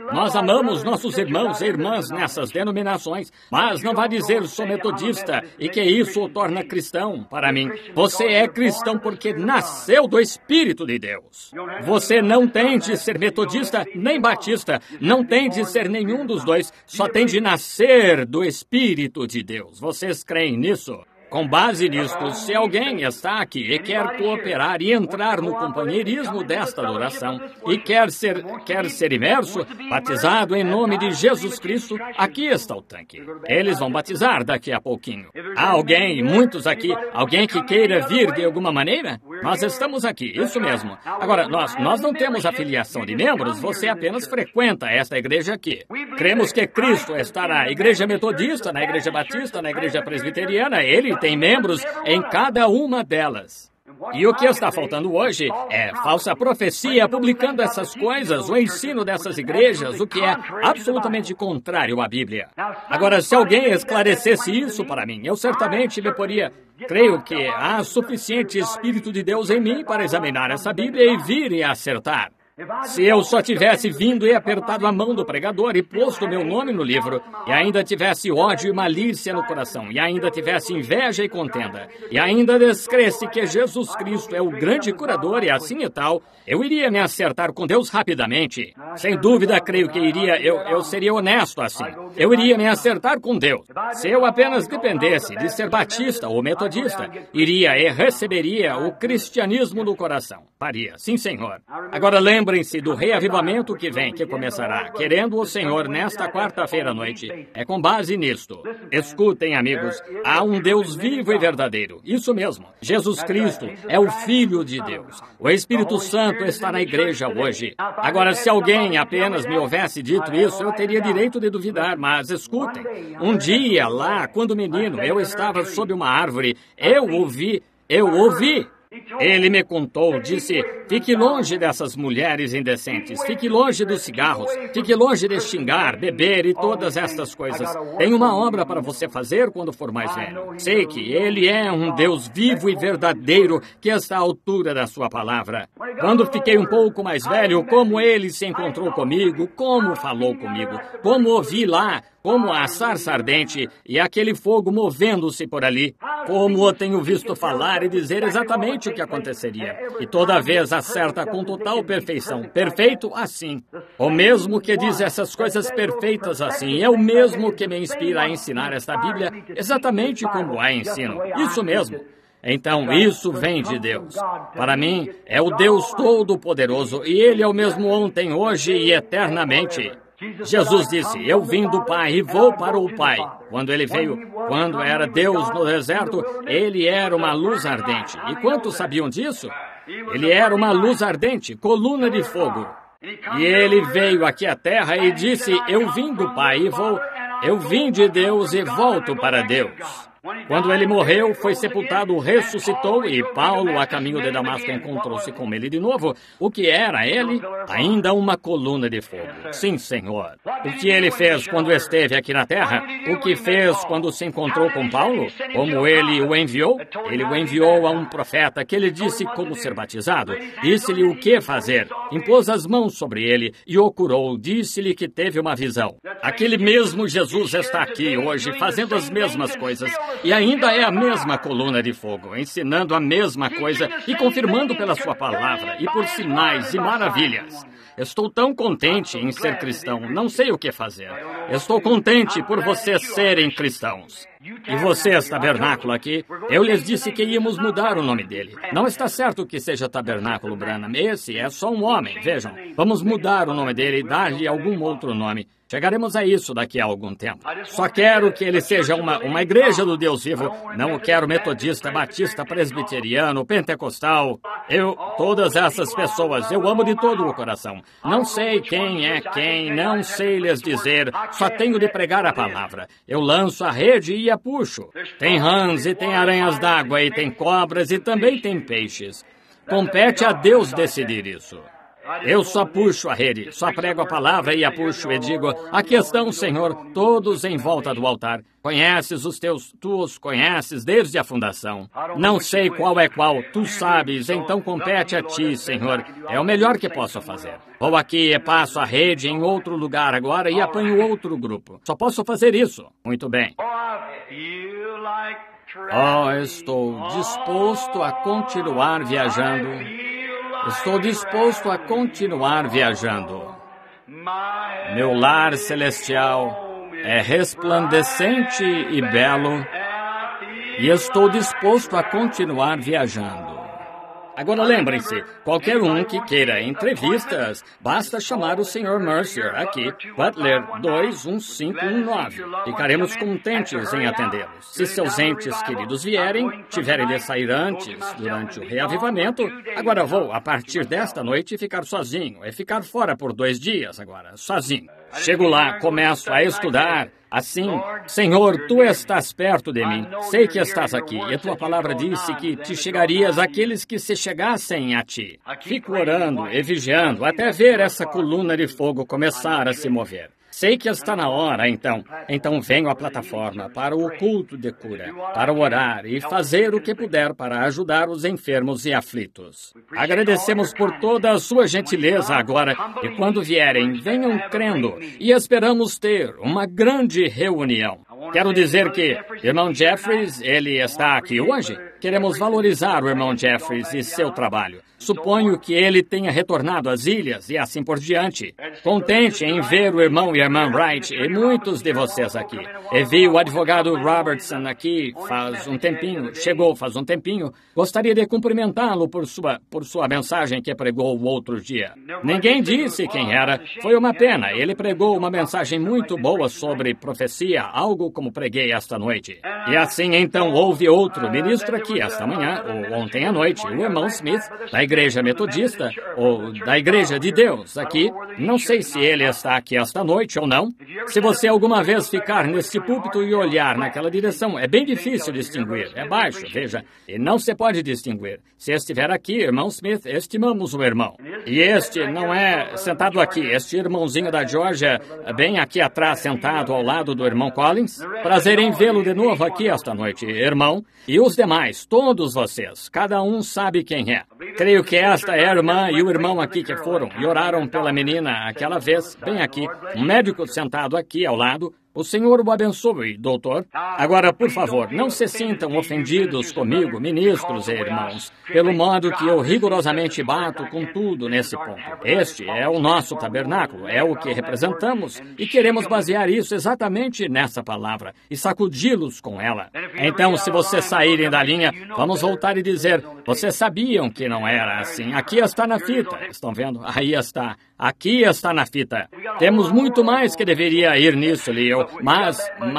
[SPEAKER 1] Nós amamos nossos irmãos e irmãs nessas denominações, mas não vá dizer sou metodista e que isso o torna cristão. Para mim, você é cristão porque nasceu do Espírito de Deus. Você não tem de ser metodista nem batista, não tem de ser nenhum dos dois, só tem de nascer do Espírito de Deus. Vocês creem nisso? Com base nisto, se alguém está aqui e quer cooperar e entrar no companheirismo desta adoração e quer ser imerso, batizado em nome de Jesus Cristo, aqui está o tanque. Eles vão batizar daqui a pouquinho. Há alguém, muitos aqui, alguém que queira vir de alguma maneira? Nós estamos aqui, isso mesmo. Agora, nós não temos afiliação de membros, você apenas frequenta esta igreja aqui. Cremos que Cristo está na igreja metodista, na igreja batista, na igreja presbiteriana, ele tem membros em cada uma delas. E o que está faltando hoje é falsa profecia publicando essas coisas, o ensino dessas igrejas, o que é absolutamente contrário à Bíblia. Agora, se alguém esclarecesse isso para mim, eu certamente me poria... Creio que há suficiente Espírito de Deus em mim para examinar essa Bíblia e vir e acertar. Se eu só tivesse vindo e apertado a mão do pregador e posto meu nome no livro, e ainda tivesse ódio e malícia no coração, e ainda tivesse inveja e contenda, e ainda descresse que Jesus Cristo é o grande curador e assim e tal, eu iria me acertar com Deus rapidamente. Sem dúvida, creio que eu seria honesto assim. Eu iria me acertar com Deus. Se eu apenas dependesse de ser batista ou metodista, iria e receberia o cristianismo no coração. Faria, sim, Senhor. Agora lembrem-se do reavivamento que vem, que começará, querendo o Senhor, nesta quarta-feira à noite. É com base nisto. Escutem, amigos, há um Deus vivo e verdadeiro. Isso mesmo. Jesus Cristo é o Filho de Deus. O Espírito Santo está na igreja hoje. Agora, se alguém apenas me houvesse dito isso, eu teria direito de duvidar, mas escutem. Um dia, lá, quando menino, eu estava sob uma árvore. Eu ouvi. Ele me contou, disse, fique longe dessas mulheres indecentes, fique longe dos cigarros, fique longe de xingar, beber e todas estas coisas. Tem uma obra para você fazer quando for mais velho. Sei que Ele é um Deus vivo e verdadeiro que está à altura da sua palavra. Quando fiquei um pouco mais velho, como Ele se encontrou comigo, como falou comigo, como ouvi lá, como a sarça ardente e aquele fogo movendo-se por ali, como o tenho visto falar e dizer exatamente o que aconteceria. E toda vez acerta com total perfeição, perfeito assim. O mesmo que diz essas coisas perfeitas assim, é o mesmo que me inspira a ensinar esta Bíblia exatamente como a ensino. Isso mesmo. Então, isso vem de Deus. Para mim, é o Deus Todo-Poderoso e Ele é o mesmo ontem, hoje e eternamente. Jesus disse, eu vim do Pai e vou para o Pai. Quando ele veio, quando era Deus no deserto, ele era uma luz ardente. E quantos sabiam disso? Ele era uma luz ardente, coluna de fogo. E ele veio aqui à terra e disse, eu vim do Pai e vou... Eu vim de Deus e volto para Deus. Quando ele morreu, foi sepultado, ressuscitou e Paulo, a caminho de Damasco, encontrou-se com ele de novo. O que era ele? Ainda uma coluna de fogo. Sim, Senhor. O que ele fez quando esteve aqui na terra? O que fez quando se encontrou com Paulo? Como ele o enviou? Ele o enviou a um profeta que lhe disse como ser batizado. Disse-lhe o que fazer. Impôs as mãos sobre ele e o curou. Disse-lhe que teve uma visão. Aquele mesmo Jesus está aqui hoje fazendo as mesmas coisas. E ainda é a mesma coluna de fogo, ensinando a mesma coisa e confirmando pela sua palavra e por sinais e maravilhas. Estou tão contente em ser cristão, não sei o que fazer. Estou contente por vocês serem cristãos. E vocês, tabernáculo aqui, eu lhes disse que íamos mudar o nome dele. Não está certo que seja Tabernáculo Branham. Esse é só um homem, vejam. Vamos mudar o nome dele e dar-lhe algum outro nome. Chegaremos a isso daqui a algum tempo. Só quero que ele seja uma igreja do Deus vivo. Não o quero metodista, batista, presbiteriano, pentecostal. Todas essas pessoas, eu amo de todo o coração. Não sei quem é quem, não sei lhes dizer, só tenho de pregar a palavra. Eu lanço a rede e a puxo. Tem rãs e tem aranhas d'água e tem cobras e também tem peixes. Compete a Deus decidir isso. Eu só puxo a rede, só prego a palavra e a puxo e digo, aqui estão, Senhor, todos em volta do altar. Conheces tu os conheces desde a fundação. Não sei qual é qual, tu sabes, então compete a ti, Senhor. É o melhor que posso fazer. Vou aqui e passo a rede em outro lugar agora e apanho outro grupo. Só posso fazer isso. Muito bem. Estou disposto a continuar viajando. Estou disposto a continuar viajando. Meu lar celestial é resplandecente e belo, e estou disposto a continuar viajando. Agora lembrem-se, qualquer um que queira entrevistas, basta chamar o Sr. Mercier aqui, Butler 21519. Ficaremos contentes em atendê-los. Se seus entes queridos vierem, tiverem de sair antes, durante o reavivamento, agora vou, a partir desta noite, ficar sozinho. É ficar fora por 2 dias agora, sozinho. Chego lá, começo a estudar. Assim, Senhor, Tu estás perto de mim. Sei que estás aqui, e a Tua palavra disse que te chegarias àqueles que se chegassem a Ti. Fico orando e vigiando até ver essa coluna de fogo começar a se mover. Sei que está na hora, então venho à plataforma para o culto de cura, para orar e fazer o que puder para ajudar os enfermos e aflitos. Agradecemos por toda a sua gentileza agora, e quando vierem, venham crendo, e esperamos ter uma grande reunião. Quero dizer que, irmão Jeffries, ele está aqui hoje? Queremos valorizar o irmão Jeffries e seu trabalho. Suponho que ele tenha retornado às ilhas e assim por diante. Contente em ver o irmão e a irmã Wright e muitos de vocês aqui. E vi o advogado Robertson aqui faz um tempinho, chegou faz um tempinho. Gostaria de cumprimentá-lo por sua mensagem que pregou o outro dia. Ninguém disse quem era. Foi uma pena. Ele pregou uma mensagem muito boa sobre profecia, algo como preguei esta noite. E assim então houve outro ministro aqui esta manhã, ou ontem à noite, o irmão Smith, da Igreja Metodista, ou da Igreja de Deus, aqui. Não sei se ele está aqui esta noite ou não. Se você alguma vez ficar neste púlpito e olhar naquela direção, é bem difícil distinguir. É baixo, veja, e não se pode distinguir. Se estiver aqui, irmão Smith, estimamos o irmão. E este não é sentado aqui, este irmãozinho da Geórgia, bem aqui atrás, sentado ao lado do irmão Collins. Prazer em vê-lo de novo aqui esta noite, irmão. E os demais, todos vocês, cada um sabe quem é. Creio que esta é a irmã e o irmão aqui que foram e oraram pela menina aquela vez, bem aqui. Um médico sentado aqui ao lado. O Senhor o abençoe, doutor. Agora, por favor, não se sintam ofendidos comigo, ministros e irmãos, pelo modo que eu rigorosamente bato com tudo nesse ponto. Este é o nosso tabernáculo, é o que representamos, e queremos basear isso exatamente nessa palavra e sacudi-los com ela. Então, se vocês saírem da linha, vamos voltar e dizer, vocês sabiam que não era assim. Aqui está na fita. Estão vendo? Aí está. Aqui está na fita. Temos muito mais que deveria ir nisso, Leo. Mas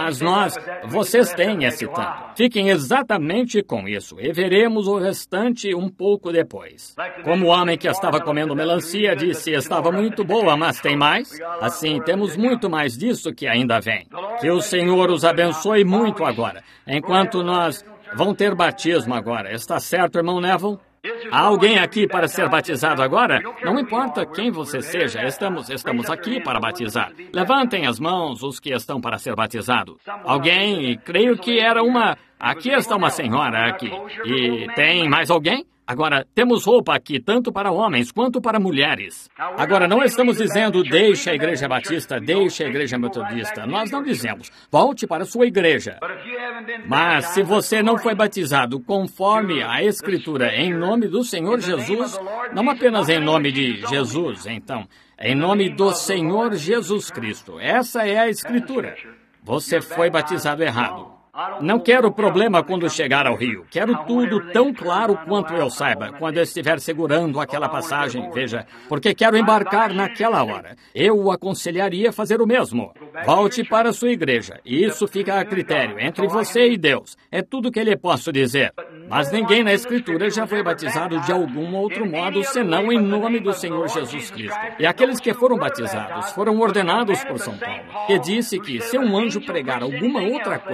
[SPEAKER 1] vocês têm esse tanto. Fiquem exatamente com isso e veremos o restante um pouco depois. Como o homem que estava comendo melancia disse, estava muito boa, mas tem mais? Assim, temos muito mais disso que ainda vem. Que o Senhor os abençoe muito agora. Enquanto nós vamos ter batismo agora. Está certo, irmão Neville? Há alguém aqui para ser batizado agora? Não importa quem você seja, estamos aqui para batizar. Levantem as mãos os que estão para ser batizados. Alguém, creio que era uma... Aqui está uma senhora aqui. E tem mais alguém? Agora, temos roupa aqui tanto para homens quanto para mulheres. Agora, não estamos dizendo deixe a Igreja Batista, deixe a Igreja Metodista. Nós não dizemos, volte para a sua igreja. Mas se você não foi batizado conforme a Escritura em nome do Senhor Jesus, não apenas em nome de Jesus, então, em nome do Senhor Jesus Cristo. Essa é a Escritura. Você foi batizado errado. Não quero problema quando chegar ao rio. Quero tudo tão claro quanto eu saiba, quando eu estiver segurando aquela passagem, veja, porque quero embarcar naquela hora. Eu o aconselharia a fazer o mesmo. Volte para a sua igreja. Isso fica a critério entre você e Deus. É tudo que lhe posso dizer. Mas ninguém na Escritura já foi batizado de algum outro modo, senão em nome do Senhor Jesus Cristo. E aqueles que foram batizados foram ordenados por São Paulo, que disse que se um anjo pregar alguma outra coisa,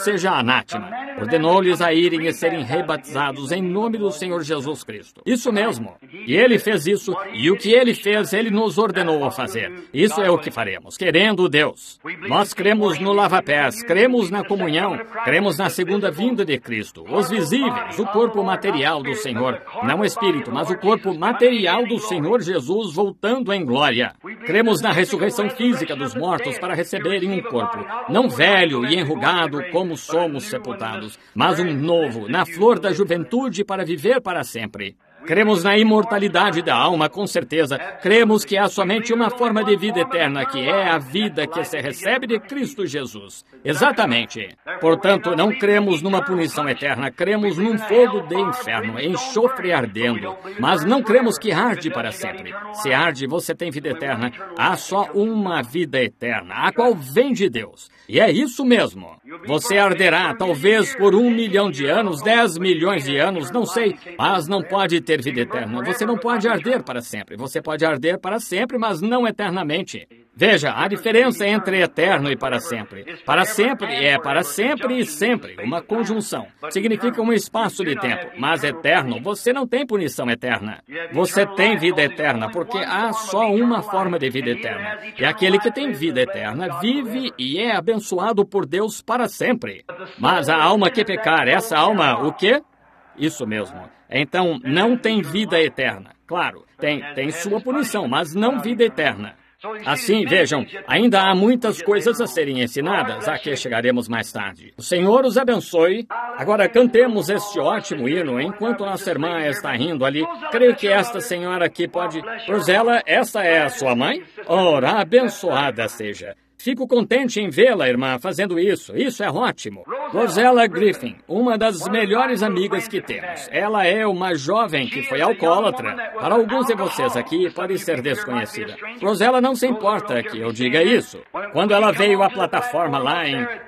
[SPEAKER 1] seja anátema. Ordenou-lhes a irem e serem rebatizados em nome do Senhor Jesus Cristo. Isso mesmo. E ele fez isso, e o que ele fez, ele nos ordenou a fazer. Isso é o que faremos, querendo Deus. Nós cremos no lava-pés, cremos na comunhão, cremos na segunda vinda de Cristo, os visíveis, o corpo material do Senhor, não o espírito, mas o corpo material do Senhor Jesus voltando em glória. Cremos na ressurreição física dos mortos para receberem um corpo, não velho e enrugado como somos sepultados, mas um novo, na flor da juventude para viver para sempre. Cremos na imortalidade da alma, com certeza. Cremos que há somente uma forma de vida eterna, que é a vida que se recebe de Cristo Jesus. Exatamente. Portanto, não cremos numa punição eterna, cremos num fogo de inferno, enxofre ardendo. Mas não cremos que arde para sempre. Se arde, você tem vida eterna. Há só uma vida eterna, a qual vem de Deus. E é isso mesmo. Você arderá, talvez por 1 milhão de anos, 10 milhões de anos, não sei, mas não pode ter vida eterna. Você não pode arder para sempre. Você pode arder para sempre, mas não eternamente. Veja, a diferença entre eterno e para sempre. Para sempre é para sempre e sempre, uma conjunção. Significa um espaço de tempo. Mas eterno, você não tem punição eterna. Você tem vida eterna, porque há só uma forma de vida eterna. E aquele que tem vida eterna vive e é abençoado por Deus para sempre. Mas a alma que pecar, essa alma, o quê? Isso mesmo. Então, não tem vida eterna. Claro, tem sua punição, mas não vida eterna. Assim, vejam, ainda há muitas coisas a serem ensinadas, a que chegaremos mais tarde. O Senhor os abençoe. Agora cantemos este ótimo hino, enquanto nossa irmã está rindo ali. Creio que esta senhora aqui pode... Rosela, essa é a sua mãe? Ora, abençoada seja. Fico contente em vê-la, irmã, fazendo isso. Isso é ótimo. Rosela Griffin, uma das melhores amigas que temos. Ela é uma jovem que foi alcoólatra. Para alguns de vocês aqui, pode ser desconhecida. Rosela não se importa que eu diga isso. Quando ela veio à plataforma lá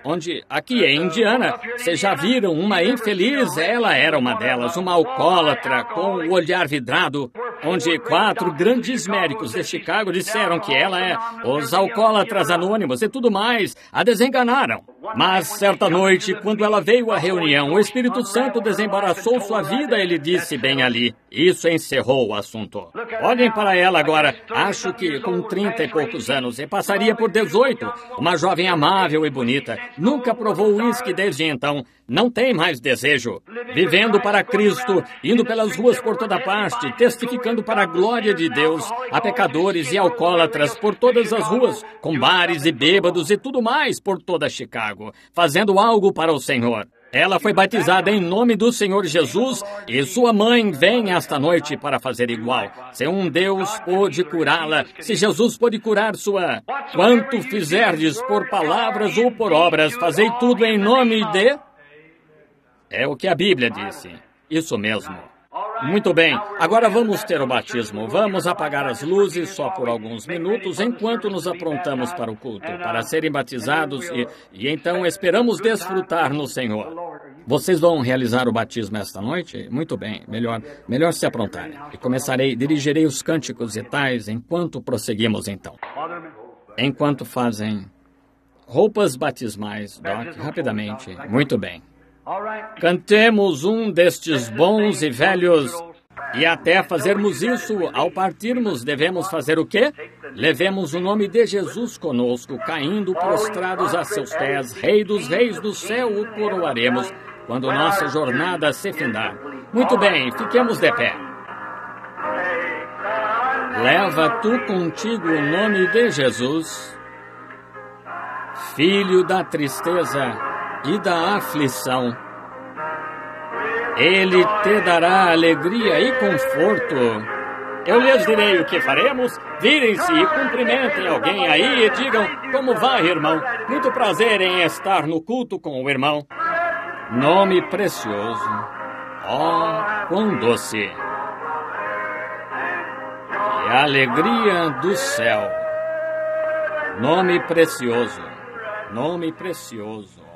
[SPEAKER 1] aqui em Indiana, vocês já viram uma infeliz? Ela era uma delas, uma alcoólatra com o olhar vidrado, onde 4 grandes médicos de Chicago disseram que ela é os alcoólatras anônimos e tudo mais, a desenganaram. Mas, certa noite, quando ela veio à reunião, o Espírito Santo desembaraçou sua vida, ele disse bem ali. Isso encerrou o assunto. Olhem para ela agora, acho que com 30 e poucos anos, e passaria por 18, uma jovem amável e bonita, nunca provou uísque desde então, não tem mais desejo. Vivendo para Cristo, indo pelas ruas por toda parte, testificando para a glória de Deus, a pecadores e alcoólatras por todas as ruas, com bares e bêbados e tudo mais por toda Chicago, fazendo algo para o Senhor. Ela foi batizada em nome do Senhor Jesus e sua mãe vem esta noite para fazer igual. Se um Deus pôde curá-la, se Jesus pôde curar sua... Quanto fizerdes por palavras ou por obras, fazei tudo em nome de... É o que a Bíblia disse. Isso mesmo. Muito bem, agora vamos ter o batismo. Vamos apagar as luzes só por alguns minutos enquanto nos aprontamos para o culto, para serem batizados e então esperamos desfrutar no Senhor. Vocês vão realizar o batismo esta noite? Muito bem, melhor se aprontarem. E dirigirei os cânticos e tais enquanto prosseguimos então. Enquanto fazem roupas batismais, Doc, rapidamente. Muito bem. Cantemos um destes bons e velhos, e até fazermos isso, ao partirmos, devemos fazer o quê? Levemos o nome de Jesus conosco, caindo prostrados a seus pés, Rei dos Reis do céu, o coroaremos, quando nossa jornada se findar. Muito bem, fiquemos de pé. Leva tu contigo o nome de Jesus, Filho da tristeza e da aflição. Ele te dará alegria e conforto. Eu lhes direi o que faremos. Virem-se e cumprimentem alguém aí e digam: como vai, irmão? Muito prazer em estar no culto com o irmão. Nome precioso. Oh, quão doce. E a alegria do céu. Nome precioso. Nome precioso.